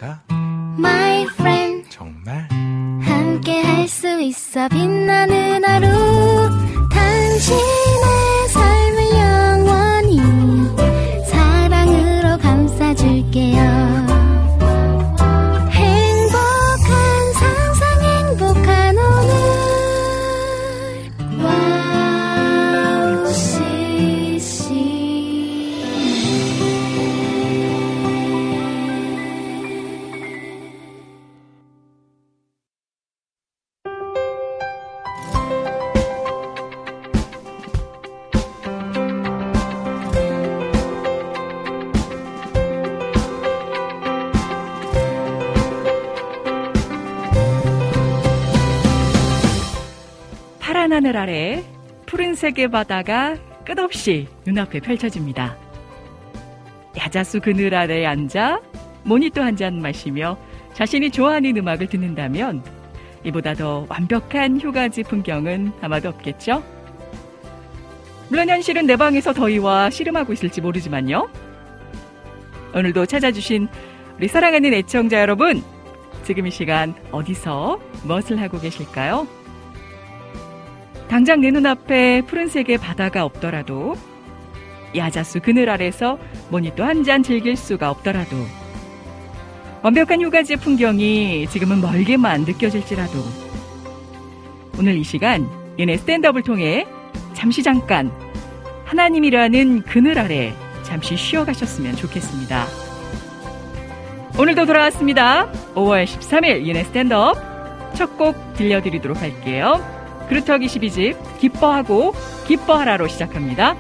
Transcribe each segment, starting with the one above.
바다가 My friend 정말 함께 할 수 있어 빛나는 하루 당신의 삶을 영원히 사랑으로 감싸줄게요. 파란 하늘 아래 푸른색의 바다가 끝없이 눈앞에 펼쳐집니다. 야자수 그늘 아래에 앉아 모니터 한 잔 마시며 자신이 좋아하는 음악을 듣는다면 이보다 더 완벽한 휴가지 풍경은 아마도 없겠죠? 물론 현실은 내 방에서 더위와 씨름하고 있을지 모르지만요. 오늘도 찾아주신 우리 사랑하는 애청자 여러분, 지금 이 시간 어디서 무엇을 하고 계실까요? 당장 내 눈앞에 푸른색의 바다가 없더라도, 야자수 그늘 아래서 모니터 한 잔 즐길 수가 없더라도, 완벽한 휴가지의 풍경이 지금은 멀게만 느껴질지라도 오늘 이 시간 얘네 스탠드업을 통해 잠깐 하나님이라는 그늘 아래 잠시 쉬어가셨으면 좋겠습니다. 오늘도 돌아왔습니다. 5월 13일 얘네 스탠드업 첫 곡 들려드리도록 할게요. 그루터기 12집 기뻐하고 기뻐하라로 시작합니다.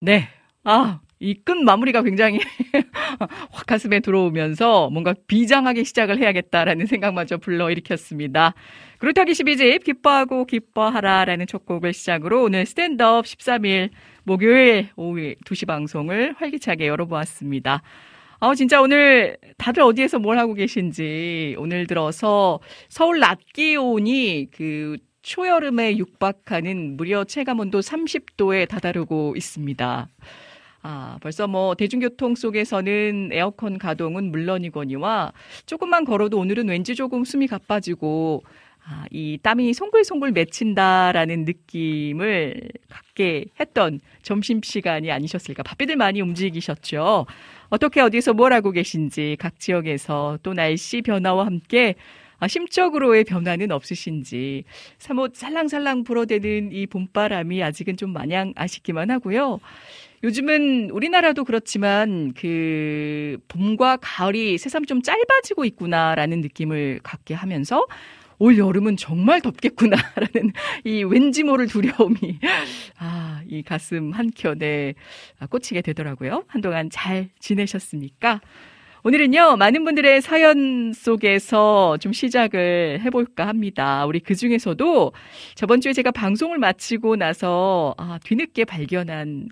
네. 이 끝 마무리가 굉장히 확 가슴에 들어오면서 뭔가 비장하게 시작을 해야겠다라는 생각마저 불러일으켰습니다. 그루터기 12집 기뻐하고 기뻐하라라는 첫 곡을 시작으로 오늘 스탠드업 13일 목요일 오후 2시 방송을 활기차게 열어보았습니다. 진짜 오늘 다들 어디에서 뭘 하고 계신지 오늘 들어서 서울 낮 기온이 초여름에 육박하는 무려 체감온도 30도에 다다르고 있습니다. 벌써 대중교통 속에서는 에어컨 가동은 물론이거니와 조금만 걸어도 오늘은 왠지 조금 숨이 가빠지고 이 땀이 송글송글 맺힌다라는 느낌을 갖게 했던 점심시간이 아니셨을까. 바삐들 많이 움직이셨죠. 어떻게 어디서 뭘 하고 계신지 각 지역에서 또 날씨 변화와 함께 심적으로의 변화는 없으신지 사뭇 살랑살랑 불어대는 이 봄바람이 아직은 좀 마냥 아쉽기만 하고요. 요즘은 우리나라도 그렇지만 봄과 가을이 새삼 좀 짧아지고 있구나라는 느낌을 갖게 하면서 올 여름은 정말 덥겠구나라는 이 왠지 모를 두려움이 이 가슴 한켠에 꽂히게 되더라고요. 한동안 잘 지내셨습니까? 오늘은요, 많은 분들의 사연 속에서 좀 시작을 해볼까 합니다. 우리 그 중에서도 저번 주에 제가 방송을 마치고 나서 뒤늦게 발견한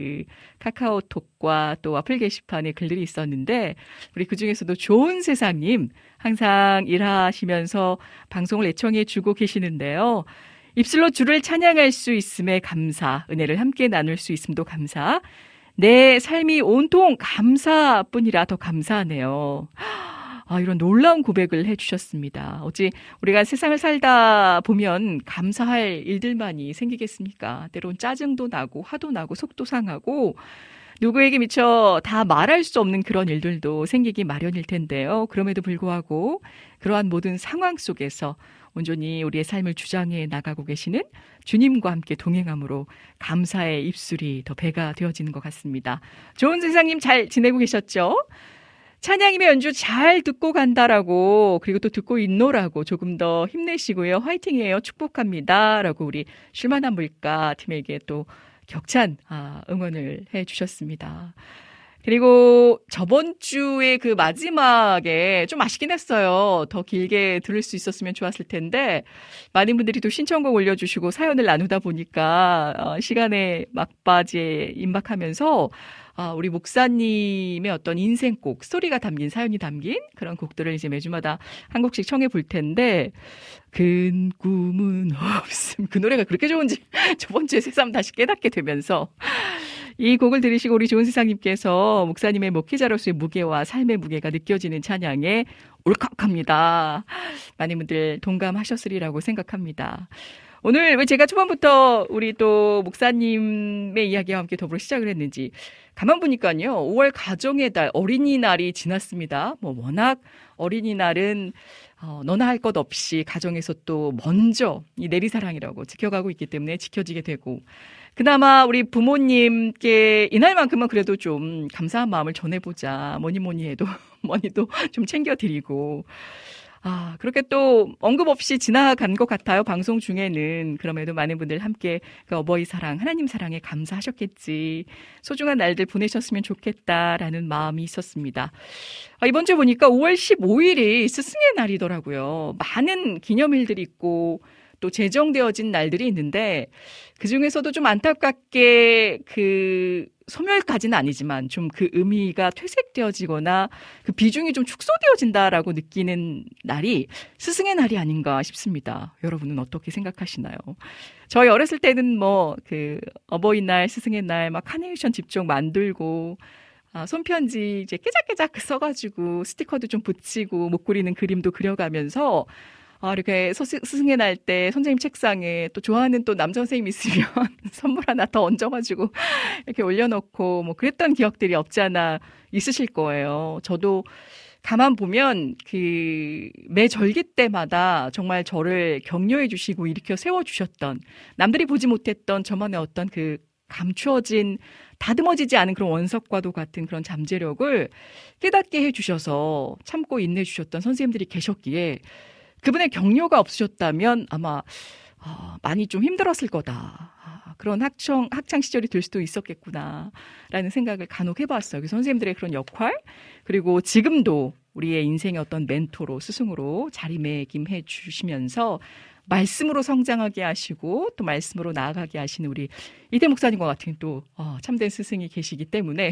카카오톡과 또 와플 게시판에 글들이 있었는데, 우리 그 중에서도 좋은 세상님 항상 일하시면서 방송을 애청해 주고 계시는데요. 입술로 주를 찬양할 수 있음에 감사, 은혜를 함께 나눌 수 있음도 감사, 내 삶이 온통 감사뿐이라 더 감사하네요. 이런 놀라운 고백을 해주셨습니다. 어찌 우리가 세상을 살다 보면 감사할 일들만이 생기겠습니까? 때론 짜증도 나고 화도 나고 속도 상하고 누구에게 미처 다 말할 수 없는 그런 일들도 생기기 마련일 텐데요. 그럼에도 불구하고 그러한 모든 상황 속에서 온전히 우리의 삶을 주장해 나가고 계시는 주님과 함께 동행함으로 감사의 입술이 더 배가 되어지는 것 같습니다. 좋은 세상님 잘 지내고 계셨죠? 찬양님의 연주 잘 듣고 간다라고, 그리고 또 듣고 있노라고 조금 더 힘내시고요. 화이팅이에요. 축복합니다. 라고 우리 쉴만한 물가 팀에게 또 격찬 응원을 해 주셨습니다. 그리고 저번 주에 마지막에 좀 아쉽긴 했어요. 더 길게 들을 수 있었으면 좋았을 텐데 많은 분들이 또 신청곡 올려주시고 사연을 나누다 보니까 시간의 막바지에 임박하면서 우리 목사님의 어떤 인생곡, 스토리가 담긴, 사연이 담긴 그런 곡들을 이제 매주마다 한 곡씩 청해 볼 텐데, 큰 꿈은 없음. 그 노래가 그렇게 좋은지 저번 주에 새삼 다시 깨닫게 되면서 이 곡을 들으시고 우리 좋은 세상님께서 목사님의 목회자로서의 무게와 삶의 무게가 느껴지는 찬양에 울컥합니다. 많은 분들 동감하셨으리라고 생각합니다. 오늘 왜 제가 초반부터 우리 또 목사님의 이야기와 함께 더불어 시작을 했는지 가만 보니까요. 5월 가정의 달 어린이날이 지났습니다. 워낙 어린이날은 너나 할 것 없이 가정에서 또 먼저 이 내리사랑이라고 지켜가고 있기 때문에 지켜지게 되고, 그나마 우리 부모님께 이날만큼은 그래도 좀 감사한 마음을 전해보자. 뭐니 해도 뭐니도 좀 챙겨드리고, 그렇게 또 언급 없이 지나간 것 같아요. 방송 중에는. 그럼에도 많은 분들 함께 어버이 사랑, 하나님 사랑에 감사하셨겠지. 소중한 날들 보내셨으면 좋겠다라는 마음이 있었습니다. 이번 주에 보니까 5월 15일이 스승의 날이더라고요. 많은 기념일들이 있고 또 제정되어진 날들이 있는데 그중에서도 좀 안타깝게 소멸까지는 아니지만 좀 그 의미가 퇴색되어지거나 그 비중이 좀 축소되어진다라고 느끼는 날이 스승의 날이 아닌가 싶습니다. 여러분은 어떻게 생각하시나요? 저희 어렸을 때는 어버이날, 스승의 날 막 카네이션 집종 만들고 손편지 이제 깨작깨작 써가지고 스티커도 좀 붙이고 못 그리는 그림도 그려가면서 이렇게 스승의 날 때 선생님 책상에 또 좋아하는 또 남자 선생님 있으면 선물 하나 더 얹어가지고 이렇게 올려놓고 그랬던 기억들이 없지 않아 있으실 거예요. 저도 가만 보면 매 절기 때마다 정말 저를 격려해 주시고 일으켜 세워주셨던, 남들이 보지 못했던 저만의 어떤 감추어진, 다듬어지지 않은 그런 원석과도 같은 그런 잠재력을 깨닫게 해주셔서 참고 인내주셨던 선생님들이 계셨기에 그분의 격려가 없으셨다면 아마 많이 좀 힘들었을 거다. 그런 학창 시절이 될 수도 있었겠구나라는 생각을 간혹 해봤어요. 선생님들의 그런 역할, 그리고 지금도 우리의 인생의 어떤 멘토로, 스승으로 자리매김해 주시면서 말씀으로 성장하게 하시고 또 말씀으로 나아가게 하시는 우리 이태 목사님과 같은 또 참된 스승이 계시기 때문에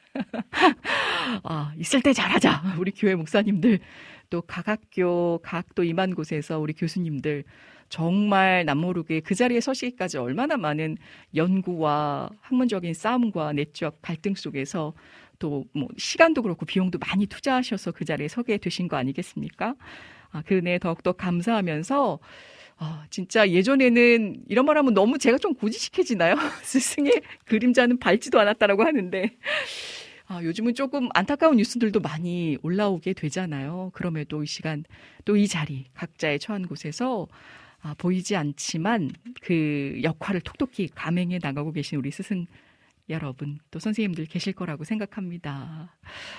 있을 때 잘하자. 우리 교회 목사님들, 또 각 학교, 각 또 임한 곳에서 우리 교수님들 정말 남모르게 그 자리에 서시기까지 얼마나 많은 연구와 학문적인 싸움과 내적 갈등 속에서 또 뭐 시간도 그렇고 비용도 많이 투자하셔서 그 자리에 서게 되신 거 아니겠습니까? 그 은혜에 더욱더 감사하면서 진짜 예전에는 이런 말 하면 너무 제가 좀 고지식해지나요? 스승의 그림자는 밟지도 않았다라고 하는데 요즘은 조금 안타까운 뉴스들도 많이 올라오게 되잖아요. 그럼에도 이 시간 또 이 자리 각자의 처한 곳에서 보이지 않지만 그 역할을 톡톡히 감행해 나가고 계신 우리 스승 여러분, 또 선생님들 계실 거라고 생각합니다.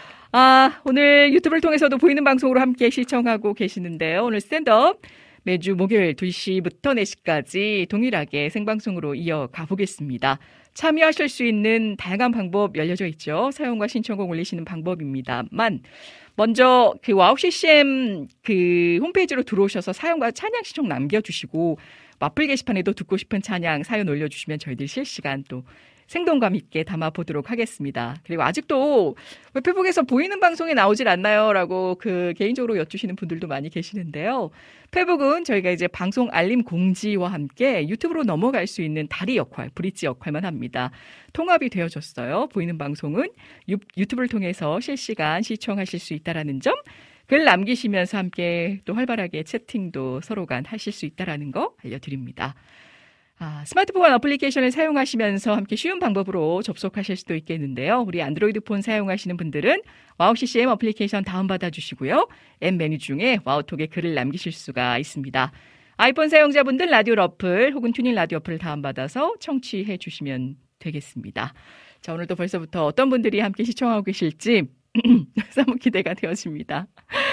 오늘 유튜브를 통해서도 보이는 방송으로 함께 시청하고 계시는데요. 오늘 스탠드업 매주 목요일 2시부터 4시까지 동일하게 생방송으로 이어가 보겠습니다. 참여하실 수 있는 다양한 방법 열려져 있죠. 사용과 신청곡 올리시는 방법입니다만 먼저 그 와우 CCM 그 홈페이지로 들어오셔서 사용과 찬양 신청 남겨주시고 와플 게시판에도 듣고 싶은 찬양 사연 올려주시면 저희들 실시간 또 생동감 있게 담아보도록 하겠습니다. 그리고 아직도 왜 페북에서 보이는 방송에 나오질 않나요? 라고 그 개인적으로 여쭈시는 분들도 많이 계시는데요. 페북은 저희가 이제 방송 알림 공지와 함께 유튜브로 넘어갈 수 있는 다리 역할, 브릿지 역할만 합니다. 통합이 되어졌어요. 보이는 방송은 유튜브를 통해서 실시간 시청하실 수 있다라는 점, 글 남기시면서 함께 또 활발하게 채팅도 서로 간 하실 수 있다라는 거 알려드립니다. 스마트폰 어플리케이션을 사용하시면서 함께 쉬운 방법으로 접속하실 수도 있겠는데요. 우리 안드로이드 폰 사용하시는 분들은 와우 CCM 어플리케이션 다운받아 주시고요. 앱 메뉴 중에 와우톡에 글을 남기실 수가 있습니다. 아이폰 사용자분들 라디오 어플 혹은 튜닝 라디오 어플을 다운받아서 청취해 주시면 되겠습니다. 자, 오늘도 벌써부터 어떤 분들이 함께 시청하고 계실지 너무 기대가 되어집니다.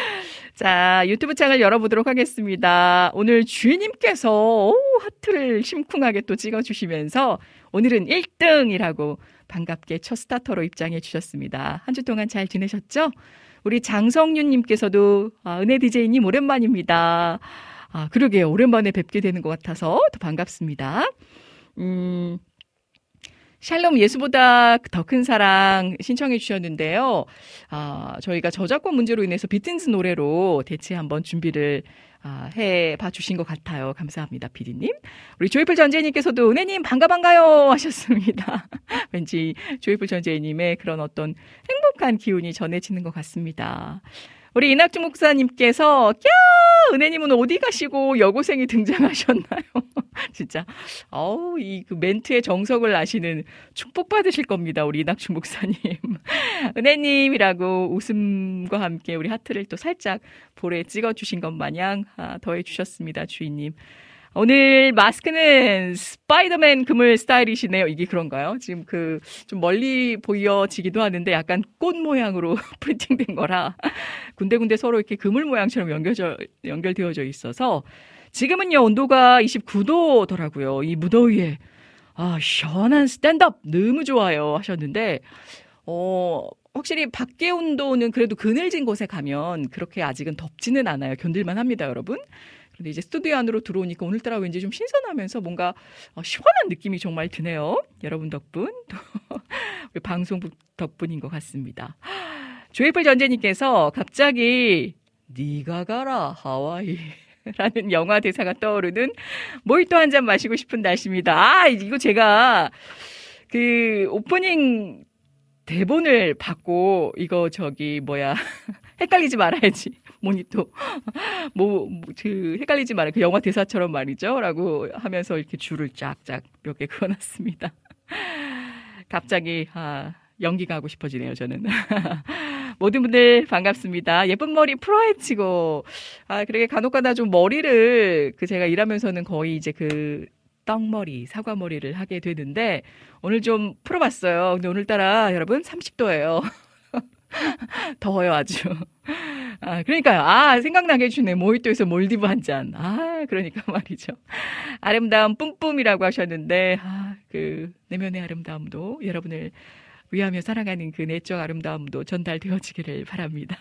자, 유튜브 창을 열어보도록 하겠습니다. 오늘 주인님께서 하트를 심쿵하게 또 찍어주시면서 오늘은 1등이라고 반갑게 첫 스타터로 입장해 주셨습니다. 한 주 동안 잘 지내셨죠? 우리 장성윤님께서도 은혜 DJ님 오랜만입니다. 그러게요. 오랜만에 뵙게 되는 것 같아서 더 반갑습니다. 샬롬 예수보다 더 큰 사랑 신청해 주셨는데요. 저희가 저작권 문제로 인해서 비트니스 노래로 대체 한번 준비를 해봐 주신 것 같아요. 감사합니다, PD님. 우리 조이풀 전재희님께서도 은혜님 반가워요 하셨습니다. 왠지 조이풀 전재희님의 그런 어떤 행복한 기운이 전해지는 것 같습니다. 우리 이낙주 목사님께서 은혜님은 어디 가시고 여고생이 등장하셨나요? 진짜 이 그 멘트의 정석을 아시는 축복받으실 겁니다. 우리 이낙주 목사님. 은혜님이라고 웃음과 함께 우리 하트를 또 살짝 볼에 찍어주신 것 마냥 더해 주셨습니다. 주인님. 오늘 마스크는 스파이더맨 그물 스타일이시네요. 이게 그런가요? 지금 좀 멀리 보여지기도 하는데 약간 꽃 모양으로 프린팅된 거라 군데군데 서로 이렇게 그물 모양처럼 연결되어져 있어서 지금은요, 온도가 29도더라고요. 이 무더위에. 시원한 스탠드업 너무 좋아요 하셨는데, 확실히 밖에 온도는 그래도 그늘진 곳에 가면 그렇게 아직은 덥지는 않아요. 견딜만 합니다, 여러분. 근데 이제 스튜디오 안으로 들어오니까 오늘따라 왠지 좀 신선하면서 뭔가 시원한 느낌이 정말 드네요. 여러분 덕분, 우리 방송 덕분인 것 같습니다. 조이풀 전재님께서 갑자기 네가 가라 하와이 라는 영화 대사가 떠오르는 모히또 한 잔 마시고 싶은 날씨입니다. 이거 제가 그 오프닝 대본을 받고 이거 헷갈리지 말아야지. 모니또. 헷갈리지 말아요. 그 영화 대사처럼 말이죠. 라고 하면서 이렇게 줄을 쫙쫙 몇 개 그어놨습니다. 갑자기, 연기가 하고 싶어지네요, 저는. 모든 분들 반갑습니다. 예쁜 머리 풀어헤치고, 그렇게 간혹가다 좀 머리를, 제가 일하면서는 거의 이제 떡머리, 사과머리를 하게 되는데, 오늘 좀 풀어봤어요. 근데 오늘따라 여러분 30도예요. 더워요, 아주. 그러니까요. 생각나게 해주네. 모히또에서 몰디브 한 잔. 그러니까 말이죠. 아름다움 뿜뿜이라고 하셨는데, 내면의 아름다움도 여러분을 위하며 사랑하는 그 내적 아름다움도 전달되어지기를 바랍니다.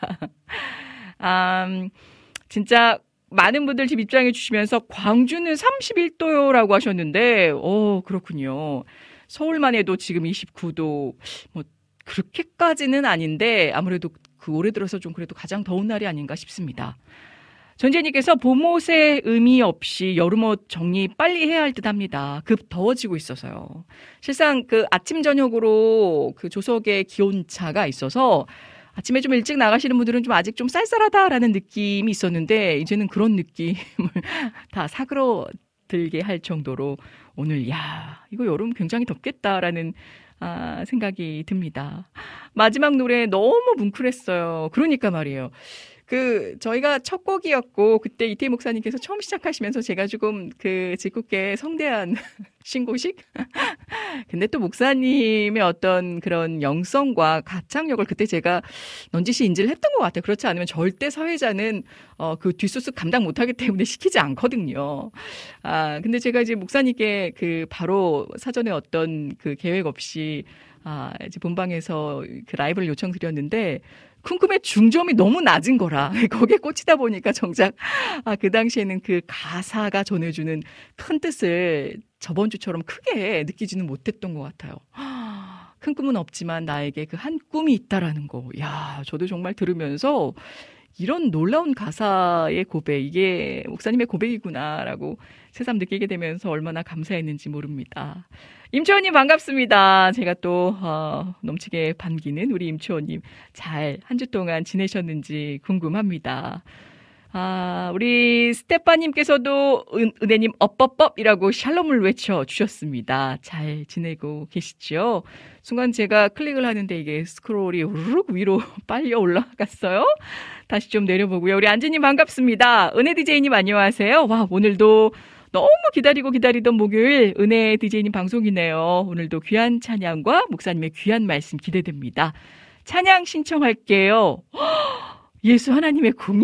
진짜 많은 분들 지금 입장해 주시면서 광주는 31도요라고 하셨는데, 그렇군요. 서울만 해도 지금 29도, 뭐, 그렇게까지는 아닌데, 아무래도 그 올해 들어서 좀 그래도 가장 더운 날이 아닌가 싶습니다. 전재님께서 봄옷의 의미 없이 여름옷 정리 빨리 해야 할 듯 합니다. 급 더워지고 있어서요. 실상 그 아침, 저녁으로 그 조석의 기온차가 있어서 아침에 좀 일찍 나가시는 분들은 좀 아직 좀 쌀쌀하다라는 느낌이 있었는데 이제는 그런 느낌을 다 사그러들게 할 정도로 오늘 이거 여름 굉장히 덥겠다라는 생각이 듭니다. 마지막 노래 너무 뭉클했어요. 그러니까 말이에요. 저희가 첫 곡이었고, 그때 이태희 목사님께서 처음 시작하시면서 제가 조금 짓궂게 성대한 신고식? 근데 또 목사님의 어떤 그런 영성과 가창력을 그때 제가 넌지시 인지를 했던 것 같아요. 그렇지 않으면 절대 사회자는 그 뒷수습 감당 못하기 때문에 시키지 않거든요. 근데 제가 이제 목사님께 바로 사전에 어떤 계획 없이 이제 본방에서 라이브를 요청드렸는데, 쿰쿰의 중점이 너무 낮은 거라 거기에 꽂히다 보니까 정작 그 당시에는 그 가사가 전해주는 큰 뜻을 저번 주처럼 크게 느끼지는 못했던 것 같아요. 큰 꿈은 없지만 나에게 그 한 꿈이 있다라는 거. 저도 정말 들으면서 이런 놀라운 가사의 고백, 이게 목사님의 고백이구나라고 새삼 느끼게 되면서 얼마나 감사했는지 모릅니다. 임초원님 반갑습니다. 제가 또 넘치게 반기는 우리 임초원님 잘 한 주 동안 지내셨는지 궁금합니다. 우리 스테파님께서도 은혜님 업법법이라고 샬롬을 외쳐주셨습니다. 잘 지내고 계시죠? 순간 제가 클릭을 하는데 이게 스크롤이 우르륵 위로 빨려 올라갔어요. 다시 좀 내려보고요. 우리 안지님 반갑습니다. 은혜 DJ님 안녕하세요. 오늘도 너무 기다리던 목요일 은혜 DJ님 방송이네요. 오늘도 귀한 찬양과 목사님의 귀한 말씀 기대됩니다. 찬양 신청할게요. 예수 하나님의 궁이?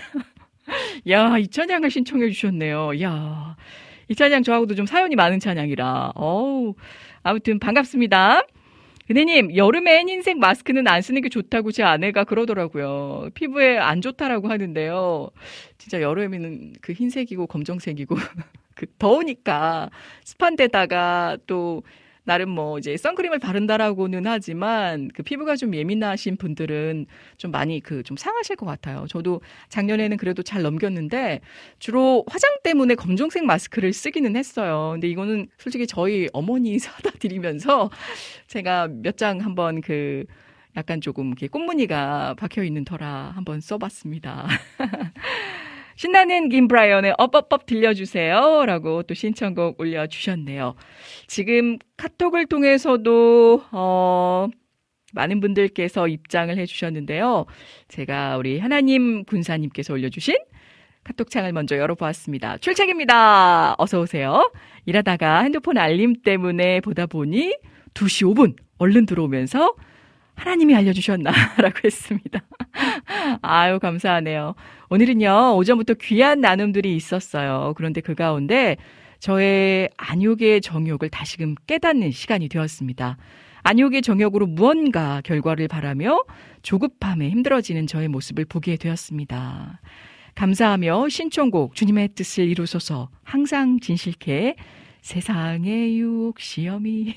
이 찬양을 신청해 주셨네요. 이 찬양 저하고도 좀 사연이 많은 찬양이라. 아무튼 반갑습니다. 은혜님, 여름엔 흰색 마스크는 안 쓰는 게 좋다고 제 아내가 그러더라고요. 피부에 안 좋다라고 하는데요. 진짜 여름에는 그 흰색이고 검정색이고 더우니까 습한 데다가 또 나름 뭐 이제 선크림을 바른다라고는 하지만 그 피부가 좀 예민하신 분들은 좀 많이 좀 상하실 것 같아요. 저도 작년에는 그래도 잘 넘겼는데 주로 화장 때문에 검정색 마스크를 쓰기는 했어요. 근데 이거는 솔직히 저희 어머니 사다 드리면서 제가 몇 장 한번 약간 조금 이렇게 꽃무늬가 박혀 있는 터라 한번 써봤습니다. 신나는 김브라이언의 업업업 들려주세요 라고 또 신청곡 올려주셨네요. 지금 카톡을 통해서도 많은 분들께서 입장을 해주셨는데요. 제가 우리 하나님 군사님께서 올려주신 카톡창을 먼저 열어보았습니다. 출첵입니다. 어서 오세요. 일하다가 핸드폰 알림 때문에 보다 보니 2시 5분 얼른 들어오면서 하나님이 알려주셨나라고 했습니다. 아유 감사하네요. 오늘은요 오전부터 귀한 나눔들이 있었어요. 그런데 그 가운데 저의 안욕의 정욕을 다시금 깨닫는 시간이 되었습니다. 안욕의 정욕으로 무언가 결과를 바라며 조급함에 힘들어지는 저의 모습을 보게 되었습니다. 감사하며 신청곡 주님의 뜻을 이루소서 항상 진실케 세상의 유혹 시험이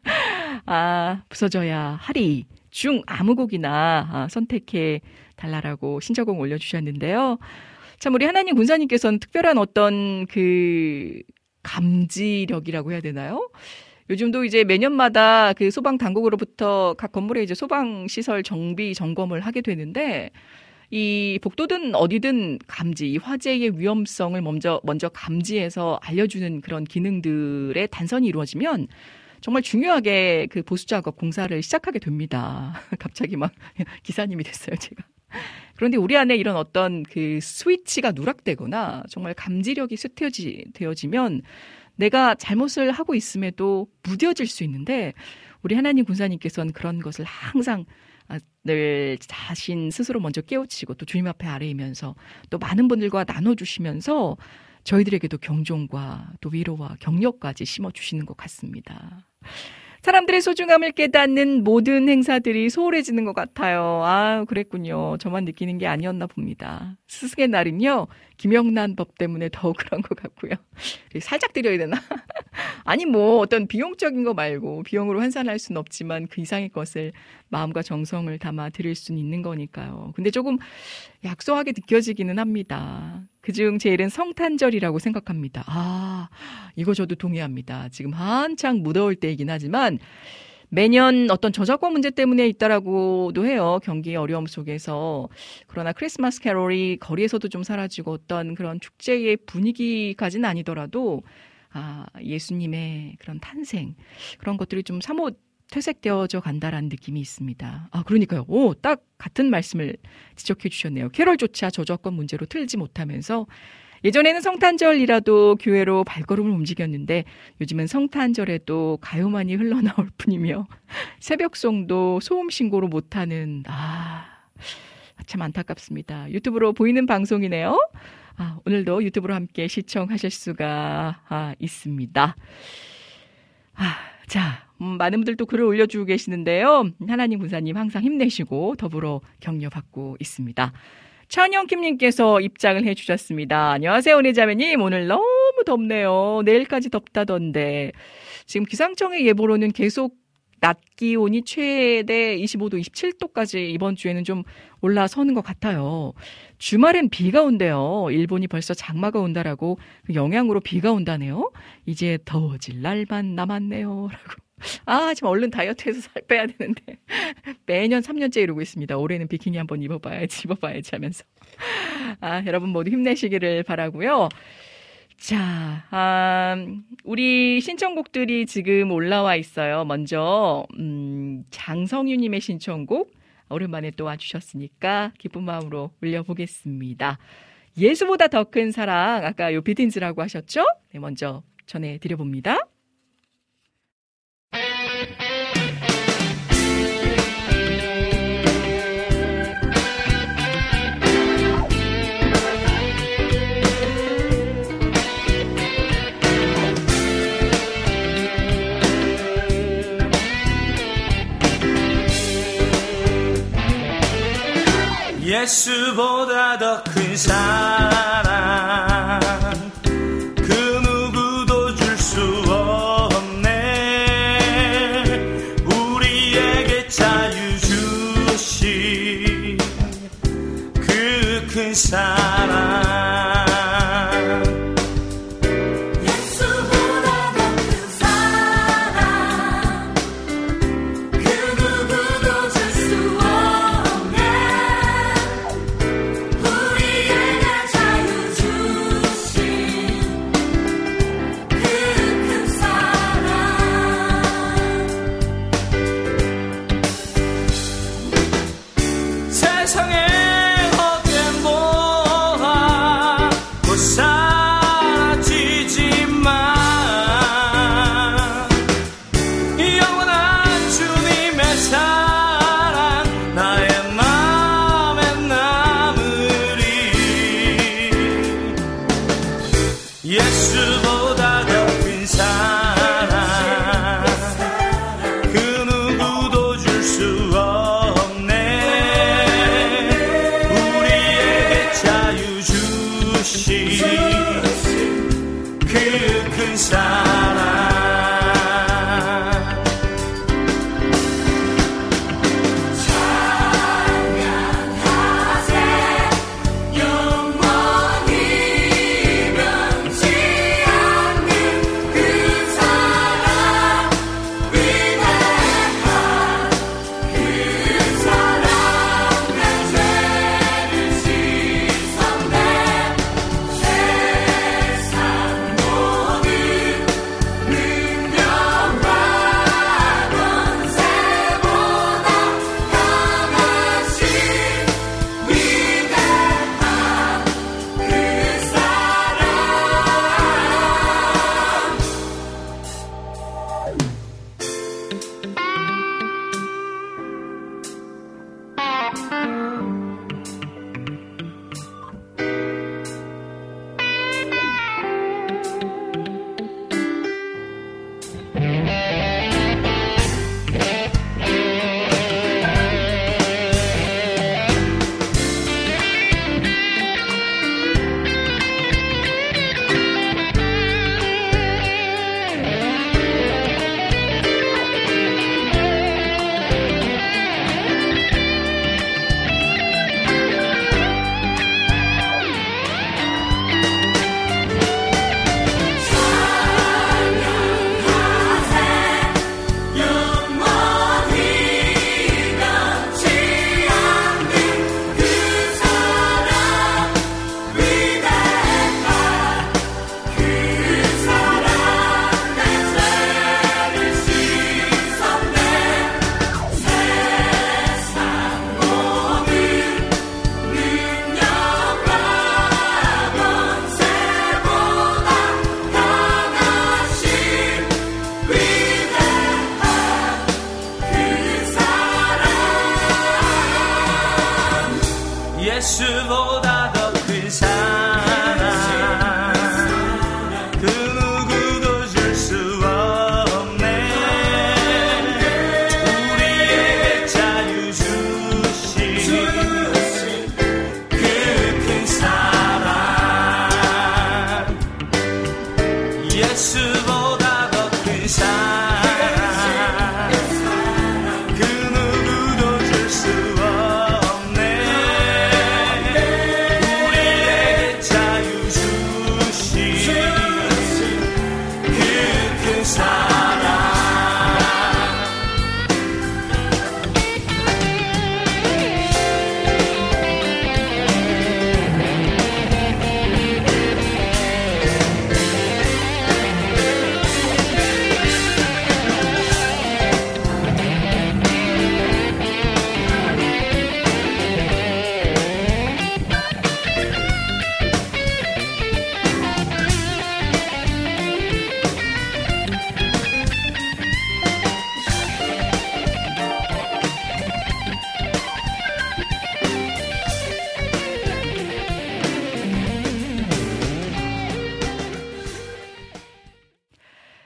부서져야 하리 중 아무 곡이나 선택해 달라라고 신청곡 올려주셨는데요. 참 우리 하나님 군사님께서는 특별한 어떤 감지력이라고 해야 되나요? 요즘도 이제 매년마다 소방 당국으로부터 각 건물에 이제 소방 시설 정비 점검을 하게 되는데 이 복도든 어디든 이 화재의 위험성을 먼저 감지해서 알려주는 그런 기능들의 단선이 이루어지면 정말 중요하게 보수 작업 공사를 시작하게 됩니다. 갑자기 막 기사님이 됐어요, 제가. 그런데 우리 안에 이런 어떤 스위치가 누락되거나 정말 감지력이 쇠퇴되어지면 내가 잘못을 하고 있음에도 무뎌질 수 있는데 우리 하나님 군사님께서는 그런 것을 항상 늘 자신 스스로 먼저 깨우치고 또 주님 앞에 아뢰이면서 또 많은 분들과 나눠주시면서 저희들에게도 경종과 또 위로와 격려까지 심어주시는 것 같습니다. 사람들의 소중함을 깨닫는 모든 행사들이 소홀해지는 것 같아요. 아, 그랬군요. 저만 느끼는 게 아니었나 봅니다. 스승의 날은요, 김영란 법 때문에 더 그런 것 같고요. 살짝 드려야 되나? 아니, 뭐, 어떤 비용적인 거 말고, 비용으로 환산할 수는 없지만 그 이상의 것을 마음과 정성을 담아 드릴 수는 있는 거니까요. 근데 조금 약소하게 느껴지기는 합니다. 그중 제일은 성탄절이라고 생각합니다. 아, 이거 저도 동의합니다. 지금 한창 무더울 때이긴 하지만 매년 어떤 저작권 문제 때문에 있다라고도 해요. 경기의 어려움 속에서. 그러나 크리스마스 캐롤이 거리에서도 좀 사라지고 어떤 그런 축제의 분위기까지는 아니더라도 예수님의 그런 탄생, 그런 것들이 좀 사뭇 퇴색되어져 간다라는 느낌이 있습니다. 아, 그러니까요. 오, 딱 같은 말씀을 지적해 주셨네요. 캐럴조차 저작권 문제로 틀지 못하면서 예전에는 성탄절이라도 교회로 발걸음을 움직였는데 요즘은 성탄절에도 가요만이 흘러나올 뿐이며 새벽송도 소음 신고로 못하는 참 안타깝습니다. 유튜브로 보이는 방송이네요. 오늘도 유튜브로 함께 시청하실 수가 있습니다. 자, 많은 분들도 글을 올려주고 계시는데요. 하나님 군사님 항상 힘내시고 더불어 격려받고 있습니다. 천영킴님께서 입장을 해주셨습니다. 안녕하세요, 은혜자매님. 오늘 너무 덥네요. 내일까지 덥다던데 지금 기상청의 예보로는 계속 낮 기온이 최대 25도, 27도까지 이번 주에는 좀 올라서는 것 같아요. 주말엔 비가 온대요. 일본이 벌써 장마가 온다라고 그 영향으로 비가 온다네요. 이제 더워질 날만 남았네요. 라고. 지금 얼른 다이어트해서 살 빼야 되는데 매년 3년째 이러고 있습니다. 올해는 비키니 한번 입어봐야지 하면서. 여러분 모두 힘내시기를 바라고요. 자, 우리 신청곡들이 지금 올라와 있어요. 먼저 장성유님의 신청곡 오랜만에 또 와주셨으니까 기쁜 마음으로 올려보겠습니다. 예수보다 더 큰 사랑, 아까 요 비틴즈라고 하셨죠? 네, 먼저 전해드려봅니다. 예수보다 더 큰 사랑 그 누구도 줄 수 없네. 우리에게 자유 주신 그 큰 사랑 세상에 어깨 모아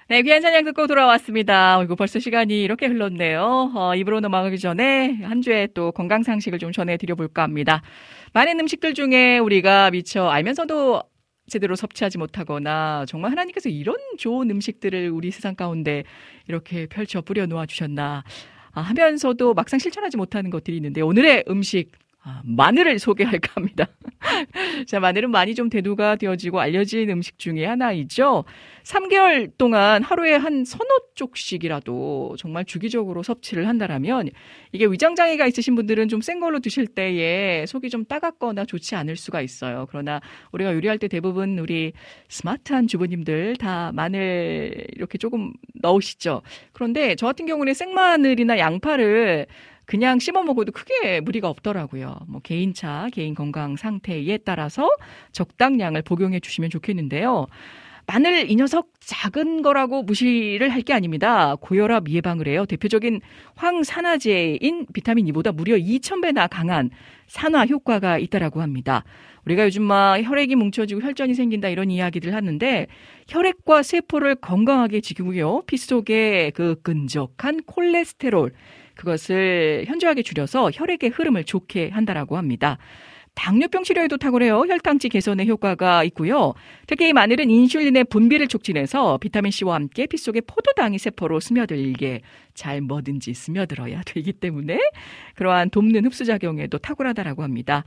네, 귀한 찬양 듣고 돌아왔습니다. 이거 벌써 시간이 이렇게 흘렀네요. 입으로 넘어가기 전에 한 주에 또 건강상식을 좀 전해드려볼까 합니다. 많은 음식들 중에 우리가 미처 알면서도 제대로 섭취하지 못하거나 정말 하나님께서 이런 좋은 음식들을 우리 세상 가운데 이렇게 펼쳐 뿌려 놓아주셨나 하면서도 막상 실천하지 못하는 것들이 있는데 오늘의 음식 마늘을 소개할까 합니다. 자, 마늘은 많이 좀 대두가 되어지고 알려진 음식 중에 하나이죠. 3개월 동안 하루에 한 서너 쪽씩이라도 정말 주기적으로 섭취를 한다라면 이게 위장장애가 있으신 분들은 좀 센 걸로 드실 때에 속이 좀 따갑거나 좋지 않을 수가 있어요. 그러나 우리가 요리할 때 대부분 우리 스마트한 주부님들 다 마늘 이렇게 조금 넣으시죠. 그런데 저 같은 경우는 생마늘이나 양파를 그냥 씹어 먹어도 크게 무리가 없더라고요. 뭐 개인차, 개인 건강 상태에 따라서 적당량을 복용해 주시면 좋겠는데요. 마늘 이 녀석 작은 거라고 무시를 할 게 아닙니다. 고혈압 예방을 해요. 대표적인 황산화제인 비타민 E보다 무려 2000배나 강한 산화 효과가 있다라고 합니다. 우리가 요즘 막 혈액이 뭉쳐지고 혈전이 생긴다 이런 이야기들 하는데 혈액과 세포를 건강하게 지키고요. 피 속에 그 끈적한 콜레스테롤 그것을 현저하게 줄여서 혈액의 흐름을 좋게 한다라고 합니다. 당뇨병 치료에도 탁월해요. 혈당치 개선에 효과가 있고요. 특히 이 마늘은 인슐린의 분비를 촉진해서 비타민C와 함께 피 속에 포도당이 세포로 스며들게 잘 뭐든지 스며들어야 되기 때문에 그러한 돕는 흡수작용에도 탁월하다라고 합니다.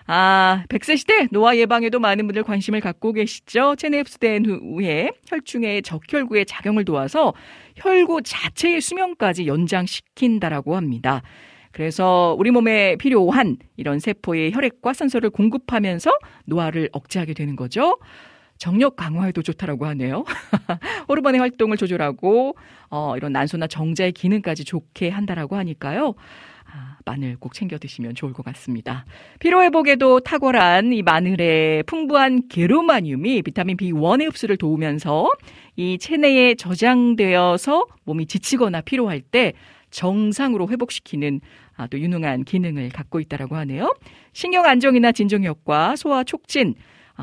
100세 시대 노화 예방에도 많은 분들 관심을 갖고 계시죠. 체내 흡수된 후에 혈중의 적혈구의 작용을 도와서 혈구 자체의 수명까지 연장시킨다라고 합니다. 그래서 우리 몸에 필요한 이런 세포의 혈액과 산소를 공급하면서 노화를 억제하게 되는 거죠. 정력 강화에도 좋다라고 하네요. 호르몬의 활동을 조절하고 이런 난소나 정자의 기능까지 좋게 한다라고 하니까요. 마늘 꼭 챙겨 드시면 좋을 것 같습니다. 피로회복에도 탁월한 이 마늘의 풍부한 게르마늄이 비타민 B1의 흡수를 도우면서 이 체내에 저장되어서 몸이 지치거나 피로할 때 정상으로 회복시키는 또 유능한 기능을 갖고 있다라고 하네요. 신경 안정이나 진정 효과, 소화 촉진,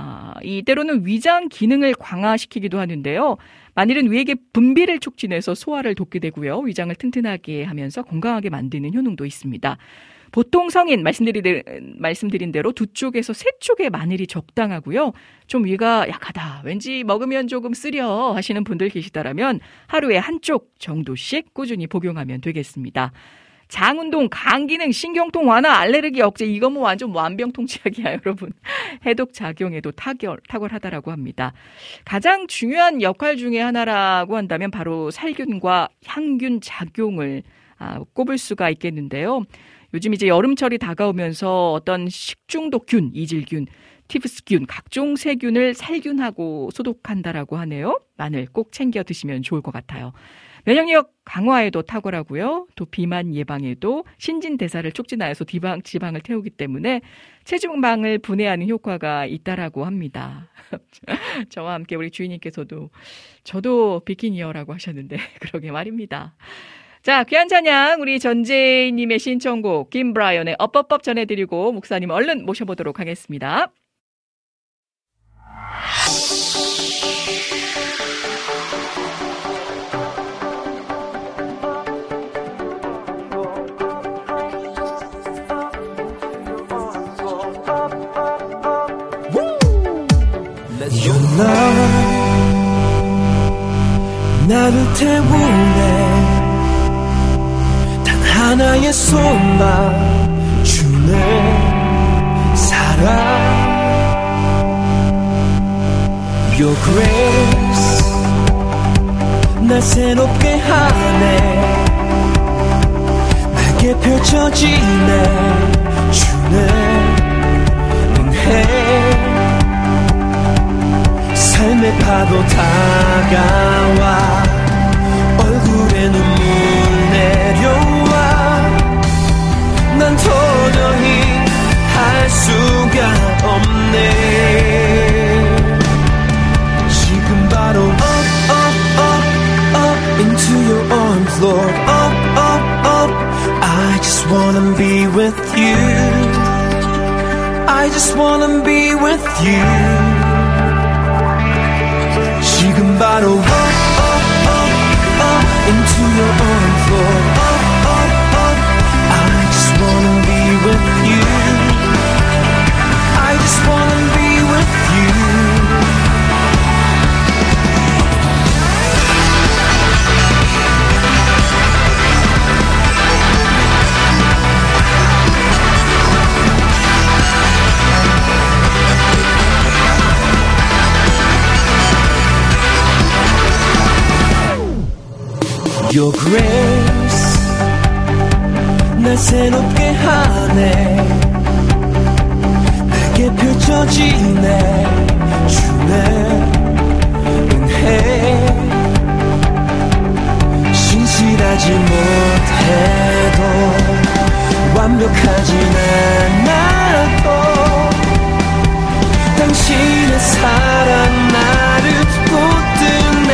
이 때로는 위장 기능을 강화시키기도 하는데요. 마늘은 위액의 분비를 촉진해서 소화를 돕게 되고요. 위장을 튼튼하게 하면서 건강하게 만드는 효능도 있습니다. 보통 성인 말씀드린 대로 2쪽에서 3쪽의 마늘이 적당하고요. 좀 위가 약하다, 왠지 먹으면 조금 쓰려 하시는 분들 계시다라면 하루에 1쪽 정도씩 꾸준히 복용하면 되겠습니다. 장운동, 간기능, 신경통 완화, 알레르기 억제 이거 뭐 완전 완병통치약이야 여러분. 해독 작용에도 탁월하다라고 합니다. 가장 중요한 역할 중에 하나라고 한다면 바로 살균과 향균 작용을 꼽을 수가 있겠는데요. 요즘 이제 여름철이 다가오면서 어떤 식중독균, 이질균, 티푸스균, 각종 세균을 살균하고 소독한다라고 하네요. 마늘 꼭 챙겨 드시면 좋을 것 같아요. 면역력 강화에도 탁월하고요. 또 비만 예방에도 신진대사를 촉진하여서 지방을 태우기 때문에 체지방을 분해하는 효과가 있다라고 합니다. 저와 함께 우리 주인님께서도 저도 비키니어라고 하셨는데 그러게 말입니다. 자, 귀한 찬양 우리 전재희님의 신청곡 김브라이언의 업업업 전해드리고 목사님 얼른 모셔보도록 하겠습니다. 나를 태우네 단 하나의 소망 주네 사랑 Your grace 날 새롭게 하네 내게 펼쳐지네 주네 은혜 삶의 파도 다가와 얼굴에 눈물 내려와 난 도저히 할 수가 없네 지금 바로 up into your arms Lord up I just wanna be with you I just wanna be with you 지금 바로 Your grace 날 새롭게 하네 내게 펼쳐지네 주의 은혜 신실하지 못해도 완벽하진 않아도 당신의 사랑 나를 붙드네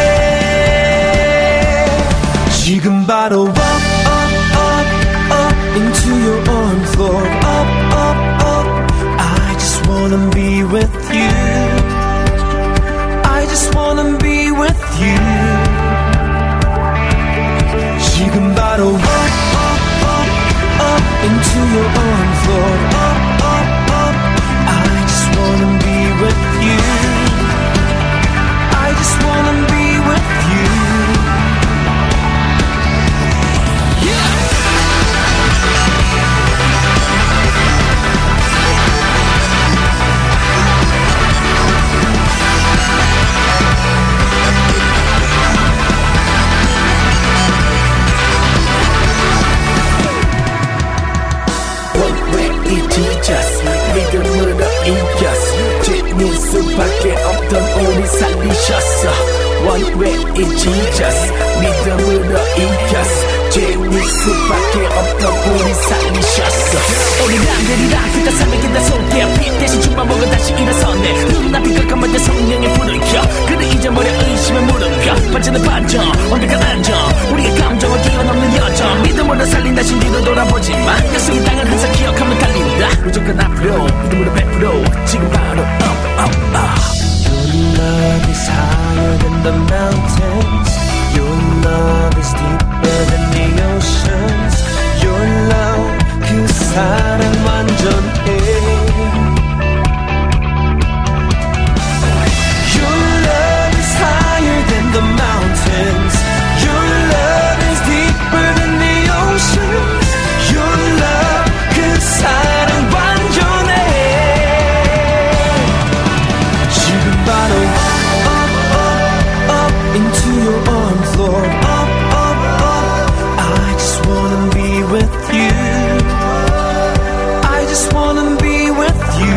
지금 바로 up, up, up, up into your arms, Lord. Up, up, up. I just wanna be with you. I just wanna be with you. 지금 바로 up, up, up, up into your arms, Lord. Up, up, up. I just wanna be with you. I just wanna be with you. Jesus 믿음으로 이겼어 죄는 수밖에 없던 우리 살리셨어 One way is Jesus 믿음으로 이겼어 죄는 수밖에 없던 우리 살리셨어 우리 남들이라 그딴 삶의 길다 속에 빛 대신 죽만 먹어 다시 일어섰네 눈앞이 깜깜할 때 성령의 불을 켜 그를 잊어버려 의심의 무릎 펴 반전은 반전 완벽한 안정 우리의 감정을 뛰어넘는 여정 믿음으로 살린다 신뒤로 돌아보지만 약속의 땅을 항상 기억하며 달린다 무조건 앞으로 믿음으로 100% 지금 바로 up. Your love is higher than the mountains. Your love is deeper than the oceans. Your love 그 사랑 완전해. Your love is higher than the mountains. Your love is deeper than the oceans. Your love 그 사랑 완전해. 지금 바로 up, up, up, up into your arms, Lord. Up, up, up. I just wanna be with you. I just wanna be with you.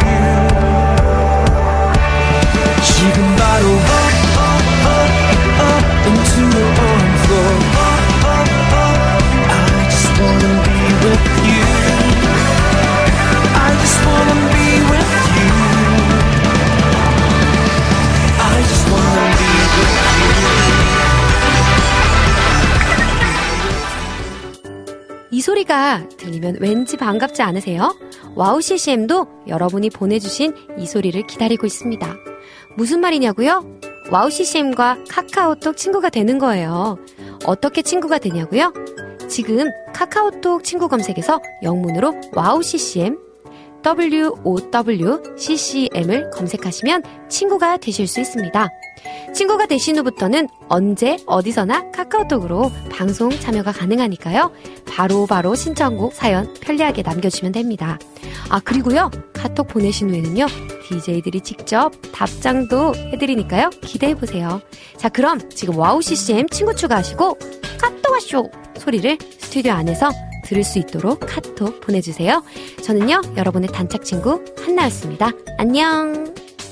지금 바로 up, up, up, up into your arms, Lord. Up, up, up. I just wanna be with you. I just wanna be with you. I just wanna be with you. 이 소리가 들리면 왠지 반갑지 않으세요? 와우 CCM도 여러분이 보내주신 이 소리를 기다리고 있습니다. 무슨 말이냐고요? 와우 CCM과 카카오톡 친구가 되는 거예요. 어떻게 친구가 되냐고요? 지금 카카오톡 친구 검색에서 영문으로 와우 CCM WOWCCM을 검색하시면 친구가 되실 수 있습니다. 친구가 되신 후부터는 언제 어디서나 카카오톡으로 방송 참여가 가능하니까요. 바로바로 신청곡 사연 편리하게 남겨주시면 됩니다. 아 그리고요 카톡 보내신 후에는요 DJ들이 직접 답장도 해드리니까요 기대해보세요. 자 그럼 지금 와우 CCM 친구 추가하시고 카톡 와쇼 소리를 스튜디오 안에서 들을 수 있도록 카톡 보내주세요. 저는요 여러분의 단짝 친구 한나였습니다. 안녕.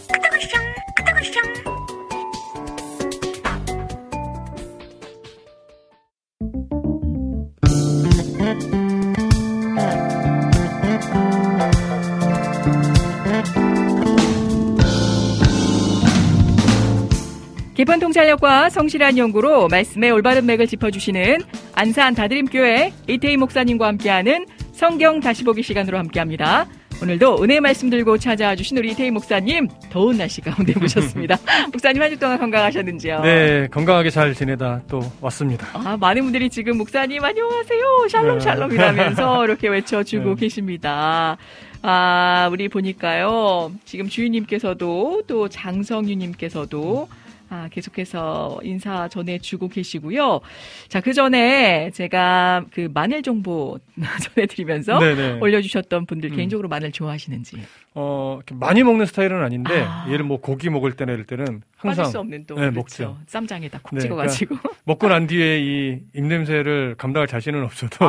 깊은 통찰력과 성실한 연구로 말씀의 올바른 맥을 짚어주시는 안산 다드림교회 이태희 목사님과 함께하는 성경 다시 보기 시간으로 함께합니다. 오늘도 은혜의 말씀 들고 찾아와 주신 우리 이태희 목사님 더운 날씨 가운데 모셨습니다. 목사님 한 주 동안 건강하셨는지요? 네, 건강하게 잘 지내다 또 왔습니다. 아, 많은 분들이 지금 목사님 안녕하세요 샬롬 샬롬이라면서 이렇게 외쳐주고 계십니다. 아, 우리 보니까요 지금 주인님께서도 또 장성유님께서도 계속해서 인사 전해주고 계시고요. 자, 그 전에 제가 그 마늘 정보 전해드리면서 네네. 올려주셨던 분들 개인적으로 마늘 좋아하시는지. 이렇게 많이 먹는 스타일은 아닌데, 얘를 뭐 고기 먹을 때나 이럴 때는 항상. 빠질 수 없는 또. 네, 그렇죠. 먹죠. 쌈장에다 콕 네, 찍어가지고. 먹고 난 뒤에 이 입냄새를 감당할 자신은 없어도.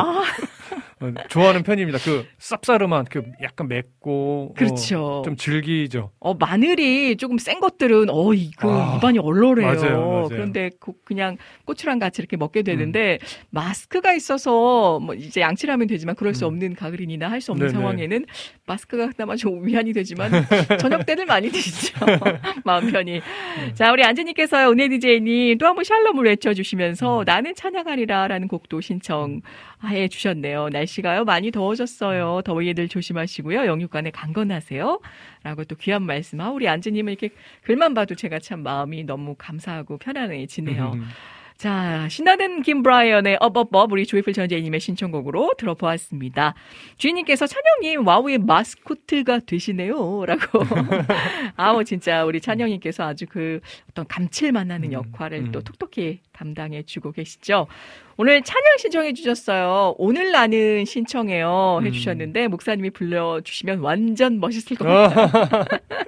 좋아하는 편입니다. 그 쌉싸름한, 그 약간 맵고. 그렇죠. 좀 질기죠. 마늘이 조금 센 것들은, 입안이 얼얼해요. 맞아요. 그런데 그냥 고추랑 같이 이렇게 먹게 되는데, 마스크가 있어서, 뭐, 이제 양치를 하면 되지만, 그럴 수 없는 가그린이나 할 수 없는 네네. 상황에는, 마스크가 그나마 좀 위안이 되지만, 저녁 때는 많이 드시죠. 마음 편히. 자, 우리 안지님께서 은혜 DJ님 또 한번 샬롬을 외쳐주시면서, 나는 찬양하리라 라는 곡도 신청해 주셨네요. 날씨가요, 많이 더워졌어요. 더위에들 조심하시고요. 영육간에 강건하세요. 라고 또 귀한 말씀. 우리 안지님은 이렇게 글만 봐도 제가 참 마음이 너무 감사하고 편안해지네요. 자, 신나는 김브라이언의 업업업 우리 조이풀 전재님의 신청곡으로 들어보았습니다. 주인님께서 찬영님 와우의 마스코트가 되시네요. 라고. 진짜 우리 찬영님께서 아주 그 어떤 감칠맛나는 역할을 또 톡톡히 감당해주고 계시죠. 오늘 찬양 신청해 주셨어요. 오늘 나는 신청해요 해주셨는데 목사님이 불러주시면 완전 멋있을 것 같아요.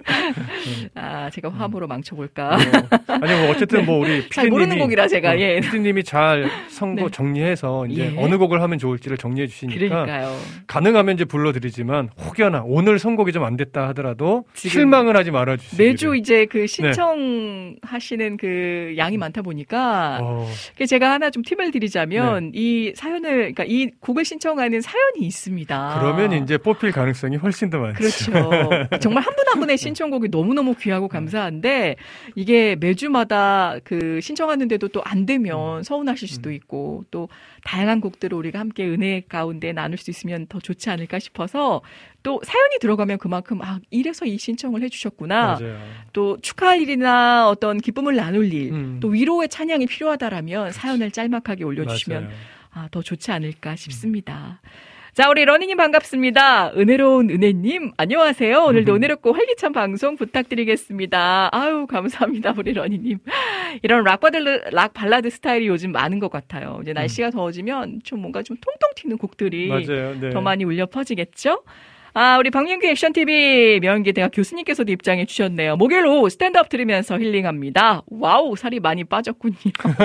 제가 화음으로 망쳐볼까. 아니 뭐 어쨌든 뭐 우리 잘 모르는 곡이라 제가 PD님이 잘 선곡 정리해서 이제 어느 곡을 하면 좋을지를 정리해 주시니까 그러니까요. 가능하면 이제 불러드리지만 혹여나 오늘 선곡이 좀 안 됐다 하더라도 실망을 하지 말아 주시기를. 매주 이제 그 신청하시는 그 양이 많다 보니까 제가 하나 좀 팁을 드리자면 이 사연을 그러니까 이 곡을 신청하는 사연이 있습니다. 그러면 이제 뽑힐 가능성이 훨씬 더 많죠. 그렇죠. 정말 한 분 한 분의 신청곡이 너무너무 귀하고 감사한데 이게 매주마다 그 신청하는데도 또 안 되면 서운하실 수도 있고 또 다양한 곡들을 우리가 함께 은혜 가운데 나눌 수 있으면 더 좋지 않을까 싶어서 또 사연이 들어가면 그만큼 이래서 이 신청을 해주셨구나. 맞아요. 또 축하할 일이나 어떤 기쁨을 나눌 일, 또 위로의 찬양이 필요하다라면 사연을 짤막하게 올려주시면 더 좋지 않을까 싶습니다. 자, 우리 러니님 반갑습니다. 은혜로운 은혜님, 안녕하세요. 오늘도 은혜롭고 활기찬 방송 부탁드리겠습니다. 아유, 감사합니다. 우리 러니님. 이런 락 발라드 스타일이 요즘 많은 것 같아요. 이제 날씨가 더워지면 좀 뭔가 좀 통통 튀는 곡들이 맞아요. 네. 더 많이 울려 퍼지겠죠? 우리 박민규 액션TV 명예대학 교수님께서도 입장해 주셨네요. 목요일 오후 스탠드업 들으면서 힐링합니다. 와우, 살이 많이 빠졌군요.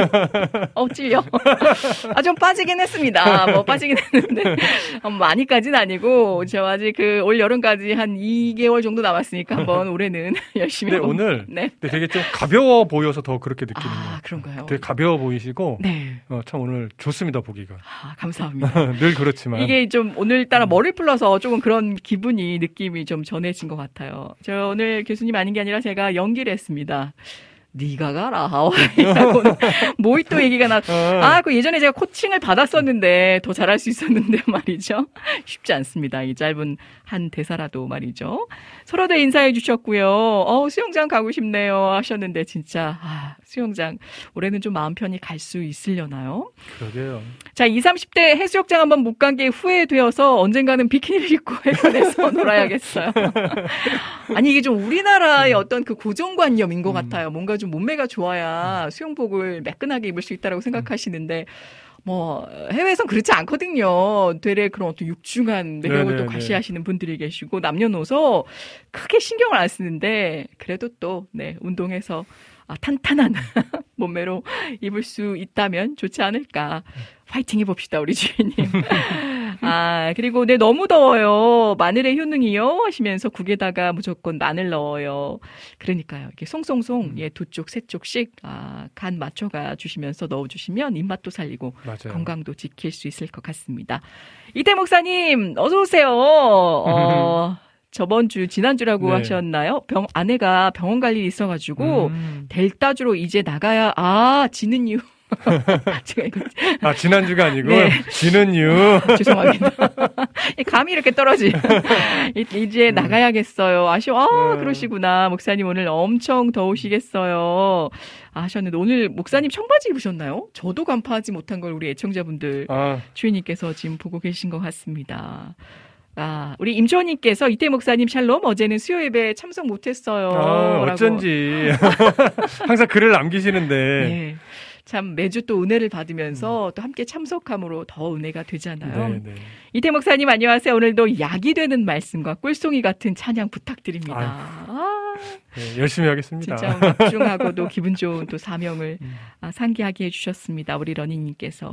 찔려. 좀 빠지긴 했습니다. 빠지긴 했는데, 많이까지는 아니고, 저 아직 올 여름까지 한 2개월 정도 남았으니까 한번 올해는 열심히. 네, 오늘 되게 좀 가벼워 보여서 더 그렇게 느끼는 거예요. 그런가요? 되게 가벼워 보이시고, 네. 참 오늘 좋습니다, 보기가. 감사합니다. 늘 그렇지만. 이게 좀 오늘따라 머리를 풀러서 조금 그런 느낌이 좀 전해진 것 같아요. 저 오늘 교수님 아닌 게 아니라 제가 연기를 했습니다. 네가 가라 하와이라고는 모히또 얘기가 그 예전에 제가 코칭을 받았었는데 더 잘할 수 있었는데 말이죠. 쉽지 않습니다. 이 짧은 한 대사라도 말이죠. 서로들 인사해 주셨고요. 수영장 가고 싶네요 하셨는데 진짜 수영장 올해는 좀 마음 편히 갈 수 있으려나요? 그러게요. 자, 20, 30대 해수욕장 한번 못 간 게 후회되어서 언젠가는 비키니를 입고 해변에서 놀아야겠어요. 아니 이게 좀 우리나라의 어떤 그 고정관념인 것 같아요. 뭔가 좀 몸매가 좋아야 수영복을 매끈하게 입을 수 있다라고 생각하시는데 해외에선 그렇지 않거든요. 되레 그런 어떤 육중한 매력을 또 과시하시는 분들이 계시고 남녀노소 크게 신경을 안 쓰는데 그래도 또 운동해서 탄탄한 몸매로 입을 수 있다면 좋지 않을까. 화이팅 해봅시다, 우리 주인님. 그리고 너무 더워요. 마늘의 효능이요? 하시면서 국에다가 무조건 마늘 넣어요. 그러니까요. 이렇게 송송송, 두 쪽, 세 쪽씩, 간 맞춰가 주시면서 넣어주시면 입맛도 살리고 맞아요. 건강도 지킬 수 있을 것 같습니다. 이태 목사님, 어서오세요. 저번 주, 지난주라고 하셨나요? 아내가 병원 갈 일이 있어가지고, 델타주로 이제 나가야, 지는 이유. 제가 이거. 지난주가 아니고, 지는 이유. 죄송합니다. 감이 이렇게 떨어지. 이제 나가야겠어요. 아쉬워. 그러시구나. 목사님 오늘 엄청 더우시겠어요. 하셨는데, 오늘 목사님 청바지 입으셨나요? 저도 간파하지 못한 걸 우리 애청자분들, 주인님께서 지금 보고 계신 것 같습니다. 우리 임주원님께서 이태 목사님 샬롬 어제는 수요 예배 참석 못했어요. 어쩐지 항상 글을 남기시는데 네. 참 매주 또 은혜를 받으면서 또 함께 참석함으로 더 은혜가 되잖아요. 네. 이태 목사님 안녕하세요. 오늘도 약이 되는 말씀과 꿀송이 같은 찬양 부탁드립니다. 네, 열심히 하겠습니다. 진짜 막중하고도 기분 좋은 또 사명을 상기하게 해주셨습니다. 우리 러닝님께서.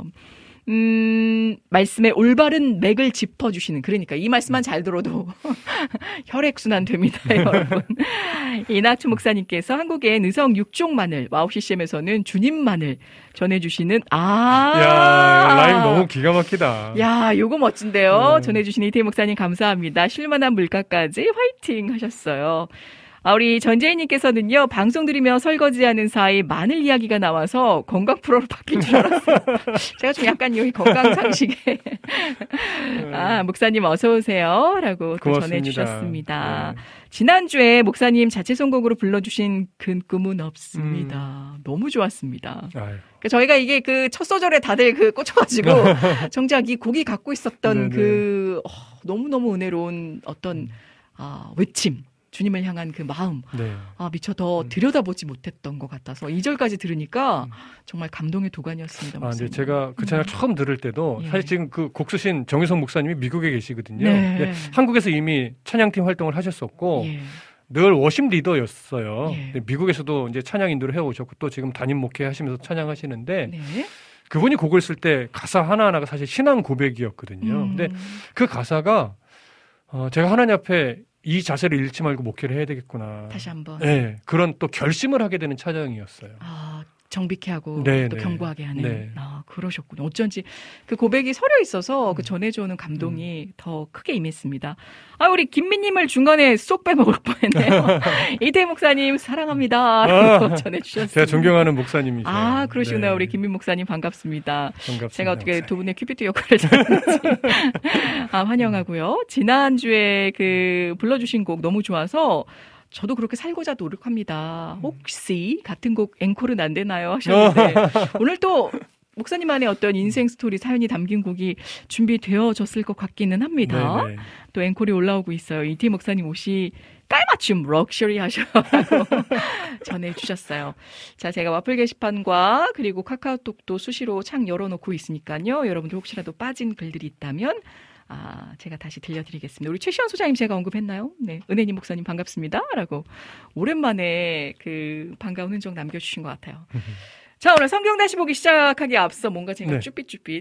말씀의 올바른 맥을 짚어주시는, 그러니까 이 말씀만 잘 들어도 혈액순환 됩니다, 여러분. 이낙춘 목사님께서 한국엔 의성 6종 마늘, 와우 CCM에서는 주님 마늘 전해주시는, 야, 라임 너무 기가 막히다. 야, 요거 멋진데요. 전해주신 이태희 목사님 감사합니다. 쉴만한 물가까지 화이팅 하셨어요. 우리 전재희님께서는요, 방송 들으며 설거지하는 사이 마늘 이야기가 나와서 건강 프로로 바뀔 줄 알았어요. 제가 좀 약간 여기 건강 상식에. 목사님 어서오세요. 라고 또 전해주셨습니다. 네. 지난주에 목사님 자체 선곡으로 불러주신 근 꿈은 없습니다. 너무 좋았습니다. 그러니까 저희가 이게 그 첫 소절에 다들 꽂혀가지고 정작 이 곡이 갖고 있었던 너무너무 은혜로운 어떤 외침. 주님을 향한 그 마음, 미처 더 들여다보지 못했던 것 같아서 2절까지 들으니까 정말 감동의 도가니였습니다. 근데 제가 그 찬양 처음 들을 때도 사실 지금 그 곡 쓰신 정유성 목사님이 미국에 계시거든요. 네. 한국에서 이미 찬양팀 활동을 하셨었고 늘 워십 리더였어요. 미국에서도 이제 찬양 인도를 해오셨고 또 지금 담임 목회하시면서 찬양하시는데 그분이 곡을 쓸 때 가사 하나하나가 사실 신앙 고백이었거든요. 근데 그 가사가 제가 하나님 앞에 이 자세를 잃지 말고 목회를 해야 되겠구나. 다시 한번. 네, 그런 또 결심을 하게 되는 찬양이었어요. 정직케 하고 또 견고하게 하는. 그러셨군요. 어쩐지 그 고백이 서려 있어서 그 전해주는 감동이 더 크게 임했습니다. 우리 김미님을 중간에 쏙 빼먹을 뻔했네요. 이태 목사님 사랑합니다. 전해주셨습니다. 제가 존경하는 목사님이죠. 그러시구나. 우리 김민 목사님 반갑습니다. 반갑습니다. 제가 어떻게 두 분의 큐피드 역할을 잘했는지 환영하고요. 지난주에 그 불러주신 곡 너무 좋아서 저도 그렇게 살고자 노력합니다. 혹시 같은 곡 앵콜은 안 되나요? 하셨는데 오늘 또 목사님만의 어떤 인생 스토리 사연이 담긴 곡이 준비되어졌을 것 같기는 합니다. 네네. 또 앵콜이 올라오고 있어요. 이태 목사님 옷이 깔맞춤 럭셔리 하셔서 전해주셨어요. 자, 제가 와플 게시판과 그리고 카카오톡도 수시로 창 열어놓고 있으니까요. 여러분들 혹시라도 빠진 글들이 있다면 제가 다시 들려드리겠습니다. 우리 최시원 소장님 제가 언급했나요? 네, 은혜님 목사님 반갑습니다. 라고 오랜만에 그 반가운 흔적 남겨주신 것 같아요. 자, 오늘 성경 다시 보기 시작하기에 앞서 뭔가 제가 쭈삣쭈삣.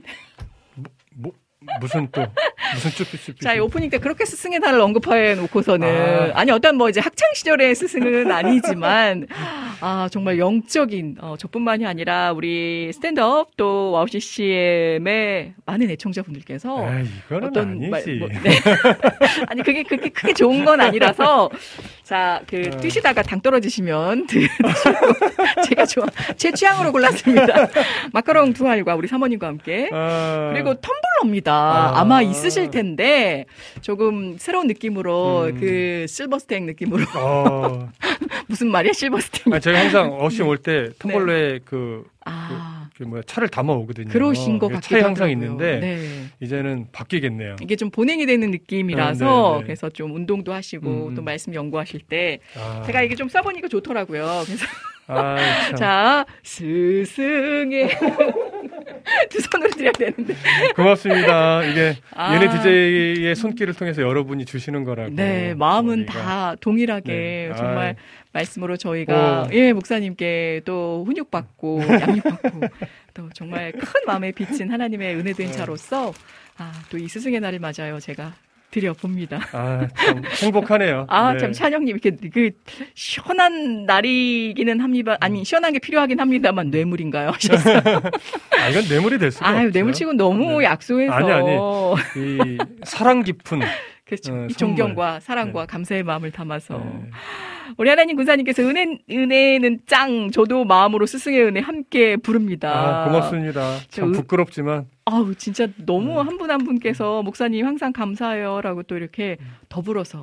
무슨 쭈삣쭈삣. 자, 이 오프닝 때 그렇게 스승의 날을 언급해 놓고서는 어떤 이제 학창 시절의 스승은 아니지만 정말 영적인 저뿐만이 아니라 우리 스탠드업 또 와우 CCM의 많은 애청자분들께서 이거는 어떤 아니지. 아니 그게 그렇게 크게 좋은 건 아니라서 자, 뛰시다가 당 떨어지시면 제가 제 취향으로 골랐습니다. 마카롱 두 알과 우리 사모님과 함께 그리고 텀블러입니다. 아마 있으실 텐데 조금 새로운 느낌으로 그 실버스탱 느낌으로 무슨 말이야 실버스탱? 제가 항상 어심 올 때 텀블러에 차를 담아 오거든요. 그러신 것 같기도 차에 항상 하더라고요. 있는데 이제는 바뀌겠네요. 이게 좀 보냉이 되는 느낌이라서 그래서 좀 운동도 하시고 또 말씀 연구하실 때 제가 이게 좀 써보니까 좋더라고요. 그래서 자, 스승의 두 손으로 드려야 되는데. 고맙습니다. 이게 연예 DJ의 손길을 통해서 여러분이 주시는 거라고. 네, 마음은 다 동일하게 정말 말씀으로 저희가 목사님께 또 훈육받고 양육받고 또 정말 큰 마음에 비친 하나님의 은혜된 자로서 또 이 스승의 날을 맞아요. 제가 드려봅니다. 참 행복하네요. 참 찬영님 이렇게 시원한 날이기는 합니다. 아니 시원한 게 필요하긴 합니다만 뇌물인가요? 하셨어요. 이건 뇌물이 될 수가 없죠. 뇌물치고 너무 약소해서. 아니 이 사랑 깊은 그렇죠. 이 존경과 사랑과 감사의 마음을 담아서 우리 하나님 군사님께서 은혜는 짱 저도 마음으로 스승의 은혜 함께 부릅니다. 고맙습니다. 참 부끄럽지만 진짜 너무 한 분 한 분께서 목사님 항상 감사해요라고 또 이렇게 더불어서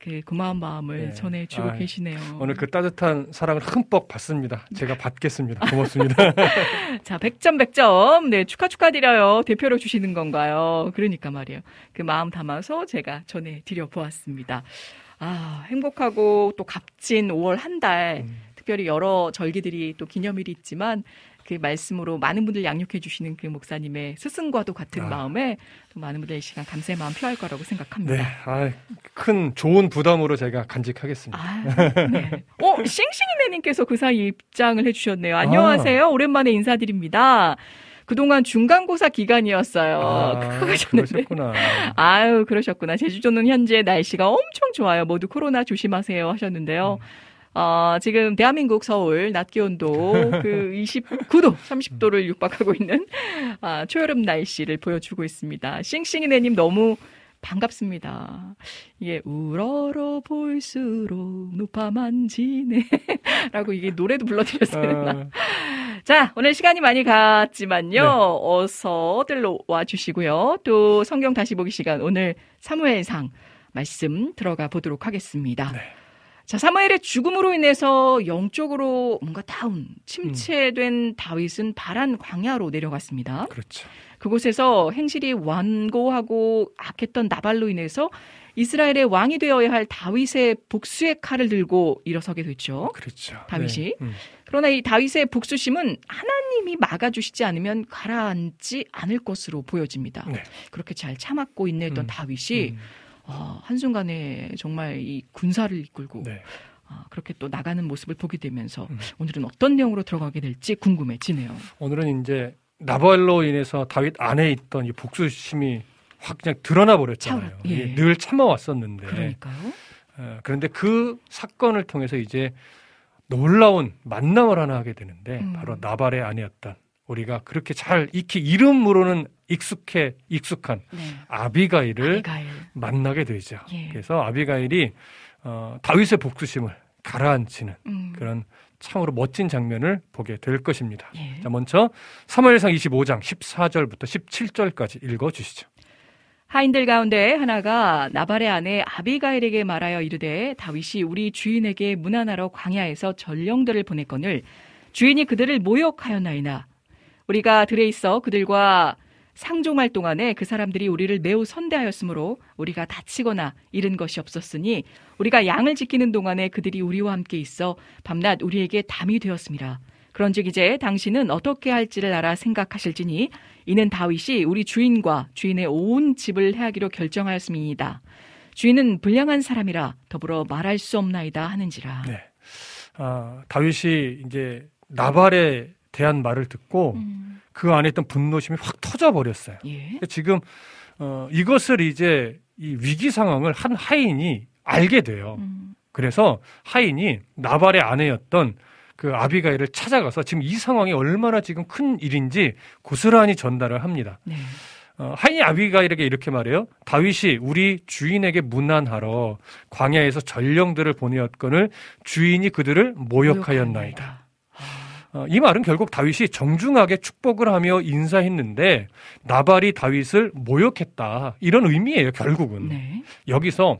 그 고마운 마음을 네. 전해주고 계시네요. 오늘 그 따뜻한 사랑을 흠뻑 받습니다. 제가 받겠습니다. 고맙습니다. 자, 100점. 네, 축하드려요. 대표로 주시는 건가요? 그러니까 말이에요. 그 마음 담아서 제가 전해드려 보았습니다. 아, 행복하고 또 값진 5월 한 달, 특별히 여러 절기들이 또 기념일이 있지만 그 말씀으로 많은 분들 양육해 주시는 그 목사님의 스승과도 같은 마음에 또 많은 분들 이 시간 감사의 마음 표할 거라고 생각합니다. 네, 큰 좋은 부담으로 제가 간직하겠습니다. 네. 싱싱이네님께서 그 사이 입장을 해주셨네요. 안녕하세요. 오랜만에 인사드립니다. 그동안 중간고사 기간이었어요. 그러셨구나. 아유, 그러셨구나. 제주도는 현재 날씨가 엄청 좋아요. 모두 코로나 조심하세요 하셨는데요. 지금 대한민국 서울 낮 기온도 그 29도, 30도를 육박하고 있는 초여름 날씨를 보여주고 있습니다. 싱싱이네님 너무 반갑습니다. 이게 우러러 볼수록 높아만 지네 라고 이게 노래도 불러드렸어요. 자, 오늘 시간이 많이 갔지만요. 네. 어서들 와주시고요. 또 성경 다시 보기 시간 오늘 사무엘상 말씀 들어가 보도록 하겠습니다. 네. 자, 사무엘의 죽음으로 인해서 영적으로 뭔가 침체된 다윗은 바란 광야로 내려갔습니다. 그렇죠. 그곳에서 행실이 완고하고 악했던 나발로 인해서 이스라엘의 왕이 되어야 할 다윗의 복수의 칼을 들고 일어서게 됐죠. 그렇죠. 다윗이. 네. 그러나 이 다윗의 복수심은 하나님이 막아주시지 않으면 가라앉지 않을 것으로 보여집니다. 네. 그렇게 잘 참았고 인내했던 다윗이 한순간에 정말 이 군사를 이끌고 네. 그렇게 또 나가는 모습을 보게 되면서 오늘은 어떤 내용으로 들어가게 될지 궁금해지네요. 오늘은 이제 나발로 인해서 다윗 안에 있던 이 복수심이 확 그냥 드러나 버렸잖아요. 예. 늘 참아왔었는데. 그러니까요. 그런데 그 사건을 통해서 이제 놀라운 만남을 하나 하게 되는데 바로 나발의 아내였던 우리가 그렇게 잘 익히 이름으로는 익숙한 네. 아비가일을 만나게 되죠. 예. 그래서 아비가일이 다윗의 복수심을 가라앉히는 그런 참으로 멋진 장면을 보게 될 것입니다. 예. 자, 먼저 사무엘상 25장 14절부터 17절까지 읽어주시죠. 하인들 가운데 하나가 나발의 아내 아비가일에게 말하여 이르되 다윗이 우리 주인에게 문안하러 광야에서 전령들을 보냈거늘 주인이 그들을 모욕하였나이다. 우리가 들에 있어 그들과 상종할 동안에 그 사람들이 우리를 매우 선대하였으므로 우리가 다치거나 잃은 것이 없었으니 우리가 양을 지키는 동안에 그들이 우리와 함께 있어 밤낮 우리에게 담이 되었습니다. 그런즉 이제 당신은 어떻게 할지를 알아 생각하실지니 이는 다윗이 우리 주인과 주인의 온 집을 해하기로 결정하였음이니이다. 주인은 불량한 사람이라 더불어 말할 수 없나이다 하는지라. 네. 다윗이 이제 나발에 대한 말을 듣고 그 안에 있던 분노심이 확 터져버렸어요. 예? 지금 이것을 이제 이 위기 상황을 한 하인이 알게 돼요. 그래서 하인이 나발의 아내였던 그 아비가일을 찾아가서 지금 이 상황이 얼마나 지금 큰 일인지 고스란히 전달을 합니다. 네. 하인이 아비가일에게 이렇게 말해요. 다윗이 우리 주인에게 문안하러 광야에서 전령들을 보내었거늘 주인이 그들을 모욕하였나이다. 이 말은 결국 다윗이 정중하게 축복을 하며 인사했는데 나발이 다윗을 모욕했다. 이런 의미예요, 결국은. 네. 여기서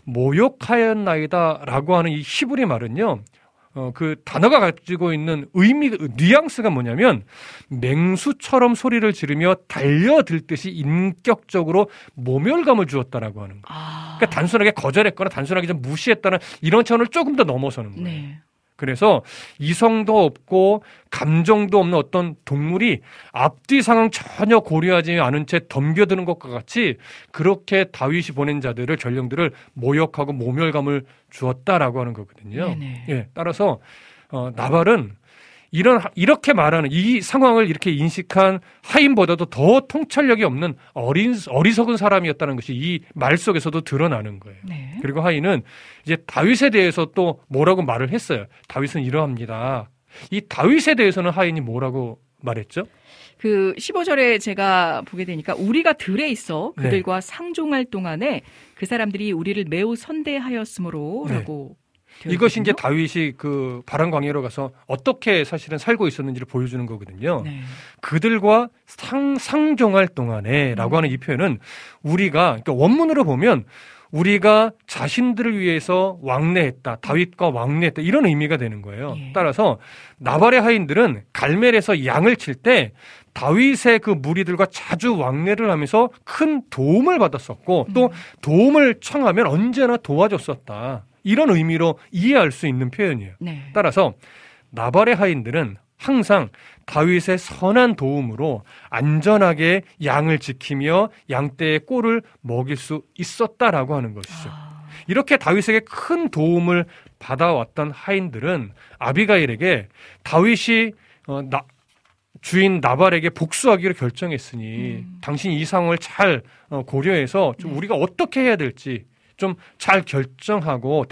모욕하였나이다라고 하는 이 히브리 말은요. 그 단어가 가지고 있는 뉘앙스가 뭐냐면 맹수처럼 소리를 지르며 달려들듯이 인격적으로 모멸감을 주었다라고 하는 거예요. 그러니까 단순하게 거절했거나 단순하게 좀 무시했다는 이런 차원을 조금 더 넘어서는 거예요. 네. 그래서 이성도 없고 감정도 없는 어떤 동물이 앞뒤 상황 전혀 고려하지 않은 채 덤벼드는 것과 같이 그렇게 다윗이 보낸 자들을 전령들을 모욕하고 모멸감을 주었다라고 하는 거거든요. 예, 따라서 나발은 이렇게 말하는 이 상황을 이렇게 인식한 하인보다도 더 통찰력이 없는 어리석은 사람이었다는 것이 이 말 속에서도 드러나는 거예요. 네. 그리고 하인은 이제 다윗에 대해서 또 뭐라고 말을 했어요. 다윗은 이러합니다. 이 다윗에 대해서는 하인이 뭐라고 말했죠? 그 15절에 제가 보게 되니까 우리가 들에 있어 그들과 네. 상종할 동안에 그 사람들이 우리를 매우 선대하였으므로 네. 라고 이것이 이제 다윗이 그 바란 광야로 가서 어떻게 사실은 살고 있었는지를 보여주는 거거든요. 네. 그들과 상종할 동안에라고 하는 이 표현은 우리가 그러니까 원문으로 보면 우리가 자신들을 위해서 왕래했다. 다윗과 왕래했다. 이런 의미가 되는 거예요. 예. 따라서 나발의 하인들은 갈멜에서 양을 칠 때 다윗의 그 무리들과 자주 왕래를 하면서 큰 도움을 받았었고 또 도움을 청하면 언제나 도와줬었다. 이런 의미로 이해할 수 있는 표현이에요. 네. 따라서 나발의 하인들은 항상 다윗의 선한 도움으로 안전하게 양을 지키며 양떼의 꼴을 먹일 수 있었다라고 하는 것이죠. 이렇게 다윗에게 큰 도움을 받아왔던 하인들은 아비가일에게 다윗이 주인 나발에게 복수하기로 결정했으니 당신이 이 상황을 잘 고려해서 좀 우리가 어떻게 해야 될지 좀 잘 결정하고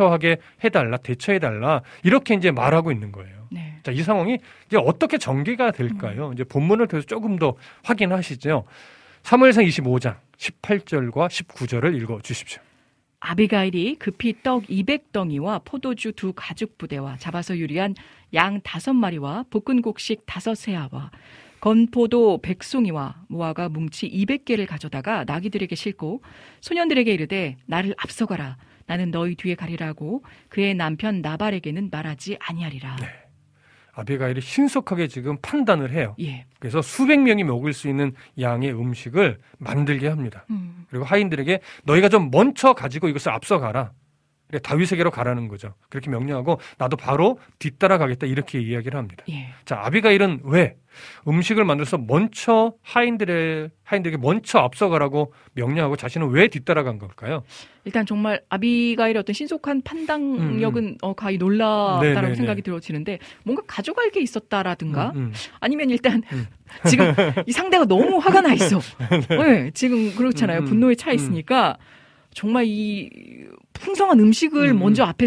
대처해달라 이렇게 이제 말하고 있는 거예요. 네. 자, 이 상황이 이제 어떻게 전개가 될까요? 이제 본문을 통해서 조금 더 확인하시죠. 사무엘상 25장 18절과 19절을 읽어 주십시오. 아비가일이 급히 떡 200덩이와 포도주 2 가죽 부대와 잡아서 유리한 양 5마리와 볶은 곡식 5세아와 건포도 100송이와 무화과 뭉치 200개를 가져다가 나귀들에게 싣고 소년들에게 이르되 나를 앞서가라. 나는 너희 뒤에 가리라고 그의 남편 나발에게는 말하지 아니하리라. 네. 아비가일이 신속하게 지금 판단을 해요. 예. 그래서 수백 명이 먹을 수 있는 양의 음식을 만들게 합니다. 그리고 하인들에게 너희가 좀 먼저 가지고 이것을 앞서가라. 다윗에게로 가라는 거죠. 그렇게 명령하고 나도 바로 뒤따라가겠다 이렇게 이야기를 합니다. 예. 자, 아비가일은 왜 음식을 만들어서 먼저 하인들에게 먼저 앞서가라고 명령하고 자신은 왜 뒤따라간 걸까요? 일단 정말 아비가일의 어떤 신속한 판단력은 가히 놀랍다라고 네네네. 생각이 들어지는데 뭔가 가져갈 게 있었다라든가 아니면 일단 지금 이 상대가 너무 화가 나 있어. 네, 지금 그렇잖아요. 분노에 차 있으니까 정말 이 풍성한 음식을 먼저 앞에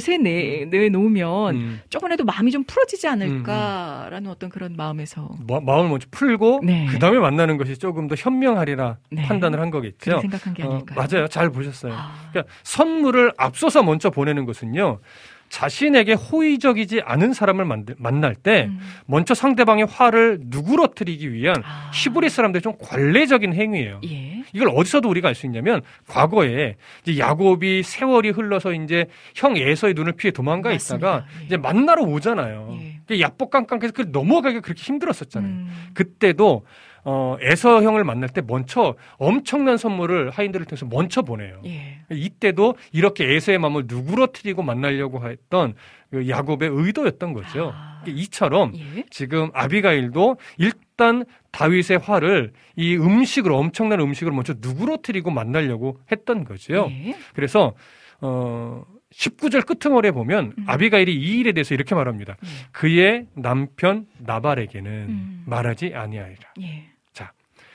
내놓으면 조금이라도 마음이 좀 풀어지지 않을까라는 어떤 그런 마음에서 마음을 먼저 풀고 네. 그 다음에 만나는 것이 조금 더 현명하리라 네. 판단을 한 거겠죠. 그렇게 생각한 게 아닐까요? 맞아요. 잘 보셨어요. 그러니까 선물을 앞서서 먼저 보내는 것은요. 자신에게 호의적이지 않은 사람을 만날 때 먼저 상대방의 화를 누그러뜨리기 위한 히브리 사람들의 좀 관례적인 행위예요. 예. 이걸 어디서도 우리가 알 수 있냐면 과거에 이제 야곱이 세월이 흘러서 이제 형 에서의 눈을 피해 도망가 맞습니다. 있다가 예. 이제 만나러 오잖아요. 예. 야복강강해서 넘어가기가 그렇게 힘들었었잖아요. 그때도 에서 형을 만날 때 먼저 엄청난 선물을 하인들을 통해서 먼저 보내요. 예. 이때도 이렇게 에서의 마음을 누그러뜨리고 만나려고 했던 그 야곱의 의도였던 거죠. 이처럼 예. 지금 아비가일도 일단 다윗의 화를 이 음식으로 엄청난 음식으로 먼저 누그러뜨리고 만나려고 했던 거죠. 예. 그래서 19절 끄트머리에 보면 아비가일이 이 일에 대해서 이렇게 말합니다. 그의 남편 나발에게는 말하지 아니하리라. 예. 자,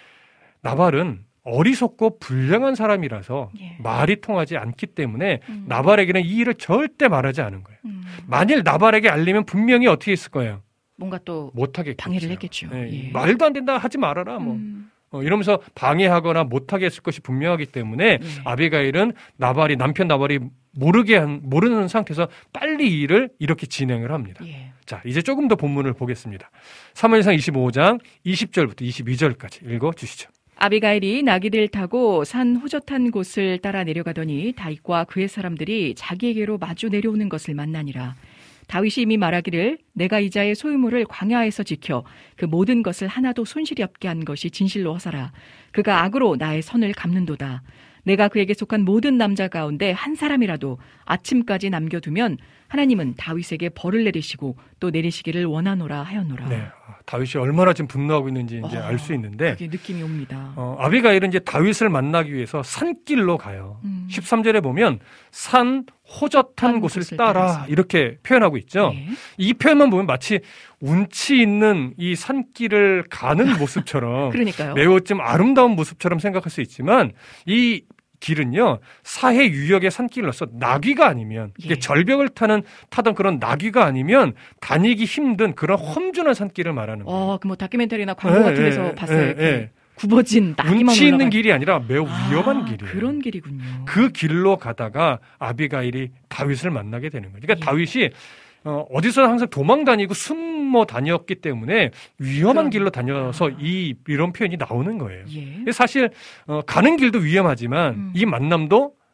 나발은 어리석고 불량한 사람이라서 예. 말이 통하지 않기 때문에 나발에게는 이 일을 절대 말하지 않은 거예요. 만일 나발에게 알리면 분명히 어떻게 했을 거예요? 뭔가 또 못하겠죠. 방해를 했겠죠. 네, 예. 말도 안 된다 하지 말아라. 이러면서 방해하거나 못하게 했을 것이 분명하기 때문에 아비가일은 남편 나발이 모르는 상태에서 빨리 이 일을 이렇게 진행을 합니다. 예. 자, 이제 조금 더 본문을 보겠습니다. 사무엘상 25장 20절부터 22절까지 읽어주시죠. 아비가일이 나귀들 타고 산 호젓한 곳을 따라 내려가더니 다윗과 그의 사람들이 자기에게로 마주 내려오는 것을 만나니라. 다윗이 이미 말하기를 내가 이자의 소유물을 광야에서 지켜 그 모든 것을 하나도 손실이 없게 한 것이 진실로 허사라. 그가 악으로 나의 선을 갚는도다. 내가 그에게 속한 모든 남자 가운데 한 사람이라도 아침까지 남겨두면 하나님은 다윗에게 벌을 내리시고 또 내리시기를 원하노라 하였노라. 네, 다윗이 얼마나 지금 분노하고 있는지 이제 알 수 있는데 그게 느낌이 옵니다. 아비가일은 이제 다윗을 만나기 위해서 산길로 가요. 13절에 보면 산 호젓한 곳을 따라 이렇게 표현하고 있죠. 네. 이 표현만 보면 마치 운치 있는 이 산길을 가는 모습처럼 그러니까요. 매우 좀 아름다운 모습처럼 생각할 수 있지만 이 길은요 사해 유역의 산길로서 나귀가 아니면 예. 절벽을 타던 그런 나귀가 아니면 다니기 힘든 그런 험준한 산길을 말하는 거예요. 그 뭐 다큐멘터리나 광고 같은 데서 봤어요. 굽어진 나귀만 운치 있는 올라간. 길이 아니라 매우 위험한 길이에요. 그런 길이군요. 그 길로 가다가 아비가일이 다윗을 만나게 되는 거예요. 그러니까 다윗이 어디서 항상 도망 다니고 숨어 다녔기 때문에 위험한 길로 다녀서 이런 표현이 나오는 거예요. 예. 사실 가는 길도 위험하지만 이 만남도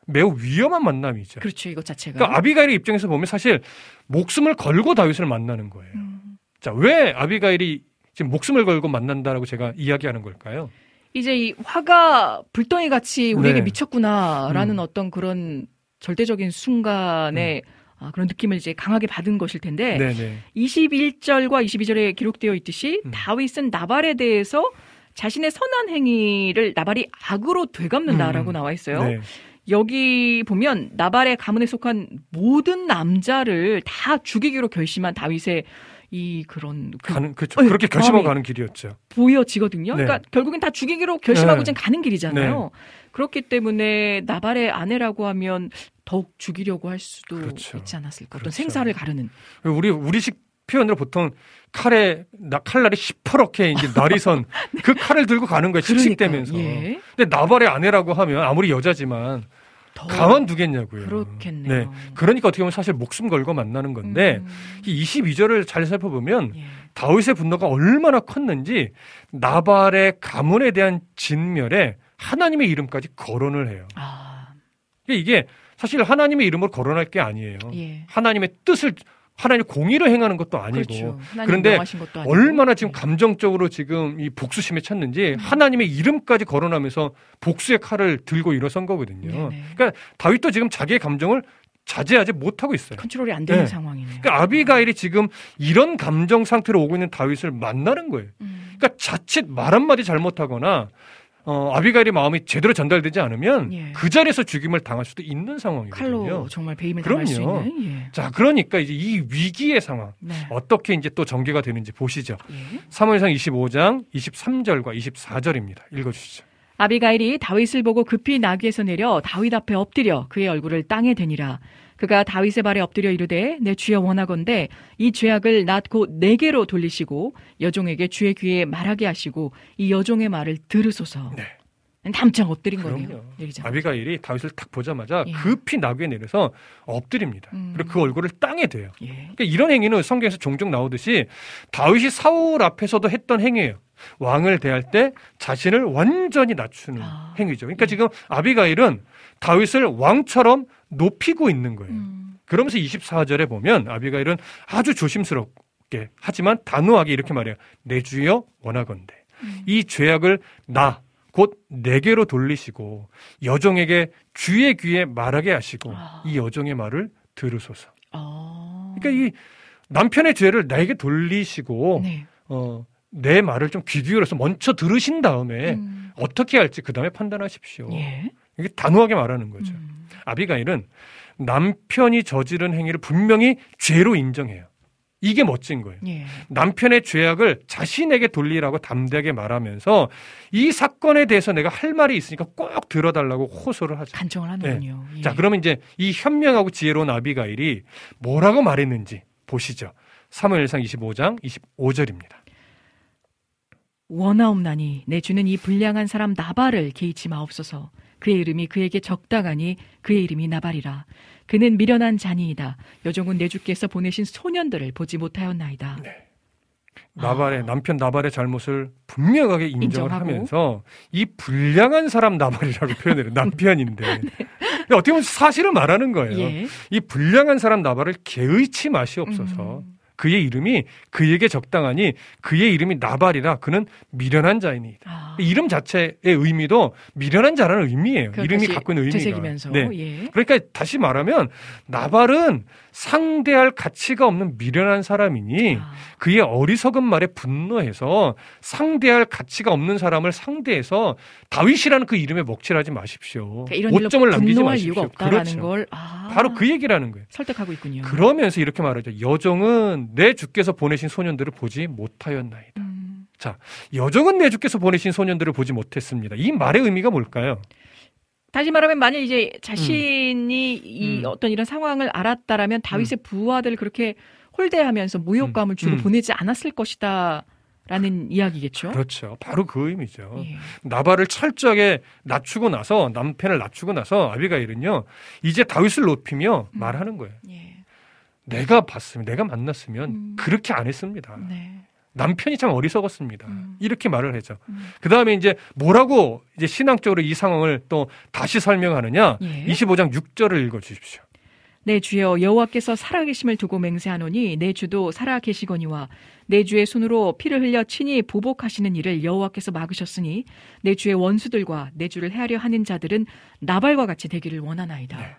매우 위험한 만남이죠. 그렇죠. 이것 자체가. 그러니까 아비가일의 입장에서 보면 사실 목숨을 걸고 다윗을 만나는 거예요. 자, 왜 아비가일이 지금 목숨을 걸고 만난다라고 제가 이야기하는 걸까요? 이제 이 화가 불덩이 같이 우리에게 네. 미쳤구나라는 어떤 그런 절대적인 순간에 그런 느낌을 이제 강하게 받은 것일 텐데 네네. 21절과 22절에 기록되어 있듯이 다윗은 나발에 대해서 자신의 선한 행위를 나발이 악으로 되갚는다라고 나와 있어요. 네. 여기 보면 나발의 가문에 속한 모든 남자를 다 죽이기로 결심한 다윗의 이 그런 그렇죠. 그렇게 결심하고 가는 길이었죠. 보여지거든요. 네. 그러니까 결국엔 다 죽이기로 결심하고 네. 가는 길이잖아요. 네. 그렇기 때문에 나발의 아내라고 하면 더욱 죽이려고 할 수도 그렇죠. 있지 않았을까. 어떤 그렇죠. 생사를 가르는. 우리식 표현으로 보통 칼날이 시퍼렇게 이제 날이 선 그 칼을 들고 가는 거예요. 칙칙대면서. 예. 근데 나발의 아내라고 하면 아무리 여자지만 가만두겠냐고요. 그렇겠네요. 네. 그러니까 어떻게 보면 사실 목숨 걸고 만나는 건데 이 22절을 잘 살펴보면 예. 다윗의 분노가 얼마나 컸는지 나발의 가문에 대한 진멸에 하나님의 이름까지 거론을 해요. 이게 사실 하나님의 이름으로 거론할 게 아니에요. 예. 하나님의 뜻을 하나님 공의를 행하는 것도 아니고 그렇죠. 그런데 것도 아니고. 얼마나 지금 감정적으로 지금 이 복수심에 찼는지 하나님의 이름까지 거론하면서 복수의 칼을 들고 일어선 거거든요. 네네. 그러니까 다윗도 지금 자기의 감정을 자제하지 못하고 있어요. 컨트롤이 안 되는 네. 상황이네요. 그러니까 아비가일이 지금 이런 감정 상태로 오고 있는 다윗을 만나는 거예요. 그러니까 자칫 말 한마디 잘못하거나 아비가일의 마음이 제대로 전달되지 않으면 예. 그 자리에서 죽임을 당할 수도 있는 상황이거든요. 칼로 정말 배임을 당할 수 그럼요. 있는. 예. 자, 그러니까 이제 이 위기의 상황 네. 어떻게 이제 또 전개가 되는지 보시죠. 예. 사무엘상 25장 23절과 24절입니다. 읽어주시죠. 아비가일이 다윗을 보고 급히 나귀에서 내려 다윗 앞에 엎드려 그의 얼굴을 땅에 대니라. 그가 다윗의 발에 엎드려 이르되 내 주여 원하건대 이 죄악을 낮 곧 내게로 돌리시고 여종에게 주의 귀에 말하게 하시고 이 여종의 말을 들으소서. 네. 담장 엎드린 거네요. 그럼요. 얘기죠. 아비가일이 다윗을 딱 보자마자 예. 급히 나귀에 내려서 엎드립니다. 그리고 그 얼굴을 땅에 대요. 예. 그러니까 이런 행위는 성경에서 종종 나오듯이 다윗이 사울 앞에서도 했던 행위예요. 왕을 대할 때 자신을 완전히 낮추는 행위죠. 그러니까 지금 아비가일은 다윗을 왕처럼 높이고 있는 거예요. 그러면서 24절에 보면 아비가일은 아주 조심스럽게 하지만 단호하게 이렇게 말해요. 내 주여 원하건대 이 죄악을 곧 내게로 돌리시고 여종에게 주의 귀에 말하게 하시고 이 여종의 말을 들으소서. 그러니까 이 남편의 죄를 나에게 돌리시고 네. 내 말을 좀 귀 기울여서 먼저 들으신 다음에 어떻게 할지 그 다음에 판단하십시오. 예. 이게 단호하게 말하는 거죠. 아비가일은 남편이 저지른 행위를 분명히 죄로 인정해요. 이게 멋진 거예요. 예. 남편의 죄악을 자신에게 돌리라고 담대하게 말하면서 이 사건에 대해서 내가 할 말이 있으니까 꼭 들어달라고 호소를 하죠. 간청을 하는군요. 네. 예. 자, 그러면 이제 이 현명하고 지혜로운 아비가일이 뭐라고 말했는지 보시죠. 사무엘상 25장 25절입니다. 원하옵나니 내 주는 이 불량한 사람 나발을 개의치 마옵소서. 그의 이름이 그에게 적당하니 그의 이름이 나발이라. 그는 미련한 자니이다. 여종은 내 주께서 보내신 소년들을 보지 못하였나이다. 네. 남편 나발의 잘못을 분명하게 인정을 인정하고. 하면서 이 불량한 사람 나발이라고 표현해요. 남편인데. 네. 근데 어떻게 보면 사실을 말하는 거예요. 예. 이 불량한 사람 나발을 개의치 마시옵소서. 그의 이름이 그에게 적당하니 그의 이름이 나발이라. 그는 미련한 자이니이다. 이름 자체의 의미도 미련한 자라는 의미예요. 이름이 갖고 있는 의미가. 되새기면서. 네. 예. 그러니까 다시 말하면 나발은 상대할 가치가 없는 미련한 사람이니 그의 어리석은 말에 분노해서 상대할 가치가 없는 사람을 상대해서 다윗이라는 그 이름에 먹칠하지 마십시오. 그러니까 이런 오점을 일로 남기지 분노할 마십시오. 이유가 없다라는 그렇죠. 걸 바로 그 얘기라는 거예요. 설득하고 있군요. 그러면서 이렇게 말하죠. 여종은 내 주께서 보내신 소년들을 보지 못하였나이다. 자, 여종은 내 주께서 보내신 소년들을 보지 못했습니다. 이 말의 의미가 뭘까요? 다시 말하면 만약 이제 자신이 이 어떤 이런 상황을 알았다라면 다윗의 부하들을 그렇게 홀대하면서 모욕감을 주고 보내지 않았을 것이다라는 이야기겠죠. 그렇죠. 바로 그 의미죠. 예. 나발을 철저하게 낮추고 나서 남편을 낮추고 나서 아비가일은요. 이제 다윗을 높이며 말하는 거예요. 예. 내가 봤으면 내가 만났으면 그렇게 안 했습니다. 네. 남편이 참 어리석었습니다. 이렇게 말을 하죠. 그 다음에 이제 뭐라고 이제 신앙적으로 이 상황을 또 다시 설명하느냐? 예. 25장 6절을 읽어주십시오. 내 주여 여호와께서 살아계심을 두고 맹세하노니 내 주도 살아계시거니와 내 주의 손으로 피를 흘려 친히 보복하시는 일을 여호와께서 막으셨으니 내 주의 원수들과 내 주를 해하려 하는 자들은 나발과 같이 되기를 원하나이다. 네.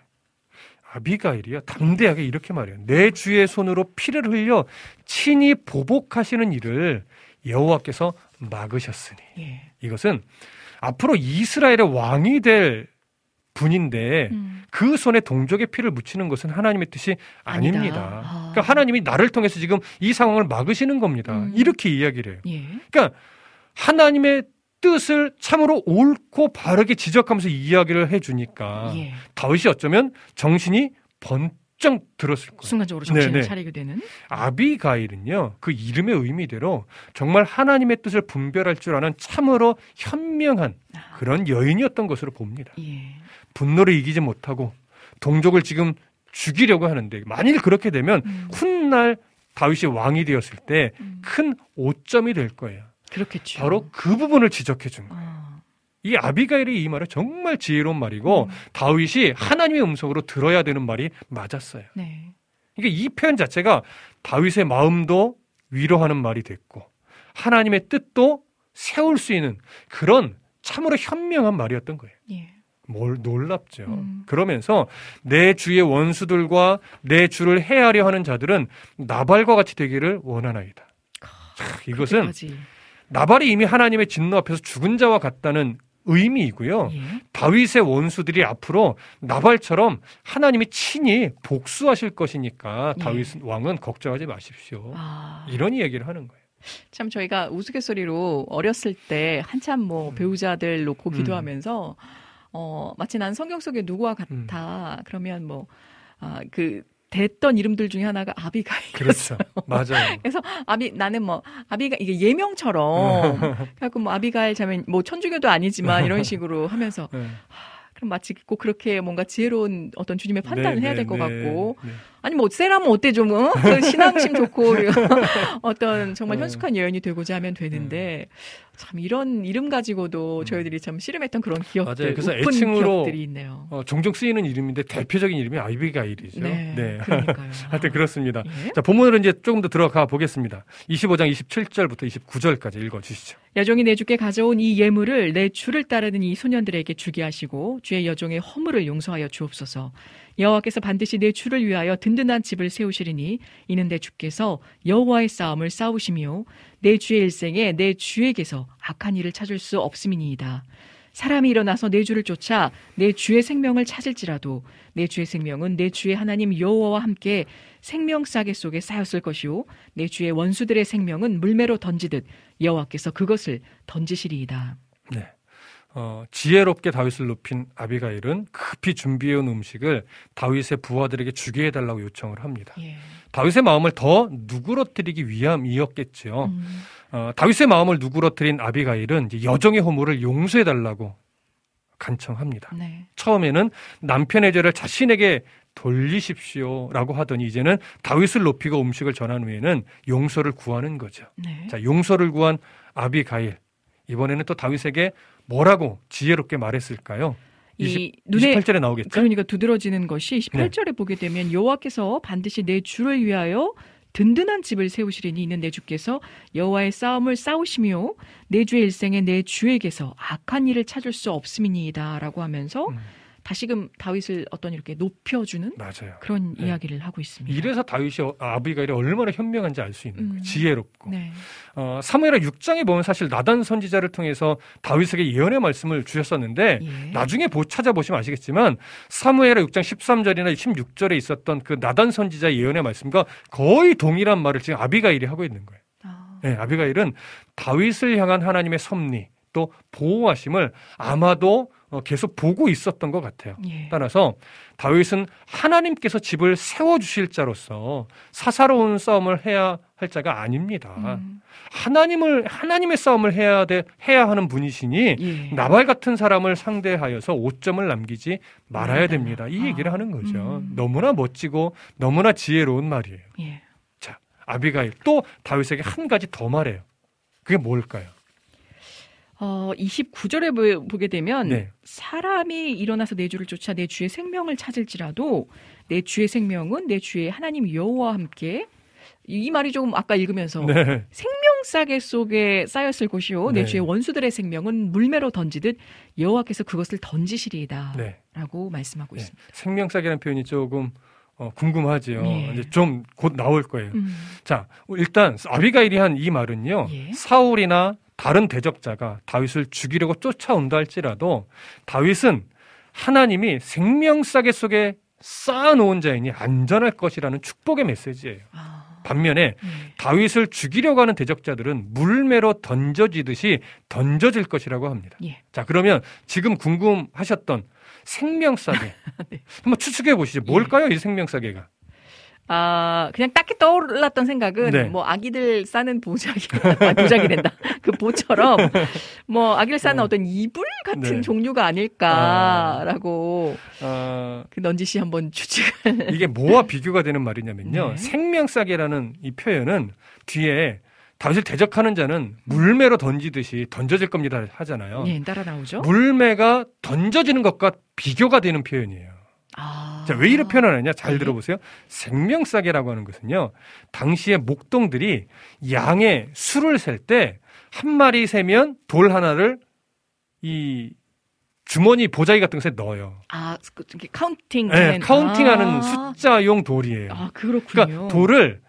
아비가일이요 담대하게 이렇게 말해요. 내 주의 손으로 피를 흘려 친히 보복하시는 일을 여호와께서 막으셨으니. 예. 이것은 앞으로 이스라엘의 왕이 될 분인데 그 손에 동족의 피를 묻히는 것은 하나님의 뜻이 아닙니다. 그러니까 하나님이 나를 통해서 지금 이 상황을 막으시는 겁니다. 이렇게 이야기를 해요. 예. 그러니까 하나님의 뜻을 참으로 옳고 바르게 지적하면서 이야기를 해주니까 예. 다윗이 어쩌면 정신이 번쩍 들었을 거예요. 순간적으로 정신을 차리게 되는. 아비가일은요. 그 이름의 의미대로 정말 하나님의 뜻을 분별할 줄 아는 참으로 현명한 그런 여인이었던 것으로 봅니다. 예. 분노를 이기지 못하고 동족을 지금 죽이려고 하는데 만일 그렇게 되면 훗날 다윗이 왕이 되었을 때 큰 오점이 될 거예요. 그렇겠죠. 바로 그 부분을 지적해 준 거예요. 이 아비가일의 이 말은 정말 지혜로운 말이고 다윗이 하나님의 음성으로 들어야 되는 말이 맞았어요. 네. 그러니까 이 표현 자체가 다윗의 마음도 위로하는 말이 됐고 하나님의 뜻도 세울 수 있는 그런 참으로 현명한 말이었던 거예요. 예. 뭘 놀랍죠. 그러면서 내 주의 원수들과 내 주를 해하려 하는 자들은 나발과 같이 되기를 원하나이다. 이것은 그때까지. 나발이 이미 하나님의 진노 앞에서 죽은 자와 같다는 의미이고요. 예. 다윗의 원수들이 앞으로 나발처럼 하나님이 친히 복수하실 것이니까 다윗 왕은 걱정하지 마십시오. 이런 얘기를 하는 거예요. 참 저희가 우스갯소리로 어렸을 때 한참 뭐 배우자들 놓고 기도하면서 마치 난 성경 속의 누구와 같아. 그러면 뭐 그 됐던 이름들 중에 하나가 아비가일이었어요. 그렇죠. 맞아요. 그래서 나는 뭐 이게 예명처럼 그래갖고 뭐 아비가일 자면 뭐 천주교도 아니지만 이런 식으로 하면서 그럼 마치 꼭 그렇게 뭔가 지혜로운 어떤 주님의 판단을 해야 될 것 같고 아니 뭐 세라면 어때 좀 신앙심 좋고 어떤 정말 현숙한 여인이 되고자 하면 되는데 참 이런 이름 가지고도 저희들이 참 씨름했던 그런 기억들, 맞아요. 그래서 우픈 애칭으로 기억들이 있네요. 종종 쓰이는 이름인데 대표적인 이름이 아비가일이죠. 네. 그러니까요. 하여튼 그렇습니다. 예? 자, 본문으로 이제 조금 더 들어가 보겠습니다. 25장 27절부터 29절까지 읽어주시죠. 여종이 내 주께 가져온 이 예물을 내 주를 따르는 이 소년들에게 주게 하시고 주의 여종의 허물을 용서하여 주옵소서. 여호와께서 반드시 내 주를 위하여 든든한 집을 세우시리니 이는 내 주께서 여호와의 싸움을 싸우시며 내 주의 일생에 내 주에게서 악한 일을 찾을 수 없음이니이다. 사람이 일어나서 내 주를 쫓아 내 주의 생명을 찾을지라도 내 주의 생명은 내 주의 하나님 여호와와 함께 생명 싸개 속에 쌓였을 것이요 내 주의 원수들의 생명은 물매로 던지듯 여호와께서 그것을 던지시리이다. 네. 지혜롭게 다윗을 높인 아비가일은 급히 준비해온 음식을 다윗의 부하들에게 주게 해달라고 요청을 합니다. 예. 다윗의 마음을 더 누그러뜨리기 위함이었겠죠. 다윗의 마음을 누그러뜨린 아비가일은 이제 여종의 허물을 용서해달라고 간청합니다. 네. 처음에는 남편의 죄를 자신에게 돌리십시오라고 하더니 이제는 다윗을 높이고 음식을 전한 후에는 용서를 구하는 거죠. 네. 자, 용서를 구한 아비가일. 이번에는 또 다윗에게 뭐라고 지혜롭게 말했을까요? 28절에 나오겠죠. 그러니까 두드러지는 것이 28절에 보게 되면 여호와께서 반드시 내 주를 위하여 든든한 집을 세우시리니 이는 내 주께서 여호와의 싸움을 싸우시며 내 주의 일생에 내 주에게서 악한 일을 찾을 수 없음이니이다 라고 하면서 다시금 다윗을 어떤 이렇게 높여주는 맞아요. 그런 이야기를 하고 있습니다. 이래서 다윗이 아비가일이 얼마나 현명한지 알 수 있는 거예요. 지혜롭고. 네. 사무엘하 6장에 보면 사실 나단 선지자를 통해서 다윗에게 예언의 말씀을 주셨었는데 나중에 찾아보시면 아시겠지만 사무엘하 6장 13절이나 16절에 있었던 그 나단 선지자의 예언의 말씀과 거의 동일한 말을 지금 아비가일이 하고 있는 거예요. 네, 아비가일은 다윗을 향한 하나님의 섭리 또 보호하심을 아마도 계속 보고 있었던 것 같아요. 따라서 다윗은 하나님께서 집을 세워주실 자로서 사사로운 싸움을 해야 할 자가 아닙니다. 하나님의 싸움을 해야 하는 분이시니 나발 같은 사람을 상대하여서 오점을 남기지 말아야 됩니다. 이 얘기를 하는 거죠. 너무나 멋지고 너무나 지혜로운 말이에요. 자, 아비가일 또 다윗에게 한 가지 더 말해요. 그게 뭘까요? 29절에 보게 되면 네. 사람이 일어나서 내 주를 쫓아 내 주의 생명을 찾을지라도 내 주의 생명은 내 주의 하나님 여호와와 함께 이 말이 조금 아까 읽으면서 네. 생명싸개 속에 쌓였을 것이요 네. 내 주의 원수들의 생명은 물매로 던지듯 여호와께서 그것을 던지시리이다 네. 라고 말씀하고 네. 있습니다. 생명싸개라는 표현이 조금 궁금하지요. 예. 이제 좀 곧 나올 거예요. 자, 일단 아비가일이 한 이 말은요. 예. 사울이나 다른 대적자가 다윗을 죽이려고 쫓아온다 할지라도 다윗은 하나님이 생명싸개 속에 쌓아놓은 자이니 안전할 것이라는 축복의 메시지예요. 반면에 다윗을 죽이려고 하는 대적자들은 물매로 던져지듯이 던져질 것이라고 합니다. 예. 자, 그러면 지금 궁금하셨던 생명싸개 네. 한번 추측해 보시죠. 뭘까요, 이 생명싸개가? 그냥 딱히 떠올랐던 생각은 네. 뭐 아기들 싸는 보자기 된다. 그 보처럼 뭐 아기를 싸는 어떤 이불 같은 네. 종류가 아닐까라고 그 넌지 씨 한번 추측을. 이게 뭐와 비교가 되는 말이냐면요. 네. 생명싸개라는 이 표현은 뒤에 다윗을 대적하는 자는 물매로 던지듯이 던져질 겁니다 하잖아요. 예, 따라 나오죠. 물매가 던져지는 것과 비교가 되는 표현이에요. 자, 왜 이렇게 표현하느냐? 잘 네. 들어보세요. 생명싸개라고 하는 것은요. 당시에 목동들이 양의 수를 셀 때 한 마리 세면 돌 하나를 이 주머니 보자기 같은 것에 넣어요. 이렇게 카운팅. 네, 카운팅하는 숫자용 돌이에요. 그렇군요. 그러니까 돌을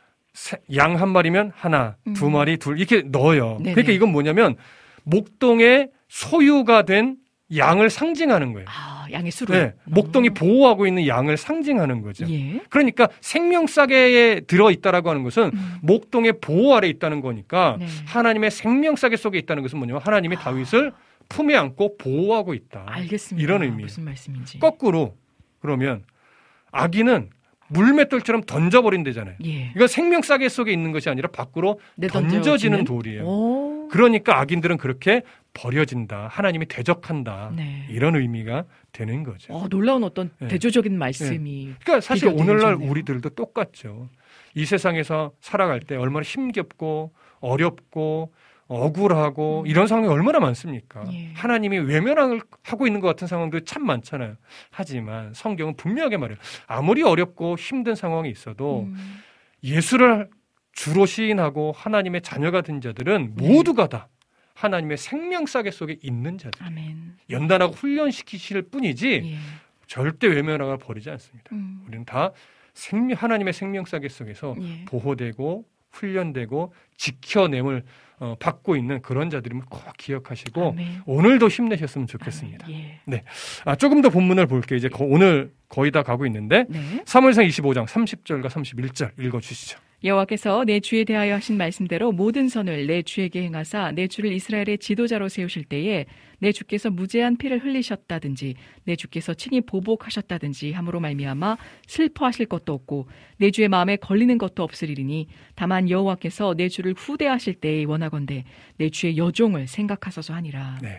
양 한 마리면 하나, 두 마리, 둘 이렇게 넣어요. 네네. 그러니까 이건 뭐냐면 목동의 소유가 된 양을 상징하는 거예요. 양의 수를. 네, 목동이 보호하고 있는 양을 상징하는 거죠. 예. 그러니까 생명싸개에 들어있다라고 하는 것은 목동의 보호 아래 있다는 거니까 네. 하나님의 생명싸개 속에 있다는 것은 뭐냐면 하나님이 다윗을 품에 안고 보호하고 있다. 알겠습니다. 이런 의미예요. 무슨 말씀인지. 거꾸로 그러면 아기는 물맷돌처럼 던져버린대잖아요. 예. 이거 생명싸개 속에 있는 것이 아니라 밖으로 던져지는 돌이에요. 오. 그러니까 악인들은 그렇게 버려진다. 하나님이 대적한다. 네. 이런 의미가 되는 거죠. 놀라운 어떤 네. 대조적인 말씀이. 그러니까 사실 비교되긴 오늘날 좋네요. 우리들도 똑같죠. 이 세상에서 살아갈 때 얼마나 힘겹고 어렵고 억울하고 이런 상황이 얼마나 많습니까? 예. 하나님이 외면을 하고 있는 것 같은 상황도 참 많잖아요. 하지만 성경은 분명하게 말해요. 아무리 어렵고 힘든 상황이 있어도 예수를 주로 시인하고 하나님의 자녀가 된 자들은 모두가 다 하나님의 생명싸개 속에 있는 자들. 아멘. 연단하고 훈련시키실 뿐이지 예. 절대 외면하거나 버리지 않습니다. 우리는 다 하나님의 생명싸개 속에서 예. 보호되고 훈련되고 지켜냄을 받고 있는 그런 자들임을 꼭 기억하시고 아멘. 오늘도 힘내셨으면 좋겠습니다. 예. 네, 조금 더 본문을 볼게요. 이제 오늘 거의 다 가고 있는데 네. 사무엘상 25장 30절과 31절 읽어주시죠. 여호와께서 내 주에 대하여 하신 말씀대로 모든 선을 내 주에게 행하사 내 주를 이스라엘의 지도자로 세우실 때에 내 주께서 무제한 피를 흘리셨다든지 내 주께서 친히 보복하셨다든지 함으로 말미암아 슬퍼하실 것도 없고 내 주의 마음에 걸리는 것도 없으리니 다만 여호와께서 내 주를 후대하실 때에 원하건대 내 주의 여종을 생각하소서 하니라. 네,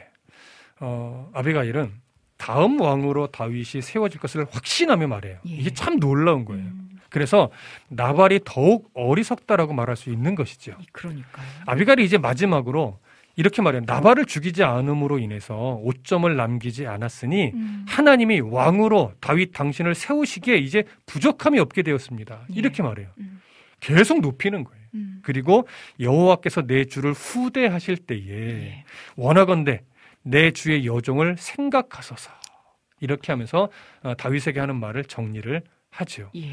아비가일은 다음 왕으로 다윗이 세워질 것을 확신하며 말해요. 예. 이게 참 놀라운 거예요. 그래서 나발이 더욱 어리석다라고 말할 수 있는 것이죠. 그러니까요. 아비가일이 이제 마지막으로 이렇게 말해요. 나발을 죽이지 않음으로 인해서 오점을 남기지 않았으니 하나님이 왕으로 다윗 당신을 세우시기에 이제 부족함이 없게 되었습니다. 이렇게 말해요. 계속 높이는 거예요. 그리고 여호와께서 내 주를 후대하실 때에 원하건대 내 주의 여종을 생각하소서. 이렇게 하면서 다윗에게 하는 말을 정리를 하죠. 예.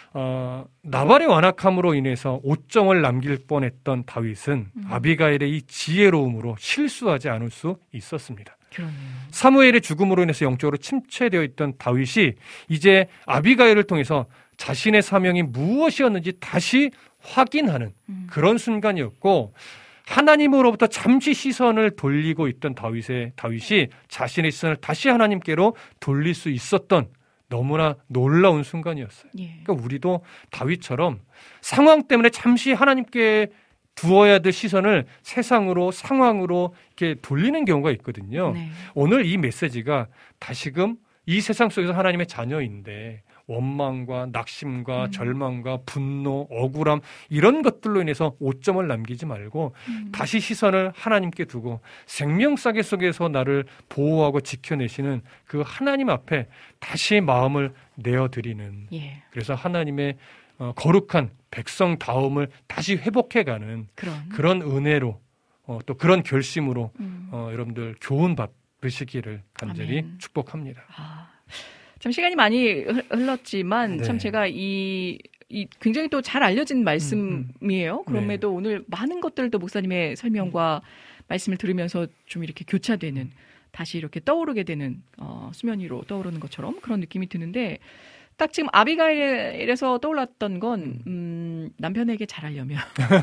나발의 완악함으로 인해서 오점을 남길 뻔했던 다윗은 아비가일의 이 지혜로움으로 실수하지 않을 수 있었습니다. 그러네요. 사무엘의 죽음으로 인해서 영적으로 침체되어 있던 다윗이 이제 아비가일을 통해서 자신의 사명이 무엇이었는지 다시 확인하는 그런 순간이었고 하나님으로부터 잠시 시선을 돌리고 있던 다윗이 자신의 시선을 다시 하나님께로 돌릴 수 있었던 너무나 놀라운 순간이었어요. 예. 그러니까 우리도 다윗처럼 상황 때문에 잠시 하나님께 두어야 될 시선을 세상으로 상황으로 이렇게 돌리는 경우가 있거든요. 네. 오늘 이 메시지가 다시금 이 세상 속에서 하나님의 자녀인데 원망과 낙심과 절망과 분노, 억울함 이런 것들로 인해서 오점을 남기지 말고 다시 시선을 하나님께 두고 생명싸개 속에서 나를 보호하고 지켜내시는 그 하나님 앞에 다시 마음을 내어드리는 예. 그래서 하나님의 거룩한 백성다움을 다시 회복해가는 그런 은혜로 또 그런 결심으로 여러분들 교훈 받으시기를 간절히 아멘. 축복합니다. 참 시간이 많이 흘렀지만 네. 참 제가 이 굉장히 또 잘 알려진 말씀이에요. 그럼에도 네. 오늘 많은 것들도 목사님의 설명과 말씀을 들으면서 좀 이렇게 교차되는 다시 이렇게 떠오르게 되는 수면 위로 떠오르는 것처럼 그런 느낌이 드는데 딱 지금 아비가일에서 떠올랐던 건 남편에게 잘하려면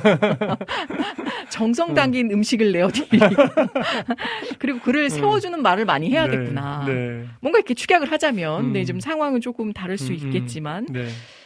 정성 담긴 음식을 내어드리고 그리고 그를 세워주는 말을 많이 해야겠구나. 네, 네. 뭔가 이렇게 축약을 하자면 네, 지금 상황은 조금 다를 수 있겠지만 네.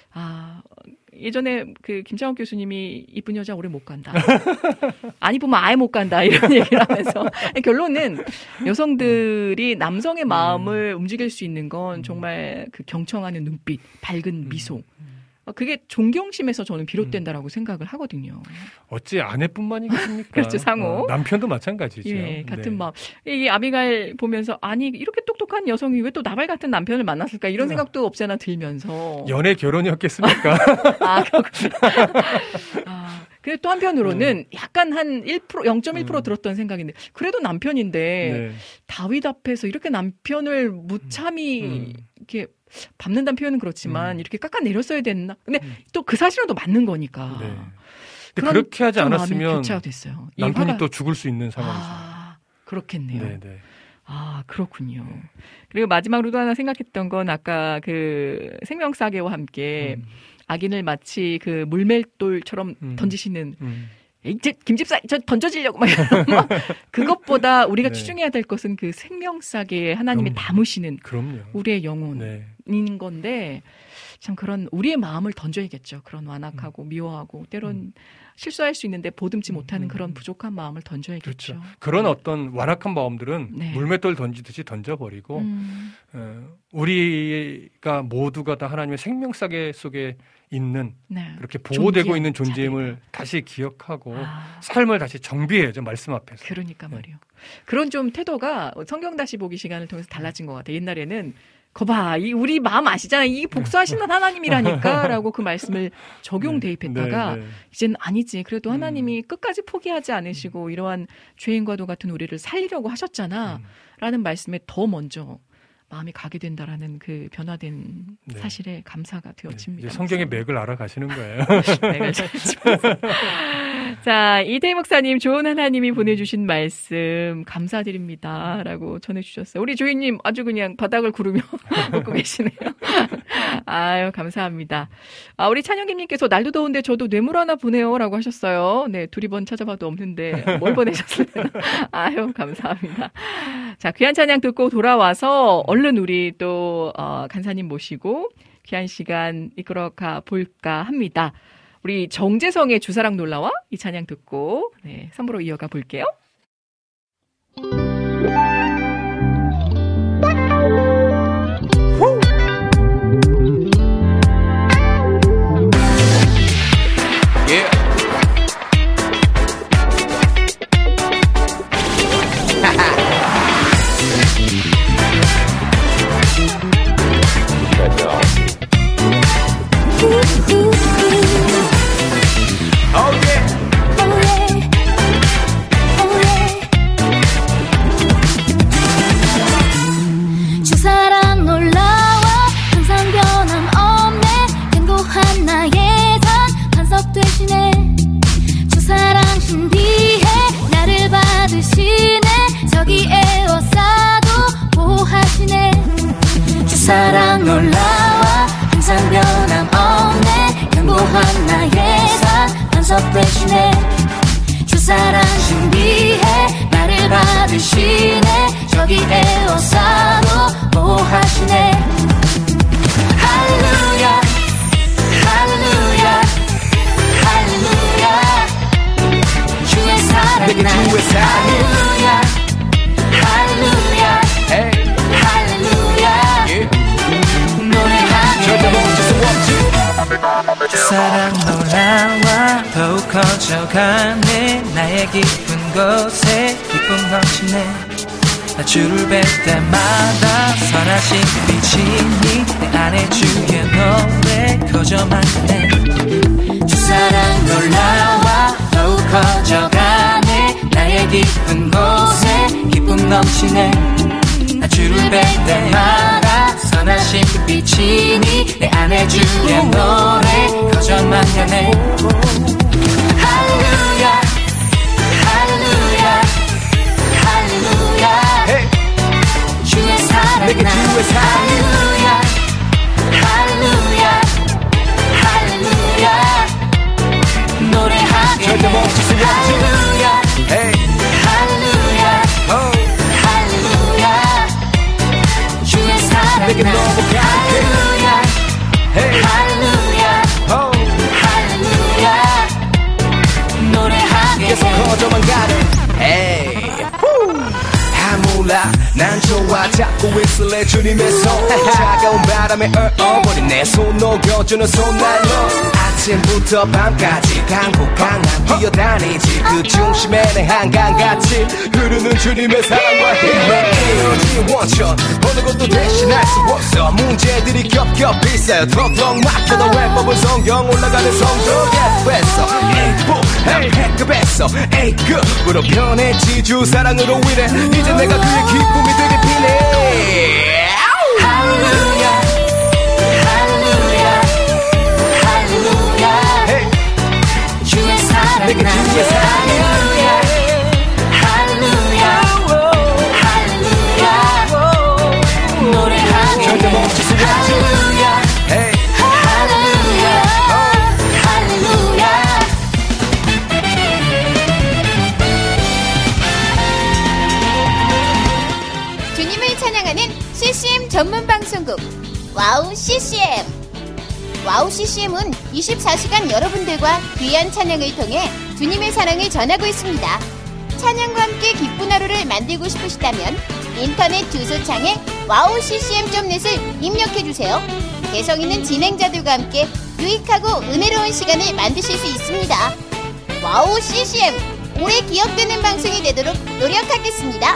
예전에 그 김창욱 교수님이 이쁜 여자 오래 못 간다. 안 이쁘면 아예 못 간다. 이런 얘기를 하면서 결론은 여성들이 남성의 마음을 움직일 수 있는 건 정말 그 경청하는 눈빛, 밝은 미소. 그게 존경심에서 저는 비롯된다라고 생각을 하거든요. 어찌 아내뿐만이겠습니까? 그렇죠, 상호. 남편도 마찬가지죠. 예, 같은 네. 마음. 이 아비가일 보면서 아니 이렇게 똑똑한 여성이 왜 또 나발 같은 남편을 만났을까 이런 생각도 없잖아 들면서. 연애 결혼이었겠습니까? 그렇군요. 근데 또 한편으로는 약간 한 0.1% 들었던 생각인데 그래도 남편인데 네. 다윗 앞에서 이렇게 남편을 무참히 이렇게 밟는다는 표현은 그렇지만 이렇게 깎아내렸어야 됐나? 근데 또 그 사실은 또 맞는 거니까. 네. 근데 그렇게 하지 않았으면 됐어요. 남편이 또 죽을 수 있는 상황이죠. 그렇겠네요. 네네. 그렇군요. 네. 그리고 마지막으로도 하나 생각했던 건 아까 그 생명싸개와 함께 악인을 마치 그 물맷돌처럼 던지시는 이제 김집사 저 던져지려고 막 그것보다 우리가 네. 추중해야 될 것은 그 생명싸개에 하나님이 담으시는 우리의 영혼인 건데 참 그런 우리의 마음을 던져야겠죠. 그런 완악하고 미워하고 때론 실수할 수 있는데 보듬지 못하는 그런 부족한 마음을 던져야겠죠. 그렇죠. 그런 어떤 완악한 마음들은 네. 물맷돌 던지듯이 던져버리고 우리가 모두가 다 하나님의 생명싸개 속에 있는 네. 그렇게 보호되고 있는 존재임을 자리가. 다시 기억하고 삶을 다시 정비해야죠. 말씀 앞에서. 그러니까 말이요. 네. 그런 좀 태도가 성경 다시 보기 시간을 통해서 달라진 것 같아요. 옛날에는 거봐, 우리 마음 아시잖아요. 이 복수하시는 하나님이라니까 라고 그 말씀을 적용 대입했다가 이제는 아니지. 그래도 하나님이 끝까지 포기하지 않으시고 이러한 죄인과도 같은 우리를 살리려고 하셨잖아 라는 말씀에 더 먼저 마음이 가게 된다라는 그 변화된 사실에 감사가 되어집니다. 이제 성경의 맥을 알아가시는 거예요. 맥을 자, 이태희 목사님 좋은 하나님이 보내주신 말씀 감사드립니다라고 전해주셨어요. 우리 조이님 아주 그냥 바닥을 구르며 웃고 계시네요. 아유 감사합니다. 우리 찬영김님께서 날도 더운데 저도 뇌물 하나 보내요라고 하셨어요. 네, 두리번 찾아봐도 없는데 뭘 보내셨을까? 아유 감사합니다. 자, 귀한 찬양 듣고 돌아와서 얼른 우리 또 간사님 모시고 귀한 시간 이끌어가 볼까 합니다. 우리 정재성의 주사랑 놀라와 이 찬양 듣고 3부로 이어가 볼게요. 주사랑 놀라와 항상 변함없네 견고한 나의 삶 반석 되시네 주사랑 신비해 나를 받으시네 저기 에워싸도 보호하시네 주사랑 놀라와 항상 변함없네 견고한 나의 삶 반석 되시네 주사랑 신비해 나를 받으시네 저기 에워싸도 보호하시네 할렐루야 할렐루야 할렐루야 주의 사랑 할렐루야 할렐루야 할렐루야 노래하네 사랑 놀라와 더욱 커져가네 나의 깊은 곳에 기쁨 넘치네 주를 뵐 때마다 선하신 빛이니 내 안에 주의 노래 커져만 가네 주 사랑 놀라와 더욱 커져가네 나의 깊은 곳에 기쁨 넘치네 주를 뵐 때마다 선하신 빛이니 내 안에 주의 노래 커져만 가네 할렐루야 할렐루야 할렐루야 hey. 주의 사랑 내게 주의 사랑 할렐루야 할렐루야 할렐루야 노래하게 절대 멈출 수 없지 할렐루야 hey. 할렐루야 oh. 할렐루야 주의 사랑 내게 너무 강해 할렐루야 hey. 할렐루야 oh. 할렐루야 노래하게 계속 커져만 가네 hey. 몰라 난 좋아 잡고 있을래 주님의 손 차가운 바람에 얼어버린 내 손 녹여주는 손난로 아침부터 밤까지 강북강한 뛰어다니지 그 중심에 내 한강같이 흐르는 주님의 사랑과 힘의 에너지 원천 어느 것도 대신할 수 없어 문제들이 겹겹이 쌓여 턱턱 막혀도 외법은 성경 올라가는 성적에 뺐어 난 패급했어 A급으로 변했지 주 사랑으로 인해 이제 내가 그의 기쁨이 되게 피네 할렐루야 할렐루야 할렐루야 hey. 주의 사랑 내게 주의 사랑 할렐루야 할렐루야 노래하게 절대 멈출 수 없지 할렐루야 할렐루야 할렐루야 주님을 찬양하는 CCM 전문 방송국 와우 CCM. 와우 CCM은 24시간 여러분들과 귀한 찬양을 통해 주님의 사랑을 전하고 있습니다. 찬양과 함께 기쁜 하루를 만들고 싶으시다면 인터넷 주소창에 와우 CCM.net을 입력해주세요. 개성 있는 진행자들과 함께 유익하고 은혜로운 시간을 만드실 수 있습니다. 와우 CCM, 오래 기억되는 방송이 되도록 노력하겠습니다.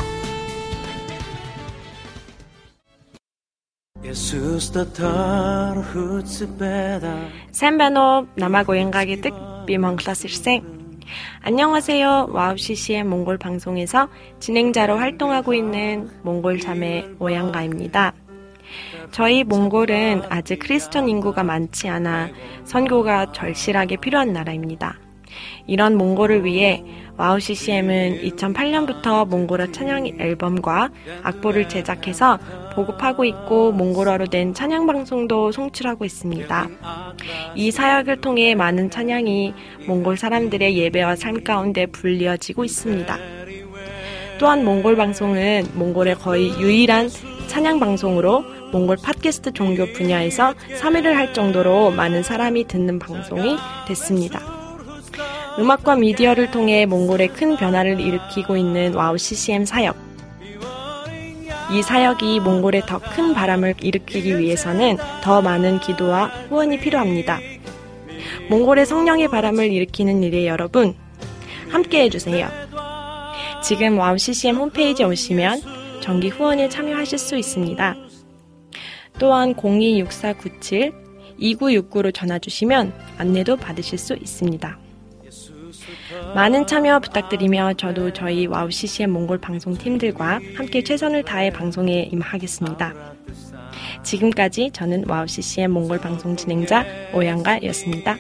Сайн байна уу? Намайг Уянга гэдэг. Би Монголоос ирсэн. 안녕하세요. 와우 CCM 몽골 방송에서 진행자로 활동하고 있는 몽골 자매 오양가입니다. 저희 몽골은 아직 크리스천 인구가 많지 않아 선교가 절실하게 필요한 나라입니다. 이런 몽골을 위해 와우 CCM은 2008년부터 몽골어 찬양 앨범과 악보를 제작해서 보급하고 있고 몽골어로 된 찬양 방송도 송출하고 있습니다. 이 사역을 통해 많은 찬양이 몽골 사람들의 예배와 삶 가운데 불리어지고 있습니다. 또한 몽골 방송은 몽골의 거의 유일한 찬양 방송으로 몽골 팟캐스트 종교 분야에서 3위를 할 정도로 많은 사람이 듣는 방송이 됐습니다. 음악과 미디어를 통해 몽골에 큰 변화를 일으키고 있는 와우 CCM 사역. 이 사역이 몽골에 더 큰 바람을 일으키기 위해서는 더 많은 기도와 후원이 필요합니다. 몽골의 성령의 바람을 일으키는 일에 여러분, 함께 해주세요. 지금 와우 CCM 홈페이지에 오시면 정기 후원에 참여하실 수 있습니다. 또한 026497-2969로 전화주시면 안내도 받으실 수 있습니다. 많은 참여 부탁드리며 저도 저희 와우 CCM 몽골 방송팀들과 함께 최선을 다해 방송에 임하겠습니다. 지금까지 저는 와우 CCM 몽골 방송 진행자 오양가였습니다.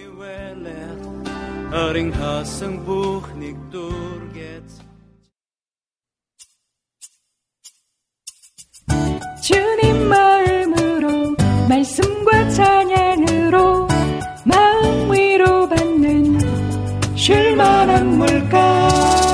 주님 마음으로 말씀과 찬양으로 마음 위로받는 쉴만한 물가.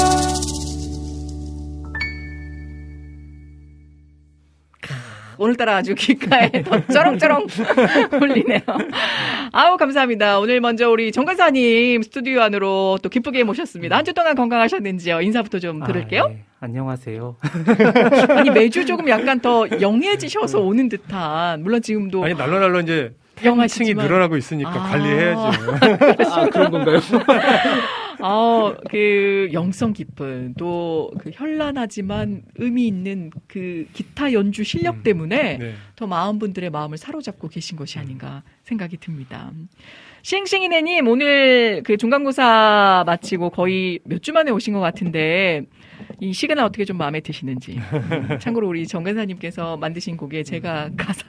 오늘따라 아주 귓가에 더 쩌렁쩌렁 울리네요. 아우, 감사합니다. 오늘 먼저 우리 정 간사님 스튜디오 안으로 또 기쁘게 모셨습니다. 한 주 동안 건강하셨는지요? 인사부터 좀 들을게요. 네. 안녕하세요. 아니, 매주 조금 약간 더 영해지셔서 오는 듯한, 물론 지금도. 아니, 날로 이제 팬층이 늘어나고 있으니까 관리해야죠. 그런 건가요? 그 영성 깊은 또 그 현란하지만 의미 있는 그 기타 연주 실력 때문에 더 많은 분들의 마음을 사로잡고 계신 것이 아닌가 생각이 듭니다. 싱싱이네님 오늘 그 중간고사 마치고 거의 몇 주 만에 오신 것 같은데 이 시그널 어떻게 좀 마음에 드시는지. 참고로 우리 정 간사님께서 만드신 곡에 제가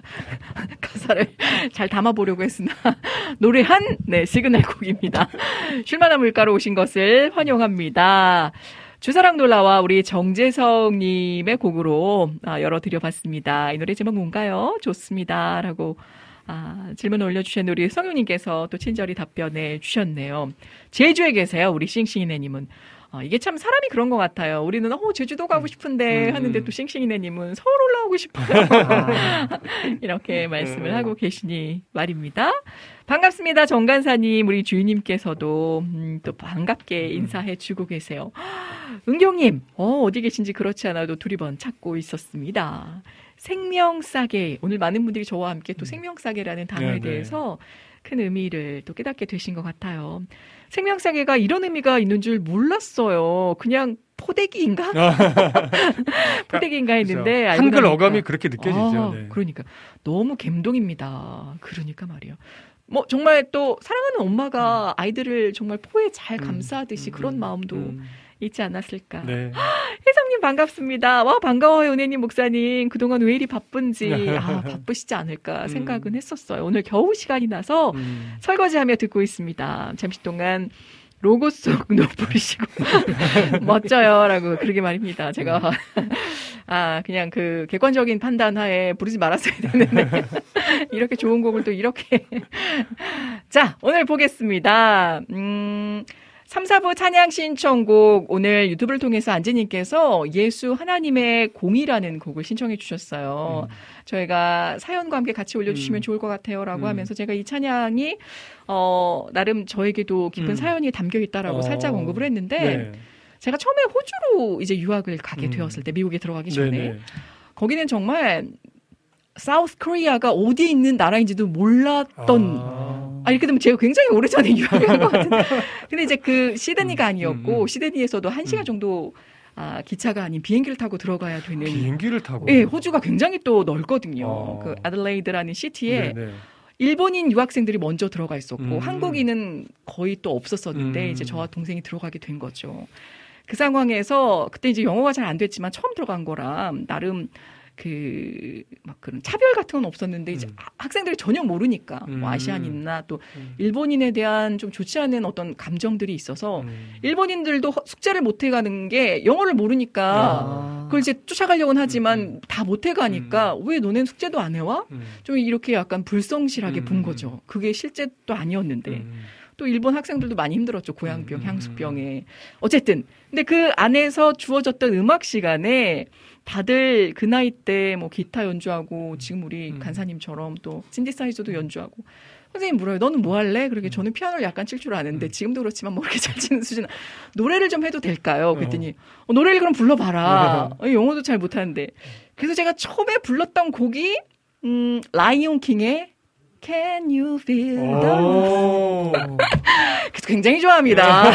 가사를 잘 담아보려고 했으나 노래한 시그널 곡입니다. 쉴만한 물가로 오신 것을 환영합니다. 주사랑 놀라와 우리 정재성님의 곡으로 열어드려봤습니다. 이 노래 제목 뭔가요? 좋습니다. 라고 질문을 올려주신 우리 성윤님께서 또 친절히 답변해 주셨네요. 제주에 계세요. 우리 싱싱이네님은. 이게 참 사람이 그런 것 같아요. 우리는 제주도 가고 싶은데 하는데 또 싱싱이네님은 서울 올라오고 싶어요. 이렇게 말씀을 하고 계시니 말입니다. 반갑습니다. 정간사님 우리 주인님께서도 또 반갑게 인사해 주고 계세요. 은경님 어디 계신지 그렇지 않아도 두리번 찾고 있었습니다. 생명싸개 오늘 많은 분들이 저와 함께 또 생명싸개라는 단어에 대해서 큰 의미를 또 깨닫게 되신 것 같아요. 생명싸개가 이런 의미가 있는 줄 몰랐어요. 그냥 포대기인가? 포대기인가 했는데 그렇죠. 한글 어감이 그렇게 느껴지죠. 그러니까 너무 감동입니다. 그러니까 말이에요. 정말 또 사랑하는 엄마가 아이들을 정말 포에 잘 감싸듯이 그런 마음도 있지 않았을까. 혜성님 반갑습니다. 와 반가워요 은혜님 목사님. 그동안 왜 이리 바쁜지 바쁘시지 않을까 생각은 했었어요. 오늘 겨우 시간이 나서 설거지하며 듣고 있습니다. 잠시 동안 로고 속 부르시고 멋져요 라고 그러게 말입니다. 제가 그냥 그 객관적인 판단하에 부르지 말았어야 되는데 이렇게 좋은 곡을 또 이렇게 자 오늘 보겠습니다. 3, 4부 찬양 신청곡 오늘 유튜브를 통해서 안지님께서 예수 하나님의 공이라는 곡을 신청해 주셨어요. 저희가 사연과 함께 같이 올려주시면 좋을 것 같아요 라고 하면서 제가 이 찬양이 나름 저에게도 깊은 사연이 담겨 있다라고 살짝 언급을 했는데 제가 처음에 호주로 이제 유학을 가게 되었을 때 미국에 들어가기 전에 거기는 정말 사우스 코리아가 어디 있는 나라인지도 몰랐던 이렇게 되면 제가 굉장히 오래전에 유학을 한 것 같은데. 근데 이제 그 시드니가 아니었고, 시드니에서도 1시간 정도, 기차가 아닌 비행기를 타고 들어가야 되는. 비행기를 타고? 네, 호주가 굉장히 또 넓거든요. 그 아들레이드라는 시티에. 일본인 유학생들이 먼저 들어가 있었고, 한국인은 거의 또 없었었는데, 이제 저와 동생이 들어가게 된 거죠. 그 상황에서, 그때 이제 영어가 잘 안 됐지만 처음 들어간 거라, 나름, 막 그런 차별 같은 건 없었는데 이제 학생들이 전혀 모르니까 뭐 아시안인이나 또 일본인에 대한 좀 좋지 않은 어떤 감정들이 있어서 일본인들도 숙제를 못 해가는 게 영어를 모르니까 그걸 이제 쫓아가려고는 하지만 다 못 해가니까 왜 너넨 숙제도 안 해와? 좀 이렇게 약간 불성실하게 본 거죠. 그게 실제도 아니었는데. 또 일본 학생들도 많이 힘들었죠. 고향병, 향수병에. 어쨌든. 근데 그 안에서 주어졌던 음악 시간에 다들 그 나이 때 뭐 기타 연주하고 지금 우리 간사님처럼 또 신디사이저도 연주하고 선생님 물어요. 너는 뭐 할래? 그러게 저는 피아노를 약간 칠 줄 아는데 지금도 그렇지만 뭐 그렇게 잘 치는 수준. 노래를 좀 해도 될까요? 그랬더니 노래를 그럼 불러봐라. 영어도 잘 못하는데. 그래서 제가 처음에 불렀던 곡이 라이온 킹의 Can you feel the love? 굉장히 좋아합니다.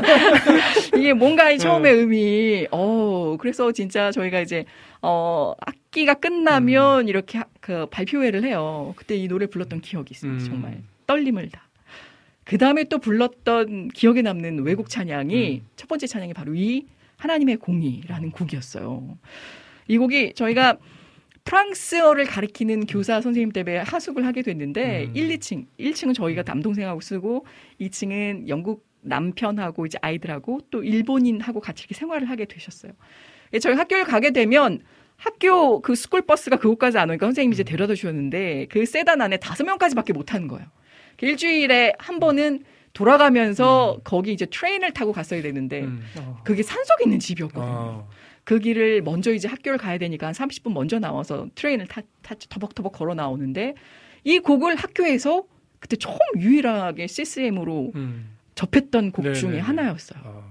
이게 뭔가 이 처음의 의미. 그래서 진짜 저희가 이제 학기가 끝나면 이렇게 그 발표회를 해요. 그때 이 노래 불렀던 기억이 있습니다. 정말 떨림을 다. 그 다음에 또 불렀던 기억에 남는 외국 찬양이 첫 번째 찬양이 바로 이 하나님의 공의라는 곡이었어요. 이 곡이 저희가 프랑스어를 가리키는 교사 선생님 때문에 하숙을 하게 됐는데 1층은 저희가 남동생하고 쓰고 2층은 영국 남편하고 이제 아이들하고 또 일본인하고 같이 이렇게 생활을 하게 되셨어요. 저희 학교를 가게 되면 학교 그 스쿨버스가 그곳까지 안 오니까 선생님이 이제 데려다 주셨는데 그 세단 안에 5명까지밖에 못 타는 거예요. 일주일에 한 번은 돌아가면서 거기 이제 트레인을 타고 갔어야 되는데 그게 산속에 있는 집이었거든요. 그 길을 먼저 이제 학교를 가야 되니까 한 30분 먼저 나와서 트레인을 터벅터벅 걸어 나오는데 이 곡을 학교에서 그때 처음 유일하게 CSM으로 접했던 곡 중에 하나였어요.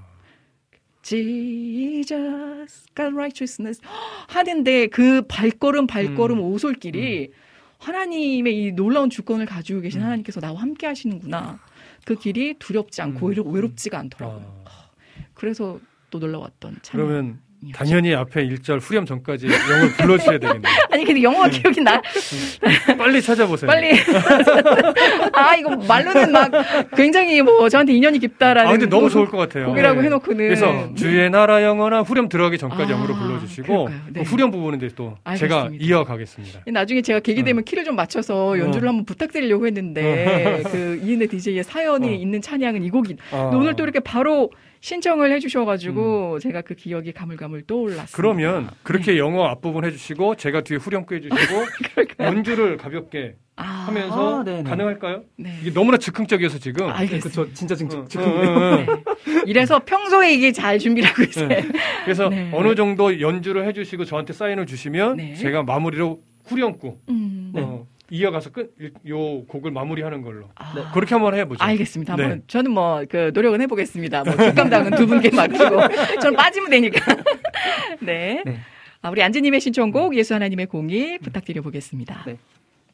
Jesus got righteousness 하는데 그 발걸음 오솔길이 하나님의 이 놀라운 주권을 가지고 계신 하나님께서 나와 함께 하시는구나. 그 길이 두렵지 않고 외롭지가 않더라고요. 그래서 또 놀라웠던 찬양. 그러면 당연히 앞에 1절 후렴 전까지 영어를 불러주셔야 되겠네요. 아니 근데 영어가 기억이 나. 빨리 찾아보세요. 빨리. 이거 말로는 막 굉장히 뭐 저한테 인연이 깊다라는. 근데 너무 좋을 것 같아요. 곡이라고 해놓고는. 그래서 주의 나라 영원한 후렴 들어가기 전까지 영어로 불러주시고 네. 그 후렴 부분인데 또 제가 이어가겠습니다. 나중에 제가 계기 되면 키를 좀 맞춰서 연주를 한번 부탁드리려고 했는데 그 이은혜 DJ의 사연이 있는 찬양은 이 곡이. 오늘 또 이렇게 바로 신청을 해주셔가지고 제가 그 기억이 가물가물 떠올랐습니다. 그러면 그렇게 영어 앞부분 해주시고 제가 뒤에 후렴구 해주시고 연주를 가볍게 하면서 가능할까요? 네. 이게 너무나 즉흥적이어서 지금. 알겠습니다. 그쵸, 진짜 즉흥이네요. 네. 이래서 평소에 이게 잘 준비를 하고 있어요. 그래서 어느 정도 연주를 해주시고 저한테 사인을 주시면 제가 마무리로 후렴구 이어가서 요 곡을 마무리하는 걸로. 그렇게 한번 해보죠. 알겠습니다. 한번 저는 노력은 해보겠습니다. 뒷감당은 두 분께 맡기고 저는 빠지면 되니까. 네. 우리 안지님의 신청곡 예수 하나님의 공의 부탁드려 보겠습니다. 네.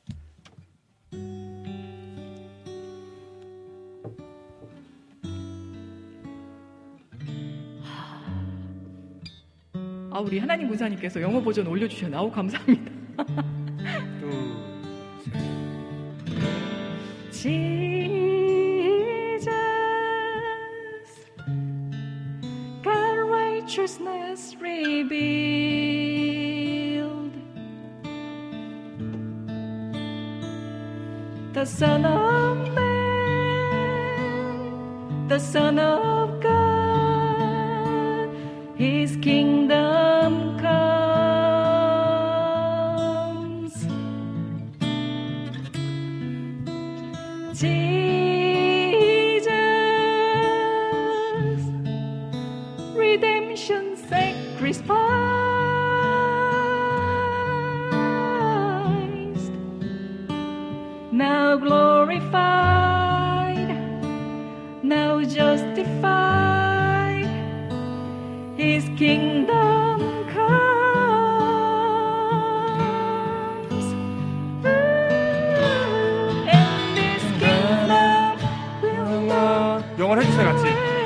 우리 하나님 군사님께서 영어 버전 올려주셨나요? 감사합니다. Jesus, God righteousness revealed, the Son of Man, the Son of God, His kingdom comes. Jesus, redemption sacrificed, now glorified, now justified, His kingdom comes. And this kingdom will not 영어를 해주세요 같이.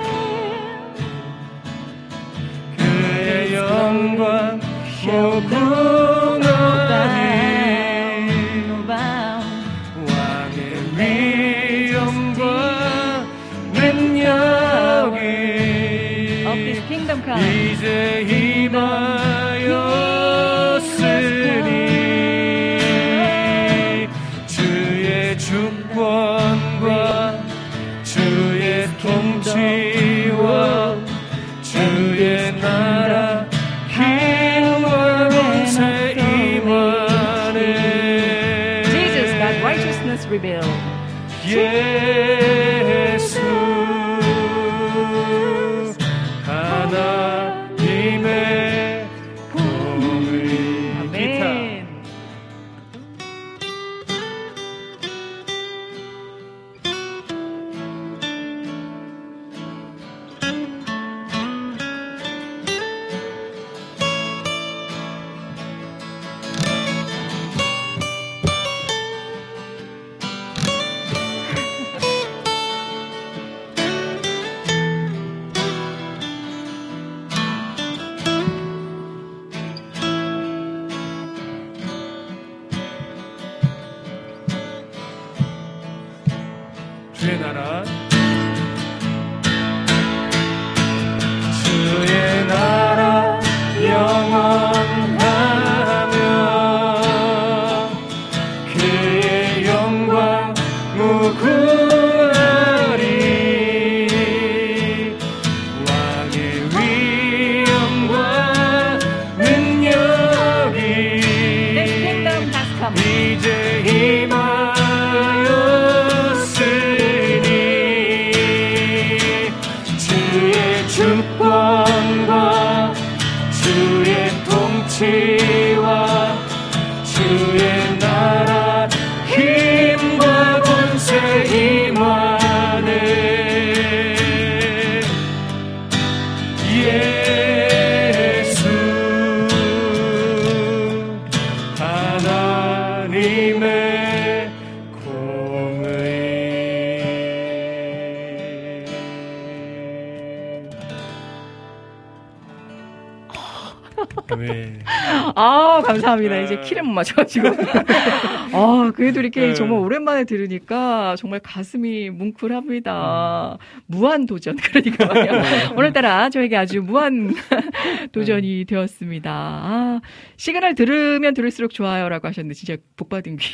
그의 영광 무궁하니 왕의 위엄과 능력이 이제 임하였으니 주의 주권과 주의 통치와 주의 나라 힘과 권세 임하네. Jesus, God righteousness revealed. 예수 하나님의 공의. 아멘. 기타. 주의 나라 주의 나라 영원하며 그의 영광 무궁하리 왕의 위엄과 능력이 이제 임하였으니 네. 아, 감사합니다. 이제 키를 못 맞춰가지고. 아, 그래도 이렇게 정말 오랜만에 들으니까 정말 가슴이 뭉클합니다. 무한 도전. 그러니까 말이야. 오늘따라 저에게 아주 무한 도전이 되었습니다. 아, 시그널 들으면 들을수록 좋아요라고 하셨는데 진짜 복받은 귀.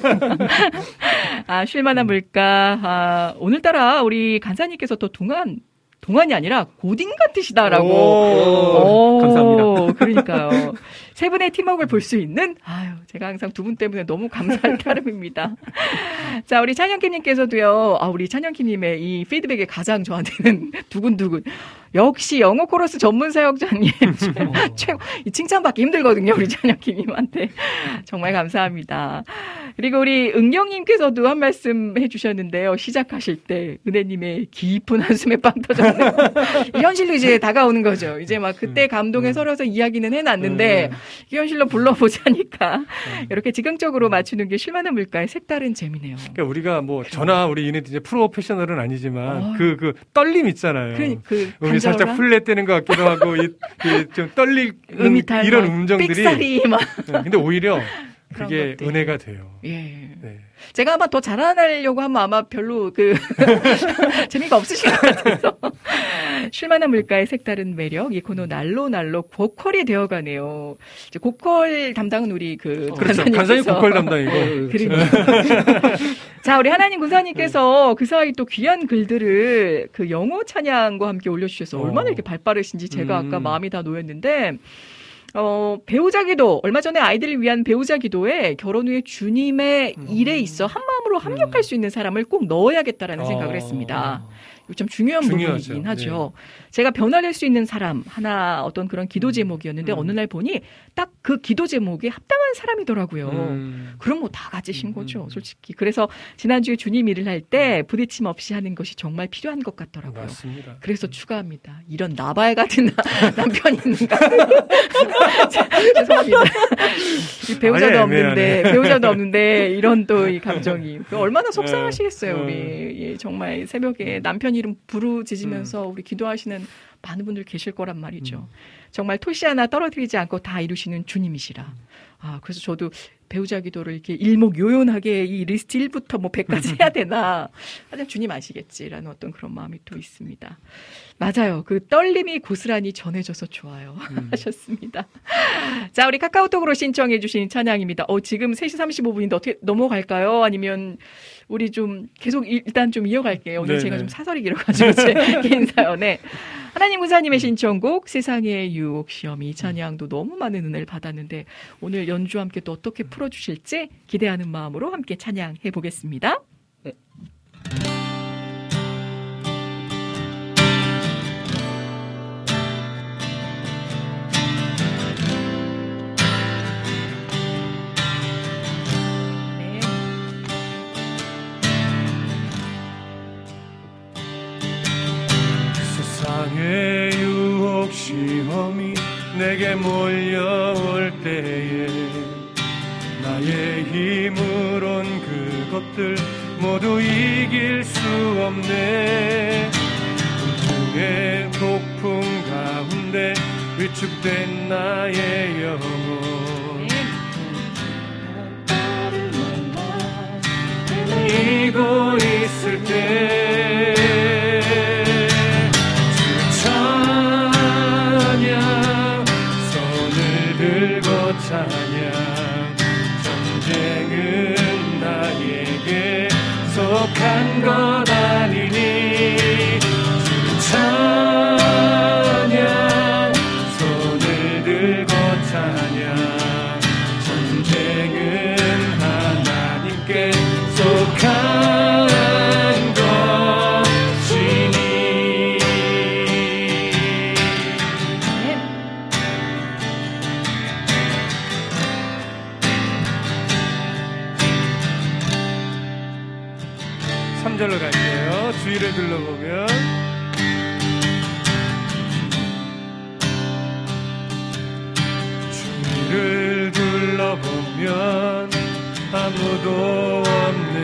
아, 쉴만한 물가. 아, 오늘따라 우리 간사님께서 또 동안이 아니라 고딩 같으시다라고. 오, 감사합니다. 그러니까요. 세 분의 팀워크를 볼 수 있는, 아유, 제가 항상 두 분 때문에 너무 감사할 따름입니다. 자, 우리 찬영킴님께서도요, 우리 찬영킴님의 이 피드백이 가장 저한테는 두근두근. 역시 영어 코러스 전문 사역자님. 최고. 이 칭찬받기 힘들거든요, 우리 찬영킴님한테. 정말 감사합니다. 그리고 우리 은경님께서도 한 말씀 해주셨는데요. 시작하실 때 은혜님의 깊은 한숨에 빵 터졌네요. 현실로 이제 다가오는 거죠. 이제 막 그때 감동에 서려서 이야기는 해놨는데 현실로 불러보자니까 이렇게 즉흥적으로 맞추는 게 쉴만한 물가의 색다른 재미네요. 그러니까 우리가 뭐 저나 우리 이네 이제 프로페셔널은 아니지만 그 떨림 있잖아요. 음이 살짝 풀레떼는 것 같기도 하고 좀 떨리는 이런 음정들이. 삑사리 막. 근데 오히려 그게 은혜가 돼요. 예. 네. 제가 아마 더 잘하려고 하면 아마 별로 재미가 없으실 것 같아서. 쉴만한 물가의 색다른 매력, 이 코너 날로 고퀄이 되어가네요. 이제 고퀄 담당은 우리 그렇죠. 간사님 고퀄 담당이고. 그러니까. 자, 우리 하나님 군사님께서 그 사이 또 귀한 글들을 그 영어 찬양과 함께 올려주셔서 얼마나 이렇게 발빠르신지 제가 아까 마음이 다 놓였는데, 배우자 기도, 얼마 전에 아이들을 위한 배우자 기도에 결혼 후에 주님의 일에 있어 한 마음으로 합력할 수 있는 사람을 꼭 넣어야겠다라는 생각을 했습니다. 이거 좀 중요한 부분이긴 하죠. 네. 제가 변화될 수 있는 사람, 하나 어떤 그런 기도 제목이었는데 어느 날 보니 딱 그 기도 제목에 합당한 사람이더라고요. 그럼 뭐 다 가지신 거죠, 솔직히. 그래서 지난주에 주님 일을 할 때 부딪힘 없이 하는 것이 정말 필요한 것 같더라고요. 맞습니다. 그래서 추가합니다. 이런 나발 같은 남편이 있는가. 죄송합니다. 배우자도 없는데 이런 또 이 감정이 얼마나 속상하시겠어요, 우리. 예, 정말 새벽에 남편 이름 부르짖으면서 우리 기도하시는 많은 분들 계실 거란 말이죠. 정말 토시 하나 떨어뜨리지 않고 다 이루시는 주님이시라. 그래서 저도 배우자 기도를 이렇게 일목요연하게 이 리스트 1부터 뭐 100까지 해야 되나. 하여튼 주님 아시겠지라는 어떤 그런 마음이 또 있습니다. 맞아요. 그 떨림이 고스란히 전해져서 좋아요. 하셨습니다. 자, 우리 카카오톡으로 신청해 주신 찬양입니다. 지금 3시 35분인데 어떻게 넘어갈까요? 아니면 우리 좀 계속 일단 좀 이어갈게요. 오늘 제가 좀 사설이 길어가지고 제 개인 사연에. 하나님 군사님의 신청곡 세상의 유혹 시험이 이 찬양도 너무 많은 은혜를 받았는데 오늘 연주와 함께 또 어떻게 풀어주실지 기대하는 마음으로 함께 찬양해 보겠습니다. 네. 세상의 유혹 시험이 내게 몰려올 때에 나의 힘으론 그것들 모두 이길 수 없네. 공중의 폭풍 가운데 위축된 나의 영혼 이고 있을 때 찬양 전쟁은 나에게 속한 것 아니니 찬양 손을 들고 찬양 전쟁은 하나님께 속한 것이니. 절로 갈게요. 주위를 둘러보면 주위를 둘러보면 아무도 없는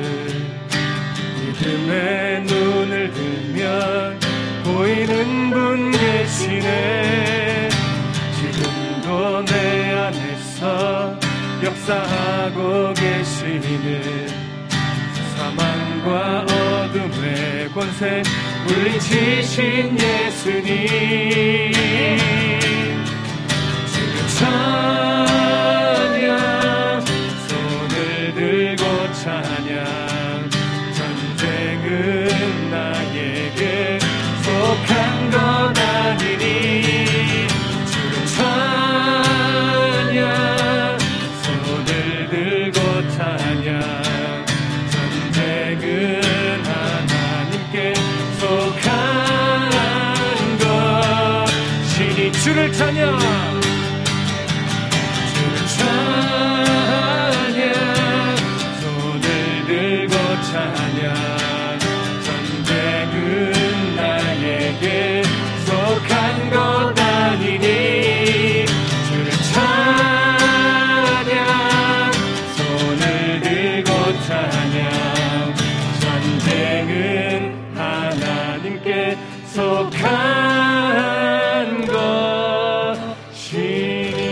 듯 믿음의 눈을 들면 보이는 분 계시네. 지금 손에 안에서 역사하고 계시는 사망과 어둠의 권세 물리치신 예수님 주를 찬양 손을 들고 찬양 전쟁은 나에게 속한 것 아니니 주를 찬양 손을 들고 찬양 전쟁은 하나님께 속한 것이니 주를 찬양 주를 찬양 손을 들고 찬양 전쟁은 나에게 속한 것 아니니 주를 찬양 손을 들고 찬양 전쟁은 하나님께 속한 것이니.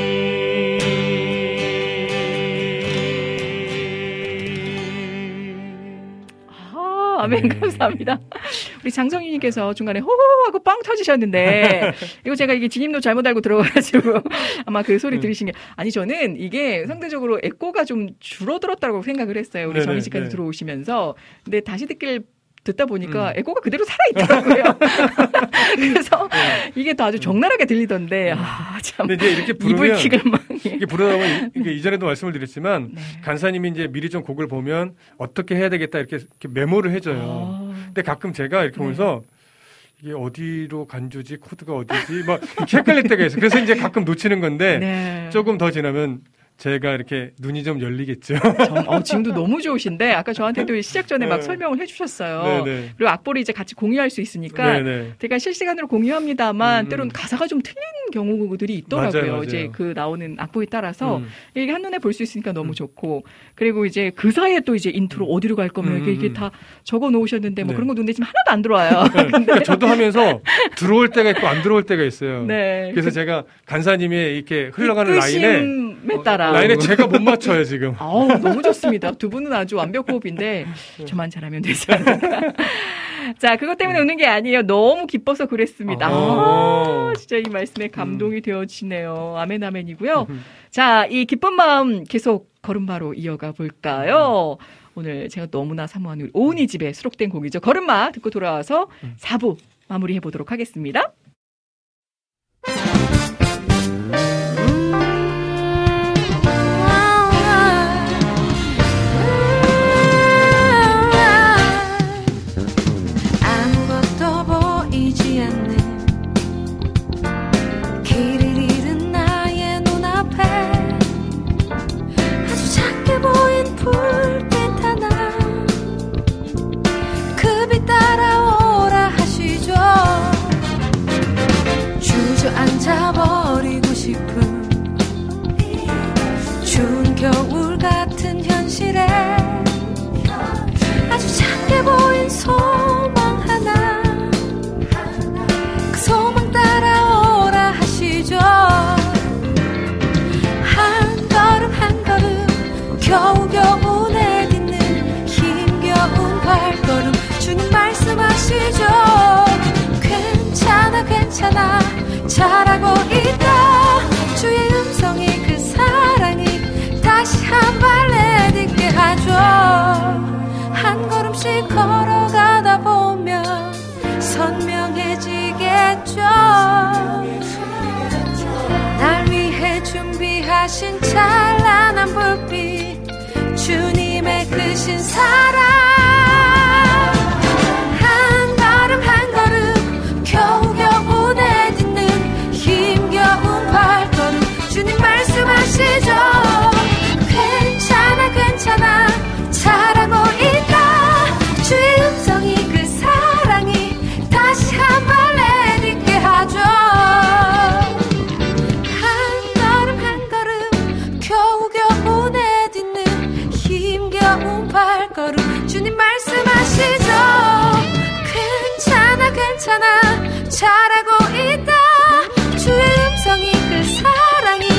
아멘, 감사합니다. 우리 장성윤님께서 중간에 호호하고 빵 터지셨는데, 이거 제가 이게 진입로 잘못 알고 들어가가지고, 아마 그 소리 들으신 게, 아니, 저는 이게 상대적으로 에코가 좀 줄어들었다고 생각을 했어요. 우리 정희 씨까지 들어오시면서. 근데 다시 듣다 보니까 에코가 그대로 살아있더라고요. 그래서 이게 또 아주 적나라하게 들리던데, 참. 근데 이제 이렇게 부르면, 이불킥을 막. 이게 부르다 보면, 이게 이전에도 말씀을 드렸지만, 네. 간사님이 이제 미리 좀 곡을 보면 어떻게 해야 되겠다 이렇게 메모를 해줘요. 근데 가끔 제가 이렇게 보면서, 이게 어디로 간주지, 코드가 어디지, 막 이렇게 헷갈릴 때가 있어요. 그래서 이제 가끔 놓치는 건데, 네. 조금 더 지나면, 제가 이렇게 눈이 좀 열리겠죠. 지금도 너무 좋으신데 아까 저한테도 시작 전에 막 설명을 해주셨어요. 네네. 그리고 악보를 이제 같이 공유할 수 있으니까 네네. 제가 실시간으로 공유합니다만 때로는 가사가 좀 틀린 경우들이 있더라고요. 맞아요. 이제 그 나오는 악보에 따라서 이게 한눈에 볼 수 있으니까 너무 좋고 그리고 이제 그 사이에 또 이제 인트로 어디로 갈 거면 이게 다 적어 놓으셨는데 뭐 그런 거 눈에 지금 하나도 안 들어와요. 근데 그러니까 저도 하면서 들어올 때가 있고 안 들어올 때가 있어요. 네. 그래서 제가 간사님의 이렇게 흘러가는 라인에 따라 라인에 제가 못 맞춰요 지금. 너무 좋습니다. 두 분은 아주 완벽 호흡인데 저만 잘하면 되지 않을까. 자, 그것 때문에 우는 게 아니에요. 너무 기뻐서 그랬습니다. 진짜 이 말씀에 감동이 되어지네요. 아멘 아멘이고요. 자, 이 기쁜 마음 계속 걸음마로 이어가 볼까요? 오늘 제가 너무나 사모하는 우리 오은이 집에 수록된 곡이죠. 걸음마 듣고 돌아와서 4부 마무리해 보도록 하겠습니다. 앉아버리고 싶은 추운 겨울 같은 현실에 아주 작게 보인 소망 하나 그 소망 따라오라 하시죠. 한 걸음 한 걸음 겨우겨우 내딛는 힘겨운 발걸음 주님 말씀하시죠. 괜찮아 괜찮아 잘하고 있다. 주의 음성이 그 사랑이 다시 한 발 내딛게 하죠. 한 걸음씩 걸어가다 보면 선명해지겠죠. 날 위해 준비하신 찬란한 불빛 주님의 크신 사랑 한 걸음 한 걸음 겨우겨우 내딛는 힘겨운 발걸음 주님 말씀하시죠. 괜찮아 괜찮아 잘하고 있다. 주의 음성이 그 사랑이 다시 한 발 내딛게 하죠. 한 걸음 한 걸음 겨우겨우 내딛는 힘겨운 발걸음 주님 말씀하시죠. 괜찮아 괜찮아 잘하고 있다. 주의 음성이 그 사랑이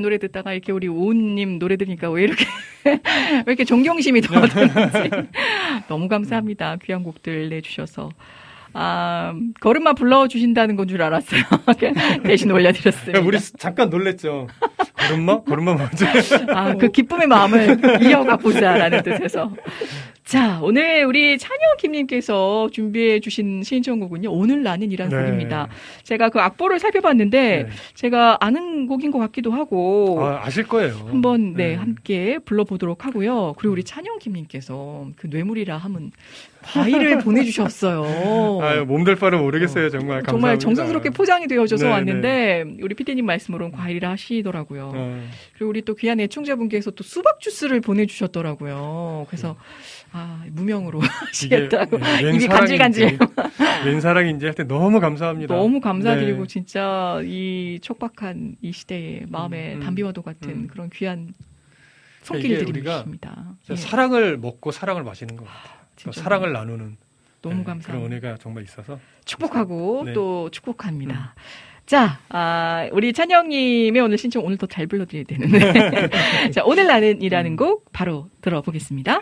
노래 듣다가 이렇게 우리 오은님 노래 들으니까 왜 이렇게 존경심이 더 드는지. 너무 감사합니다. 귀한 곡들 내주셔서. 걸음마 불러주신다는 건 줄 알았어요. 대신 올려드렸습니다. 우리 잠깐 놀랬죠. 걸음마 뭐지? 그 기쁨의 마음을 이어가 보자라는 뜻에서. 자, 오늘 우리 찬영김님께서 준비해 주신 신청곡은요, 오늘 나는이라는 곡입니다. 제가 그 악보를 살펴봤는데, 제가 아는 곡인 것 같기도 하고. 아실 거예요. 한번, 함께 불러보도록 하고요. 그리고 우리 찬영김님께서 그 뇌물이라 하면 과일을 보내주셨어요. 몸둘 바를 모르겠어요, 정말. 감사합니다. 정말 정성스럽게 포장이 되어져서 왔는데, 우리 피디님 말씀으로는 과일이라 하시더라고요. 그리고 우리 또 귀한 애청자분께서 또 수박 주스를 보내주셨더라고요. 그래서, 무명으로 하시겠다고. 입이 간질간질. 웬사랑인지 할 때 너무 감사합니다. 너무 감사드리고, 진짜 이 촉박한 이 시대에 마음에 담비와도 같은 그런 귀한 손길들이 있습니다. 사랑을 먹고 사랑을 마시는 것 같아요. 사랑을 나누는. 너무 감사합니다. 그런 은혜가 정말 있어서. 축복하고 또 축복합니다. 자, 우리 찬영님의 오늘 신청 오늘 더 잘 불러드려야 되는데. 자, 오늘 나는이라는 곡 바로 들어보겠습니다.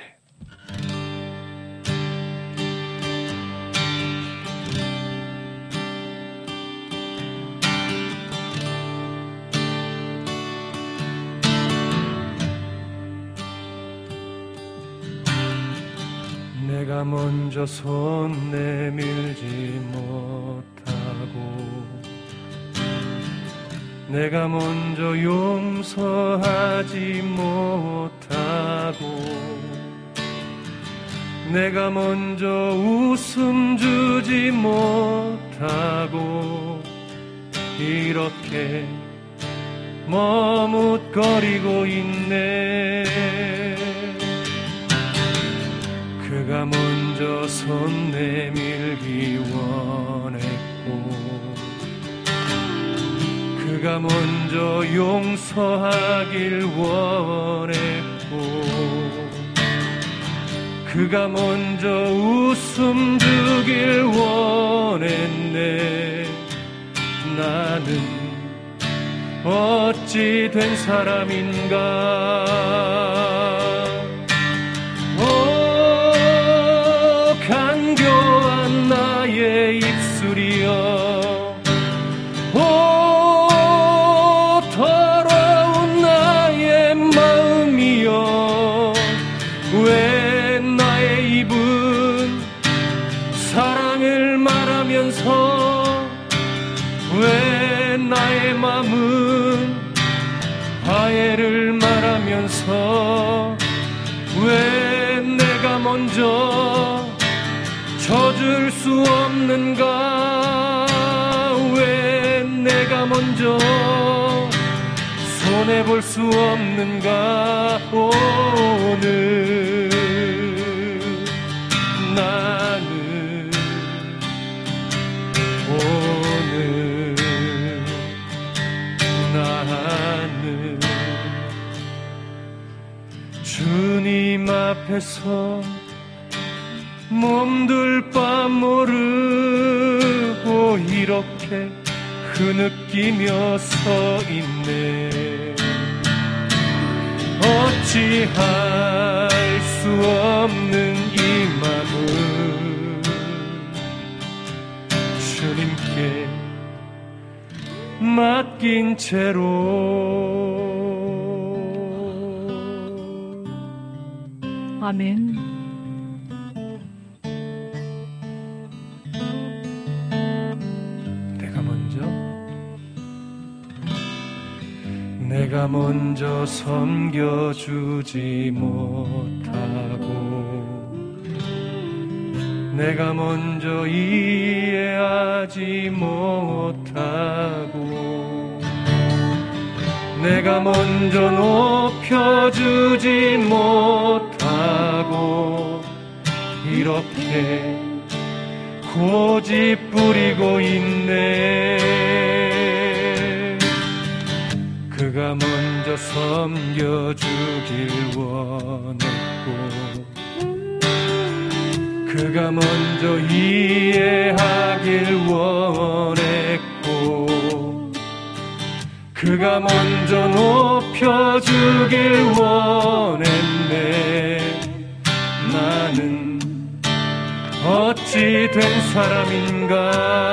내가 먼저 손 내밀지 못하고 내가 먼저 용서하지 못하고 내가 먼저 웃음 주지 못하고 이렇게 머뭇거리고 있네. 그가 먼저 손 내밀기 원했고 그가 먼저 용서하길 원했고 그가 먼저 웃음 주길 원했네. 나는 어찌 된 사람인가. 간교한 나의 입술이여 더러운 나의 마음이여 왜 나의 입은 사랑을 말하면서 왜 나의 마음은 화해를 말하면서 왜 내가 먼저 져줄 수 없는가. 왜 내가 먼저 손해볼 수 없는가. 오늘 나는 오늘 나는 주님 앞에서 몸둘 바 모르고 이렇게 흐느끼며 서 있네. 어찌할 수 없는 이 마음 주님께 맡긴 채로. 아멘. 내가 먼저 섬겨주지 못하고 내가 먼저 이해하지 못하고 내가 먼저 높여주지 못하고 이렇게 고집 부리고 있네. 그가 먼저 섬겨주길 원했고 그가 먼저 이해하길 원했고 그가 먼저 높여주길 원했네. 나는 어찌 된 사람인가.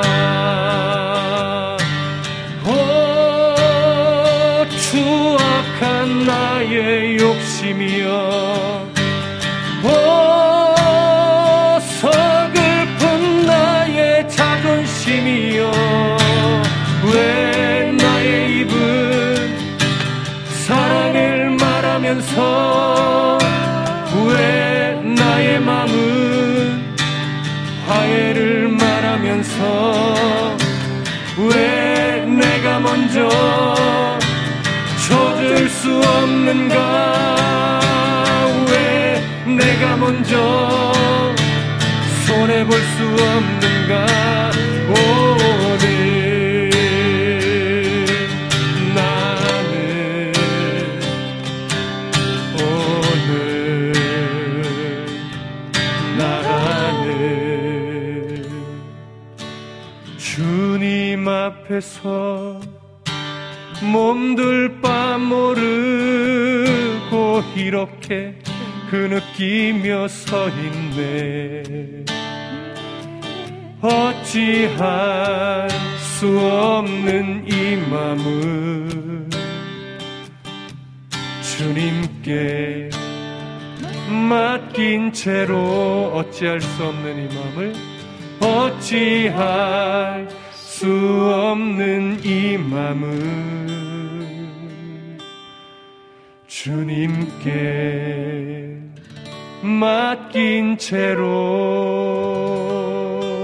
추악한 나의 욕심이여, 서글픈 나의 자존심이여, 왜 나의 입은 사랑을 말하면서 왜 나의 맘은 화해를 말하면서 왜 내가 먼저 젖을 수 없는가. 왜 내가 먼저 손해볼 수 없는가. 오늘 나는 주님 앞에서 몸둘 바 모르고 이렇게 흐느끼며 서 있네. 어찌할 수 없는 이 맘은 주님께 맡긴 채로, 어찌할 수 없는 이 맘을 어찌할 수 없는 이 맘은 주님께 맡긴 채로.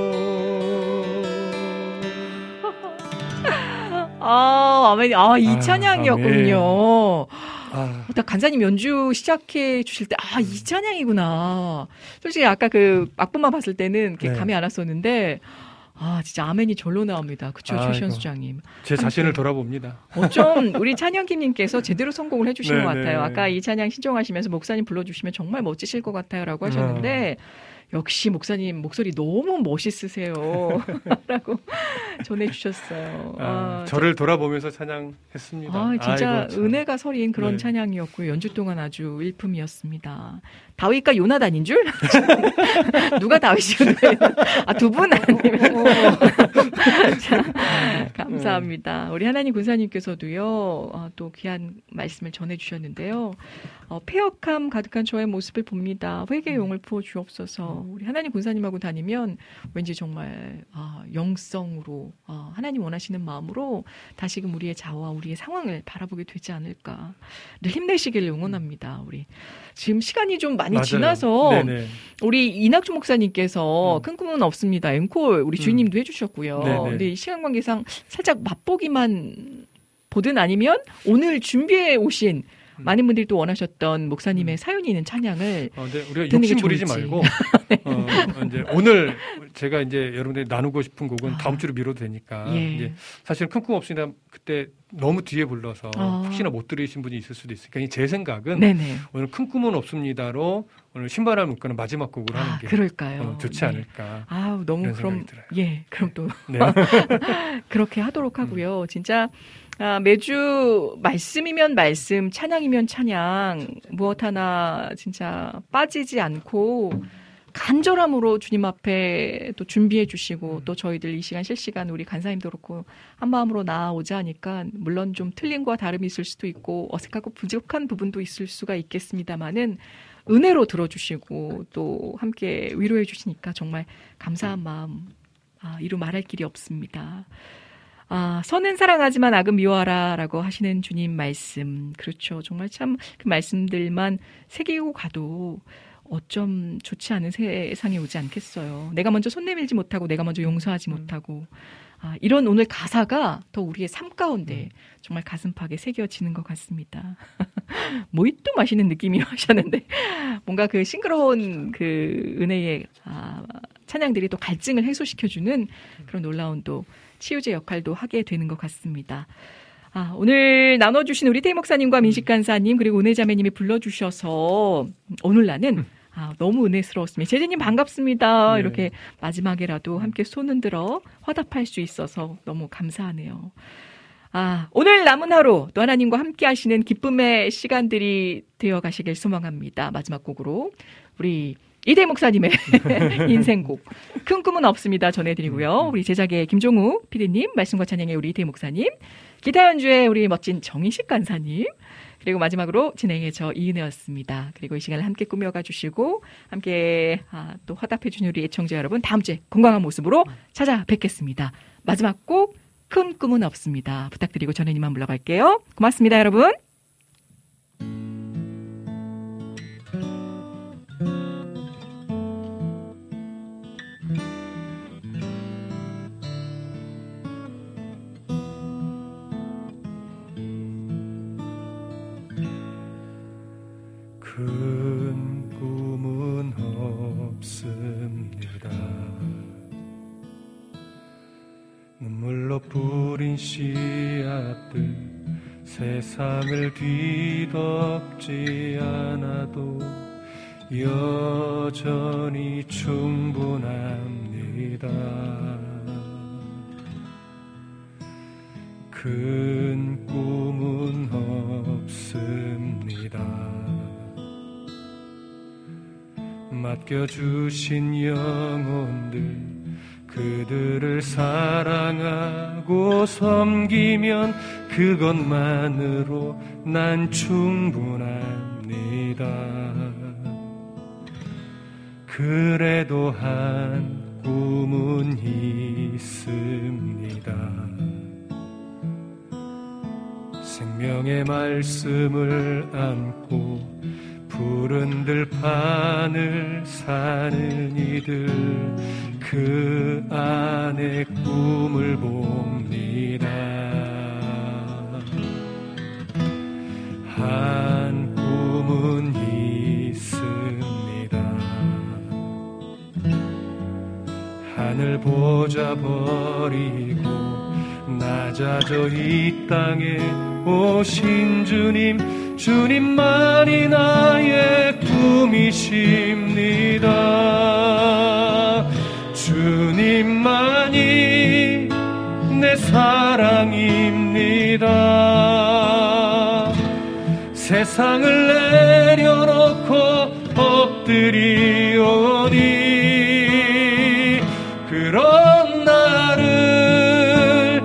아멘. 이 찬양이었군요. 딱 간사님 연주 시작해 주실 때, 이 찬양이구나. 솔직히 아까 그 악보만 봤을 때는 감이 안 왔었는데, 진짜 아멘이 절로 나옵니다. 그쵸, 최시현 수장님. 제 자신을 돌아봅니다. 어쩜 우리 찬영김님께서 제대로 성공을 해주신 것 같아요. 아까 이 찬양 신청하시면서 목사님 불러주시면 정말 멋지실 것 같아요 라고 하셨는데, 역시 목사님 목소리 너무 멋있으세요 라고 전해주셨어요. 저를 돌아보면서 찬양했습니다. 진짜 은혜가 서린 그런 찬양이었고요. 연주 동안 아주 일품이었습니다. 다윗과 요나단인 줄? 누가 다윗이었나요? 두 분 아니면. 자, 감사합니다. 우리 하나님 군사님께서도요, 또 귀한 말씀을 전해주셨는데요. 폐역함 가득한 저의 모습을 봅니다. 회개의 용을 부어주옵소서. 우리 하나님 군사님하고 다니면 왠지 정말 영성으로 하나님 원하시는 마음으로 다시금 우리의 자아와 우리의 상황을 바라보게 되지 않을까. 늘 힘내시길 응원합니다. 우리 지금 시간이 좀 많이 지나서 우리 이낙주 목사님께서 큰 꿈은 없습니다. 앵콜 우리 주인님도 해주셨고요. 근데 시간 관계상 살짝 맛보기만 보든 아니면 오늘 준비해 오신 많은 분들이 또 원하셨던 목사님의 사연이 있는 찬양을 우리가 욕심 부리지 말고 이제 오늘 제가 이제 여러분들이 나누고 싶은 곡은 다음 주로 미뤄도 되니까 이제 사실 큰 꿈 없습니다. 그때 너무 뒤에 불러서 혹시나 못 들으신 분이 있을 수도 있으니까 제 생각은 오늘 큰 꿈은 없습니다로 오늘 신바람을 묶는 마지막 곡으로 하는 게 그럴까요? 좋지 않을까. 너무 그럼 그럼 또 그렇게 하도록 하고요. 진짜 매주 말씀이면 말씀, 찬양이면 찬양, 무엇 하나 진짜 빠지지 않고 간절함으로 주님 앞에 또 준비해 주시고 또 저희들 이 시간 실시간 우리 간사님도 그렇고 한 마음으로 나아오자 하니까 물론 좀 틀림과 다름이 있을 수도 있고 어색하고 부족한 부분도 있을 수가 있겠습니다만은 은혜로 들어주시고 또 함께 위로해 주시니까 정말 감사한 마음 이루 말할 길이 없습니다. 선은 사랑하지만 악은 미워하라 라고 하시는 주님 말씀. 그렇죠. 정말 참 그 말씀들만 새기고 가도 어쩜 좋지 않은 세상이 오지 않겠어요. 내가 먼저 손 내밀지 못하고 내가 먼저 용서하지 못하고 이런 오늘 가사가 더 우리의 삶 가운데 정말 가슴팍에 새겨지는 것 같습니다. 모히또 마시는 느낌이 하셨는데 뭔가 그 싱그러운 그 은혜의 찬양들이 또 갈증을 해소시켜주는 그런 놀라운 또 치유제 역할도 하게 되는 것 같습니다. 오늘 나눠주신 우리 태희 목사님과 민식 간사님 그리고 은혜자매님이 불러주셔서 오늘날은 너무 은혜스러웠습니다. 제재님 반갑습니다. 이렇게 마지막에라도 함께 손 흔들어 화답할 수 있어서 너무 감사하네요. 오늘 남은 하루 또 하나님과 함께 하시는 기쁨의 시간들이 되어 가시길 소망합니다. 마지막 곡으로 우리 이대 목사님의 인생곡 큰 꿈은 없습니다 전해드리고요. 우리 제작의 김종우 PD님, 말씀과 찬양의 우리 이대 목사님, 기타 연주의 우리 멋진 정인식 간사님, 그리고 마지막으로 진행의 저 이은혜였습니다. 그리고 이 시간을 함께 꾸며가 주시고 함께 또 화답해 주신 우리 애청자 여러분, 다음 주에 건강한 모습으로 찾아뵙겠습니다. 마지막 곡 큰 꿈은 없습니다. 부탁드리고 저는 이만 물러갈게요. 고맙습니다, 여러분. 큰 꿈은 없습니다. 눈물로 뿌린 씨앗들 세상을 뒤덮지 않아도 여전히 충분합니다. 큰 꿈은 없습니다. 맡겨주신 영혼들 그들을 사랑하고 섬기면 그것만으로 난 충분합니다. 그래도 한 꿈은 있습니다. 생명의 말씀을 안고 푸른 들판을 사는 이들, 그 안에 꿈을 봅니다. 한 꿈은 있습니다. 하늘 보자 버리고 낮아져 이 땅에 오신 주님, 주님만이 나의 꿈이십니다. 주님만이 내 사랑입니다. 세상을 내려놓고 엎드리오니 그런 나를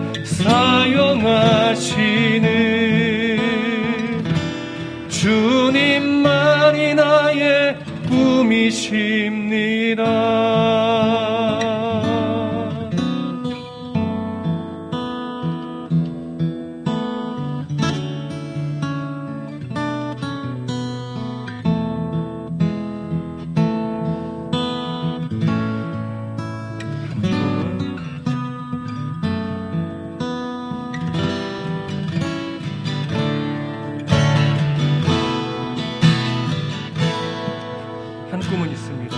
사용하시는 주님만이 나의 꿈이십니다. 한 꿈은 있습니다.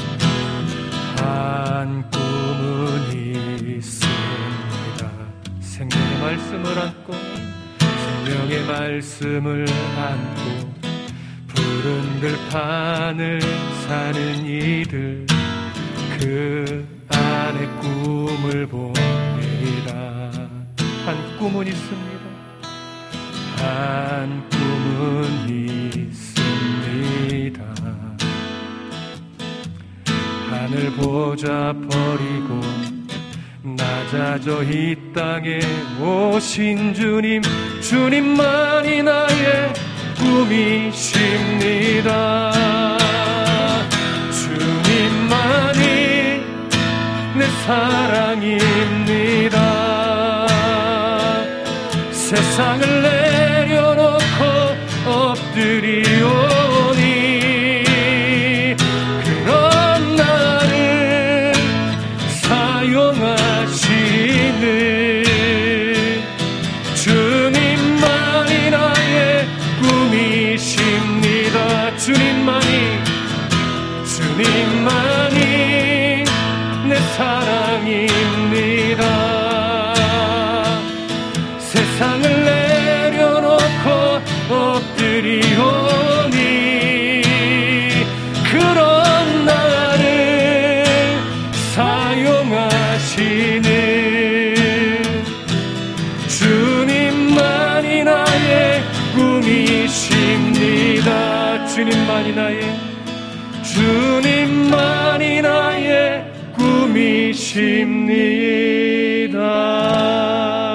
한 꿈은 있습니다. 생명의 말씀을 안고 생명의 말씀을 안고 푸른 들판을 사는 이들, 그 안에 꿈을 봅니다. 한 꿈은 있습니다. 한 꿈은 있습니다. 하늘 보자 버리고 낮아져 이 땅에 오신 주님, 주님만이 나의 꿈이십니다. 주님만이 내 사랑입니다. 세상을 내려놓고 엎드리오니 그런 나를 사용하시는 주님만이 나의 꿈이십니다. 주님만이 내 사랑입니다. 세상을 내려놓고 엎드리오니 그런 나를 사용하시는 주님 주님만이 나의 꿈이십니다.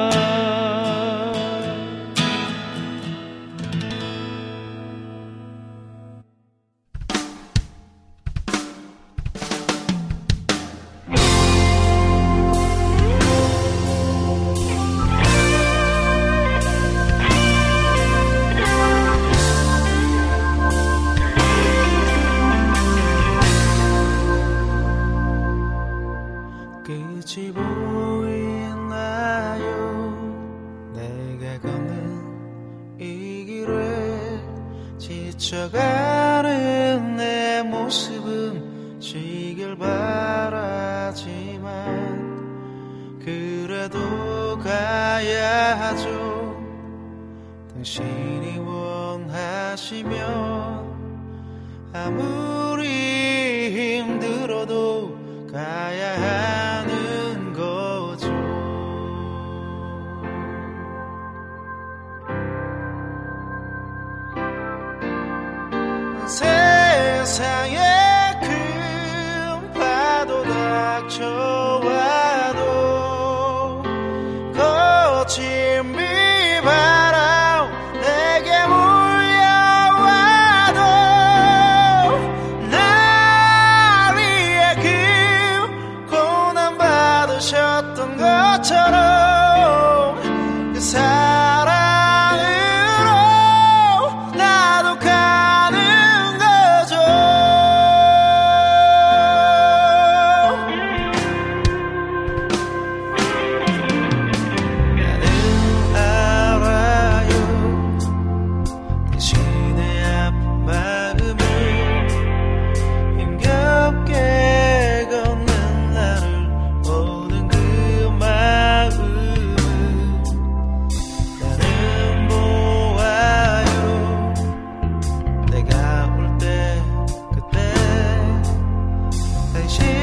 끝이 보이나요? 내가 걷는 이 길에 지쳐가는 내 모습은 지길 바라지만 그래도 가야 하죠. 당신이 원하시면 아무리 힘들어도 가야 하는 거죠. 세상에 큰 파도 닥쳐와도 거친 비바람 내게 몰려와도 날 위해 그 고난 받으셨던 것처럼 그 사랑으로 나도 가는 거죠. 나는 알아요. 당신의 아픈 마음을 힘겹게 걷는 나를 보는 그 마음을 나는 보아요. 내가 울 때 그때 당신